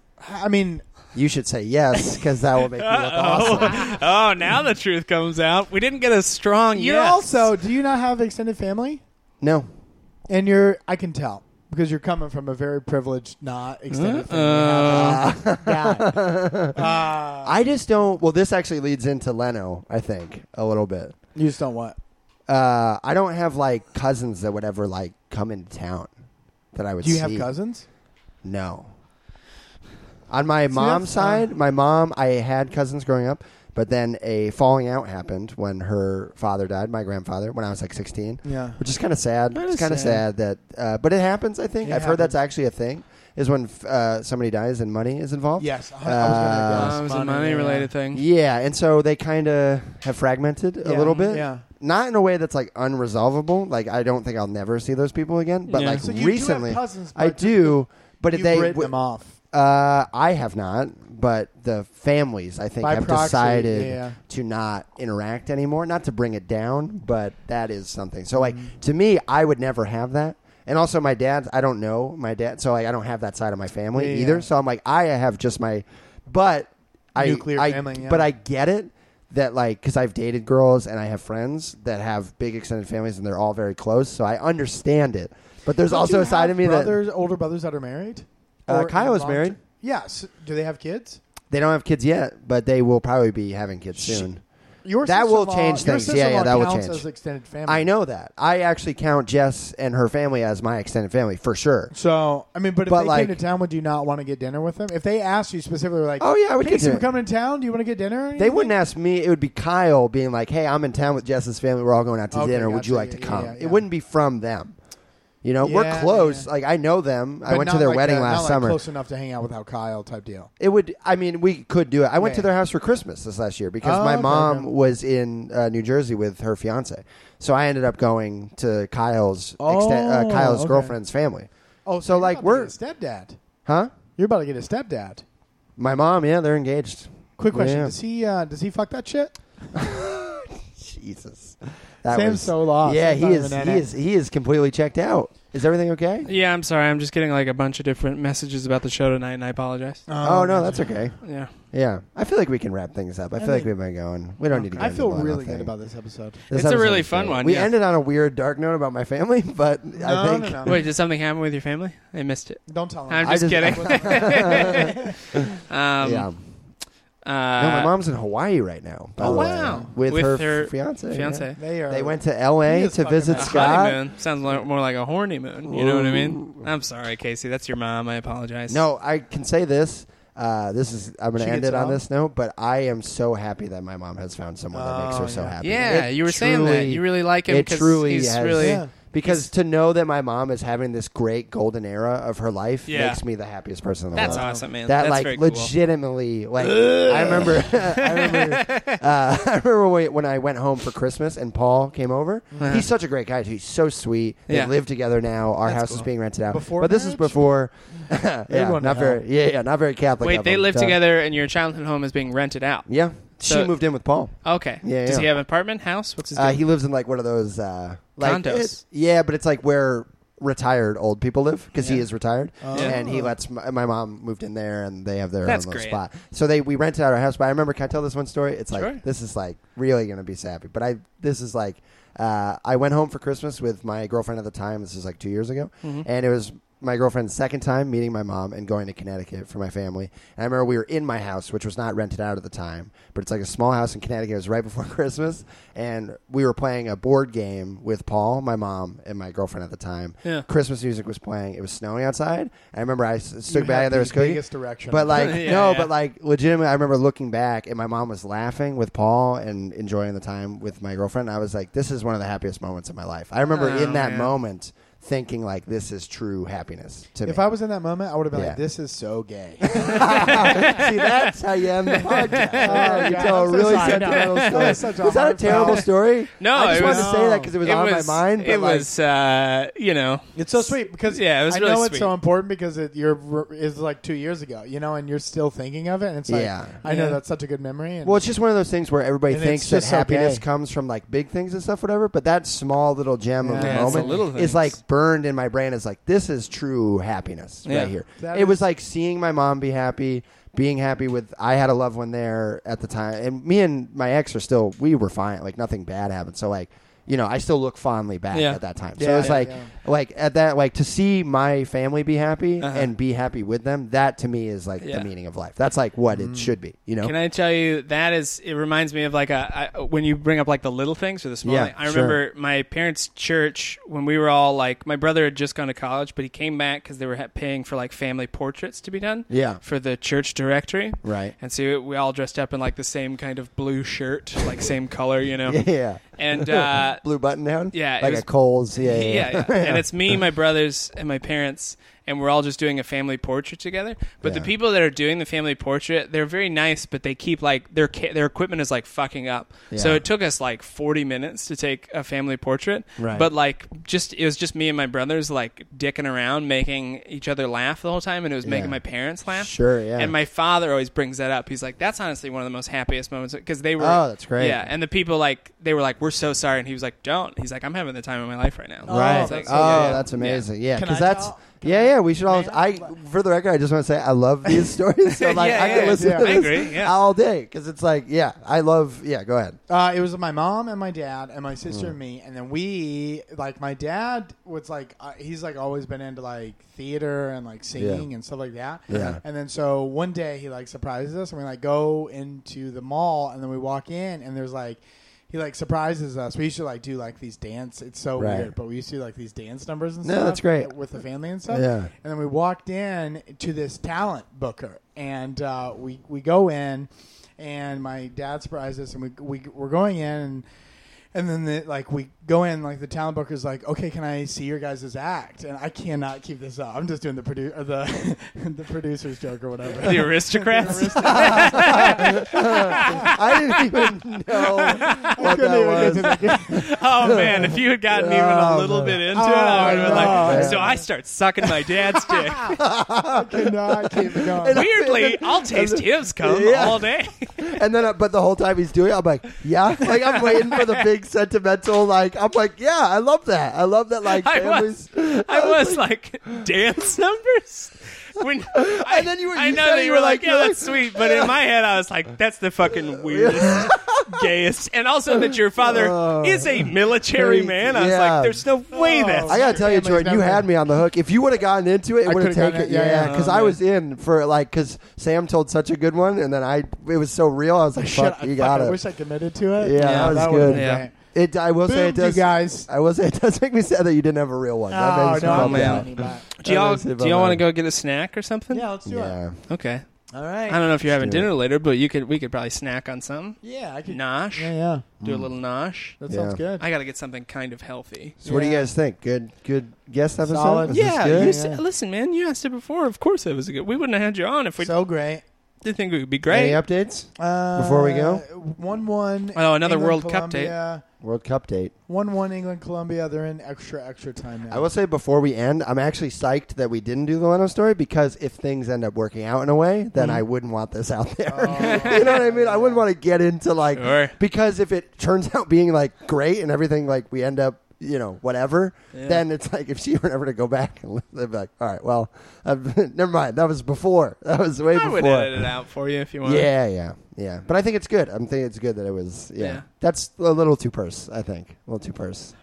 I mean, You should say yes because that will make me look awesome. Oh, now the truth comes out. We didn't get a strong you're yes. also. Do you not have extended family? No, And you're. I can tell because you're coming from a very privileged, not extended Uh-uh. family guy. Uh, I just don't. Well, this actually leads into Leno. I think a little bit. you just don't what? Uh, I don't have like cousins that would ever like come into town that I would. Do you see. have cousins? No. On my See, mom's that's, uh, side, my mom, I had cousins growing up, but then a falling out happened when her father died, my grandfather, when I was like sixteen, Yeah. which is kind of sad. That it's is kind of sad. sad that, uh, but it happens. I think It I've heard that's happens. actually a thing. Is when uh, somebody dies and money is involved. Yes. I was Uh, gonna Oh, guess it was a money, money yeah. related thing. Yeah, and so they kind of have fragmented a Yeah, little bit. Yeah. Not in a way that's like unresolvable. Like I don't think I'll never see those people again. But Yeah. like So you recently, do have cousins, I but do. But you've they written them off Uh, I have not, but the families I think by have proxy. decided Yeah. to not interact anymore. Not to bring it down, but that is something. So, like Mhm. to me, I would never have that. And also, my dad, I don't know my dad, so like I don't have that side of my family Yeah, either. yeah. So I'm like, I have just my, but I, Nuclear I, family, yeah. but I get it that like because I've dated girls and I have friends that have big extended families and they're all very close, so I understand it. But there's Don't also you a side have of me brothers, older brothers that are married. Uh, Or Kyle is long- married. Yes. Do they have kids? that they don't have kids yet, but they will probably be having kids soon. Your That will sister-in-law- change your things. Yeah, yeah, sister-in-law that will counts change. As extended family. I know that. I actually count Jess and her family as my extended family for sure. So I mean, but if But, they like- came to town, would you not want to get dinner with them? If they asked you specifically, like, Oh yeah, I would get Casey, to we're it. coming to town. Do you want to get dinner? or They anything?" wouldn't ask me. It would be Kyle being like, "Hey, I'm in town with Jess's family. We're all going out to Okay, dinner. Would you gotcha. like to Yeah, come?" yeah, yeah. It wouldn't be from them. You know, Yeah, we're close. yeah. Like I know them. I But went not to their like wedding the- last not like summer. close enough to hang out without Kyle type deal. It would. I mean, we could do it. I went Yeah. to their house for Christmas this last year because Oh, my okay, mom okay. was in uh, New Jersey with her fiance. So I ended up going to Kyle's Oh, exten- uh, Kyle's okay. girlfriend's family. Oh, So, you're like, about to we're- get a stepdad. Huh? You're about to get a stepdad. My mom. Yeah, they're engaged. Quick question: Yeah. Does he uh, does he fuck that shit? Jesus. That Sam's was, so lost. Yeah, He's he not is. even in He it. is. He is completely checked out. Is everything okay? Yeah, I'm sorry. I'm just getting like a bunch of different messages about the show tonight, and I apologize. Oh, no, gotcha. that's okay. Yeah. Yeah, I feel like we can wrap things up. I I feel like think- we've been going. We don't need to. Go I into feel the Leno really thing. good about this episode. This It's a episode really was fun great. one, We yeah. ended on a weird dark note about my family, but I No, think no, no. Wait, did something happen with your family? I missed it. Don't tell him. I'm I just, just- kidding. um, yeah. Uh, No, my mom's in Hawaii right now. By Oh, the way, wow. with, With her, her fiance. yeah. fiance. They are. They went to L A He is to fucking visit a A Scott. honeymoon sounds like, more like a horny moon. You know what I mean? I'm sorry, Casey. That's your mom. I apologize. No, I can say this. Uh, this is I'm going She to end gets it on out? this note, but I am so happy that my mom has found someone that makes Oh, her so yeah. happy. Yeah, It you were saying that. truly- You really like him it because truly he's has- really. Yeah. Because to know that my mom is having this great golden era of her life Yeah. makes me the happiest person in the That's world. awesome, man. That That's like very cool. legitimately, like I remember, I remember, uh, I remember when when I went home for Christmas and Paul came over. Uh-huh. He's such a great guy too. He's so sweet. They Yeah. live together now. Our That's house is cool. being rented out. Before but this is marriage? before. yeah, going not to very. hell. Yeah, yeah, not very Catholic. Wait, of they them, live so- together, and your childhood home is being rented out. Yeah, she So- moved in with Paul. Okay. Yeah, Does yeah. he have an apartment, house? What's his Uh, deal? he lives in like one of those uh, like Condos. it- yeah, but it's like where retired old people live because he Yeah. is retired, Oh. and he lets my, my mom moved in there, and they have their That's own little great. spot. So they we rented out our house. But I remember, can I tell this one story? It's like Sure. this is like really gonna be sappy, but I this is like uh, I went home for Christmas with my girlfriend at the time. This is like two years ago, Mhm. and it was my girlfriend's second time meeting my mom and going to Connecticut for my family. And I remember we were in my house, which was not rented out at the time, but it's like a small house in Connecticut. It was right before Christmas, and we were playing a board game with Paul, my mom, and my girlfriend at the time. Yeah. Christmas music was playing. It was snowing outside. I remember I s- You stood back had there the was cooking. biggest erection. But like Yeah, no, yeah. but like legitimately, I remember looking back and my mom was laughing with Paul and enjoying the time with my girlfriend. I was like, this is one of the happiest moments of my life. I remember Oh, in that man. moment thinking like, this is true happiness to if me. I was in that moment, I would have been Yeah. like, "This is so gay." See, that's how you end the podcast. Oh, you God, tell a I'm so really sorry. sentimental No. story. That was such a Was that a hard terrible foul. story? No, I just it wanted was. to say that because it was it on was, my mind. But It like, was, uh, you know. It's so sweet because Yeah, it was I really know sweet. it's so important because it you're is like two years ago, you know, and you're still thinking of it. And it's like, Yeah. I know Yeah. that's such a good memory. And well, it's just one of those things where everybody And thinks it's that just so happiness gay. comes from like big things and stuff, whatever. But that small little gem of Yeah. the Yeah, it's the moment little is things. like burned in my brain as like this is true happiness Yeah. right here. That It was is- like seeing my mom be happy, being happy with. I had a loved one there at the time, and me and my ex are still. We were fine. Like nothing bad happened. So like. You know, I still look fondly back Yeah. at that time. So Yeah, it's yeah, like, yeah. like at that, like to see my family be happy Uh-huh. and be happy with them. That to me is like Yeah. the meaning of life. That's like what Mm. it should be. You know, Can I tell you that is? It reminds me of like a I, when you bring up like the little things or the small. Yeah, thing. I sure. remember my parents' church when we were all like, my brother had just gone to college, but he came back because they were ha- paying for like family portraits to be done Yeah. for the church directory. right? And so we all dressed up in like the same kind of blue shirt, like same color, you know. Yeah. And uh, Blue button down? Yeah, it Like was- a Kohl's. Yeah, yeah. yeah, yeah. And it's me, my brothers, and my parents, and we're all just doing a family portrait together. But the Yeah. people that are doing the family portrait, they're very nice, but they keep like their ca- their equipment is like fucking up. So Yeah. it took us like forty minutes to take a family portrait. Right. But like just it was just me and my brothers like dicking around, making each other laugh the whole time, and it was Yeah. making my parents laugh. Sure, yeah. And my father always brings that up. He's like, "That's honestly one of the most happiest moments," because they were. Oh, that's great. Yeah, and the people like they were like, "We're so sorry," and he was like, "Don't." He's like, "I'm having the time of my life right now." Oh, Right. that's like, so- oh, yeah, yeah. that's amazing. Yeah, Can because I that's tell- can yeah, I- yeah. We should all. May I, I? for the record, I just want to say I love these stories. So like, Yeah, I yeah, can listen yeah. to I this agree, yeah. all day because it's like, yeah, I love. Yeah, go ahead. Uh, it was my mom and my dad and my sister Mm. and me, and then we like my dad was like uh, he's like always been into like theater and like singing and stuff like that. Yeah. And then so one day he like surprises us, and we like go into the mall, and then we walk in, and there's like. He like surprises us. We used to like do like these dance. It's so Right. weird, but we used to do like these dance numbers and No, stuff. that's great. with the family and stuff. Yeah. And then we walked in to this talent booker, and uh, we we go in, and my dad surprised us, and we we we're going in, and And then the, like we go in, like the talent booker's like, okay, can I see your guys' act? And I cannot keep this up. I'm just doing the produ- or the the producer's joke or whatever. The aristocrats. I didn't even know what that was. Oh man, if you had gotten even a little Oh, bit into Oh, it, I would have been like, no. so I start sucking my dad's dick. I cannot keep it going. Weirdly, I'll taste his cum Yeah. all day. And then, uh, but the whole time he's doing it, I'm like, yeah. Like, I'm waiting for the big sentimental, like, I'm like, yeah, I love that. I love that, like, I families. was, I was like, dance numbers? When I, And then you were- I you know said that it, you were like, you're yeah, like- that's sweet. But in my head, I was like, that's the fucking weirdest, gayest. And also that your father Oh. is a military Crazy. man. I was Yeah. like, there's no way Oh. that's. I gotta tell you, Family's Jordan, you never- had me on the hook. If you would have gotten into it, it I would have could've taken gotten it. it, Yeah, yeah, yeah. Because Oh, I man. was in for like, because Sam told such a good one, and then I, it was so real. I was like, Shit, fuck, I you fuck, got I it. wish I committed to it. Yeah, that was would've good. been Yeah. great. It, I will say it Boomed you does. guys. I will say it does make me sad that you didn't have a real one. That Oh, makes me no, bummed I'm man. out. funny, but- Do y'all, That makes me do bummed y'all want to out. go get a snack or something? Yeah, let's do it. Yeah. Okay. All right. I don't know if you're having do it. dinner later, but you could. We could probably snack on something. Yeah, I could. Nosh. Yeah, yeah. Do a little nosh. That Yeah. sounds good. I got to get something kind of healthy. So what do you Yeah. guys think? Good, good guest episode. Solid. Was this Yeah, good? you Yeah. said, listen, man. You asked it before. Of course, it was a good. We wouldn't have had you on if we So great. didn't think it would be great. Any updates? Uh, Before we go? one one. Oh, another England, World Cup date. Colombia. World Cup date. one one England, Colombia. They're in extra, extra time now. I will say before we end, I'm actually psyched that we didn't do the Leno story because if things end up working out in a way, then Mhm. I wouldn't want this out there. Oh, You know what I mean? I wouldn't want to get into like Sure. because if it turns out being like great and everything like we end up, you know, whatever, Yeah. then it's like if she were never to go back and live, they'd be like, all right, well, I've, never mind. That was before. That was way I would before. edit it out for you if you want. Yeah, yeah, yeah. But I think it's good. I'm thinking it's good that it was. Yeah, Yeah. that's a little too purse. I think a little too purse,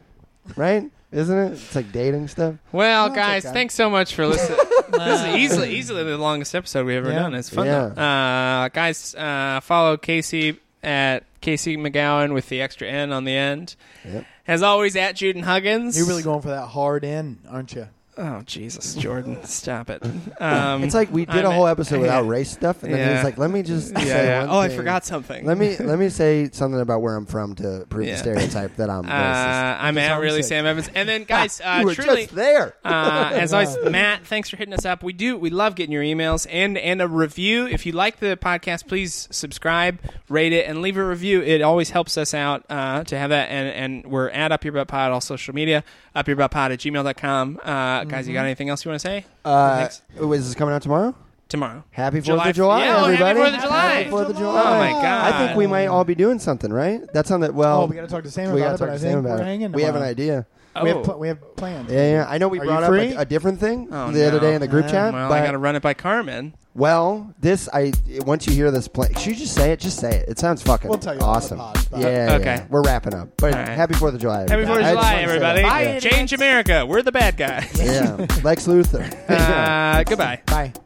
right? Isn't it? It's like dating stuff. Well, Well, guys, okay. thanks so much for listening. This is easily, easily the longest episode we've ever Yeah. done. It's fun, Yeah. though. Uh, guys, uh, follow Casey at Casey McGowan with the extra N on the end. Yep. As always, at Juden Huggins. You're really going for that hard in, aren't you? Oh, Jesus, Jordan. Stop it. Um, It's like we did I'm a whole at- episode without race stuff, and then he Yeah. was like, "Let me just yeah, say yeah. one Oh, I thing. forgot something. Let me let me say something about where I'm from to prove Yeah. the stereotype that I'm Uh, racist." I'm Just at on really six. Sam Evans. And then, guys, uh, you were truly. just there. Uh, as always, Matt, thanks for hitting us up. We do, we love getting your emails and and a review. If you like the podcast, please subscribe, rate it, and leave a review. It always helps us out uh, to have that. And and we're at Up Your Butt Pod, all social media, upyourbuttpod at gmail dot com. Uh, Guys, you got anything else you want to say? Uh, Thanks. is this coming out tomorrow? Tomorrow. Happy Fourth July- of July, Yeah, oh, happy everybody! Fourth of July. Happy Fourth of July! Oh, my God. I think we might all be doing something, right? That's on the well. Oh, we got to talk to Sam we about gotta it, talk but I to Sam think about we're it. hanging We have an tomorrow. idea. We Oh. have pl- we have plans. Yeah, yeah. I know we Are brought you up free? a, a different thing Oh, the other no. day in the group Uh, chat. Well, but I got to run it by Carmen. well, this I once you hear this play, should you just say it? Just say it. It sounds fucking We'll tell you on the awesome. pod, but- yeah, Okay. yeah. We're wrapping up. But All right. happy Fourth of July. Happy everybody. Fourth of I just July, wanted to say everybody. that. Bye, Change America. We're the bad guys. Yeah, Lex Luthor. Uh, goodbye. Bye.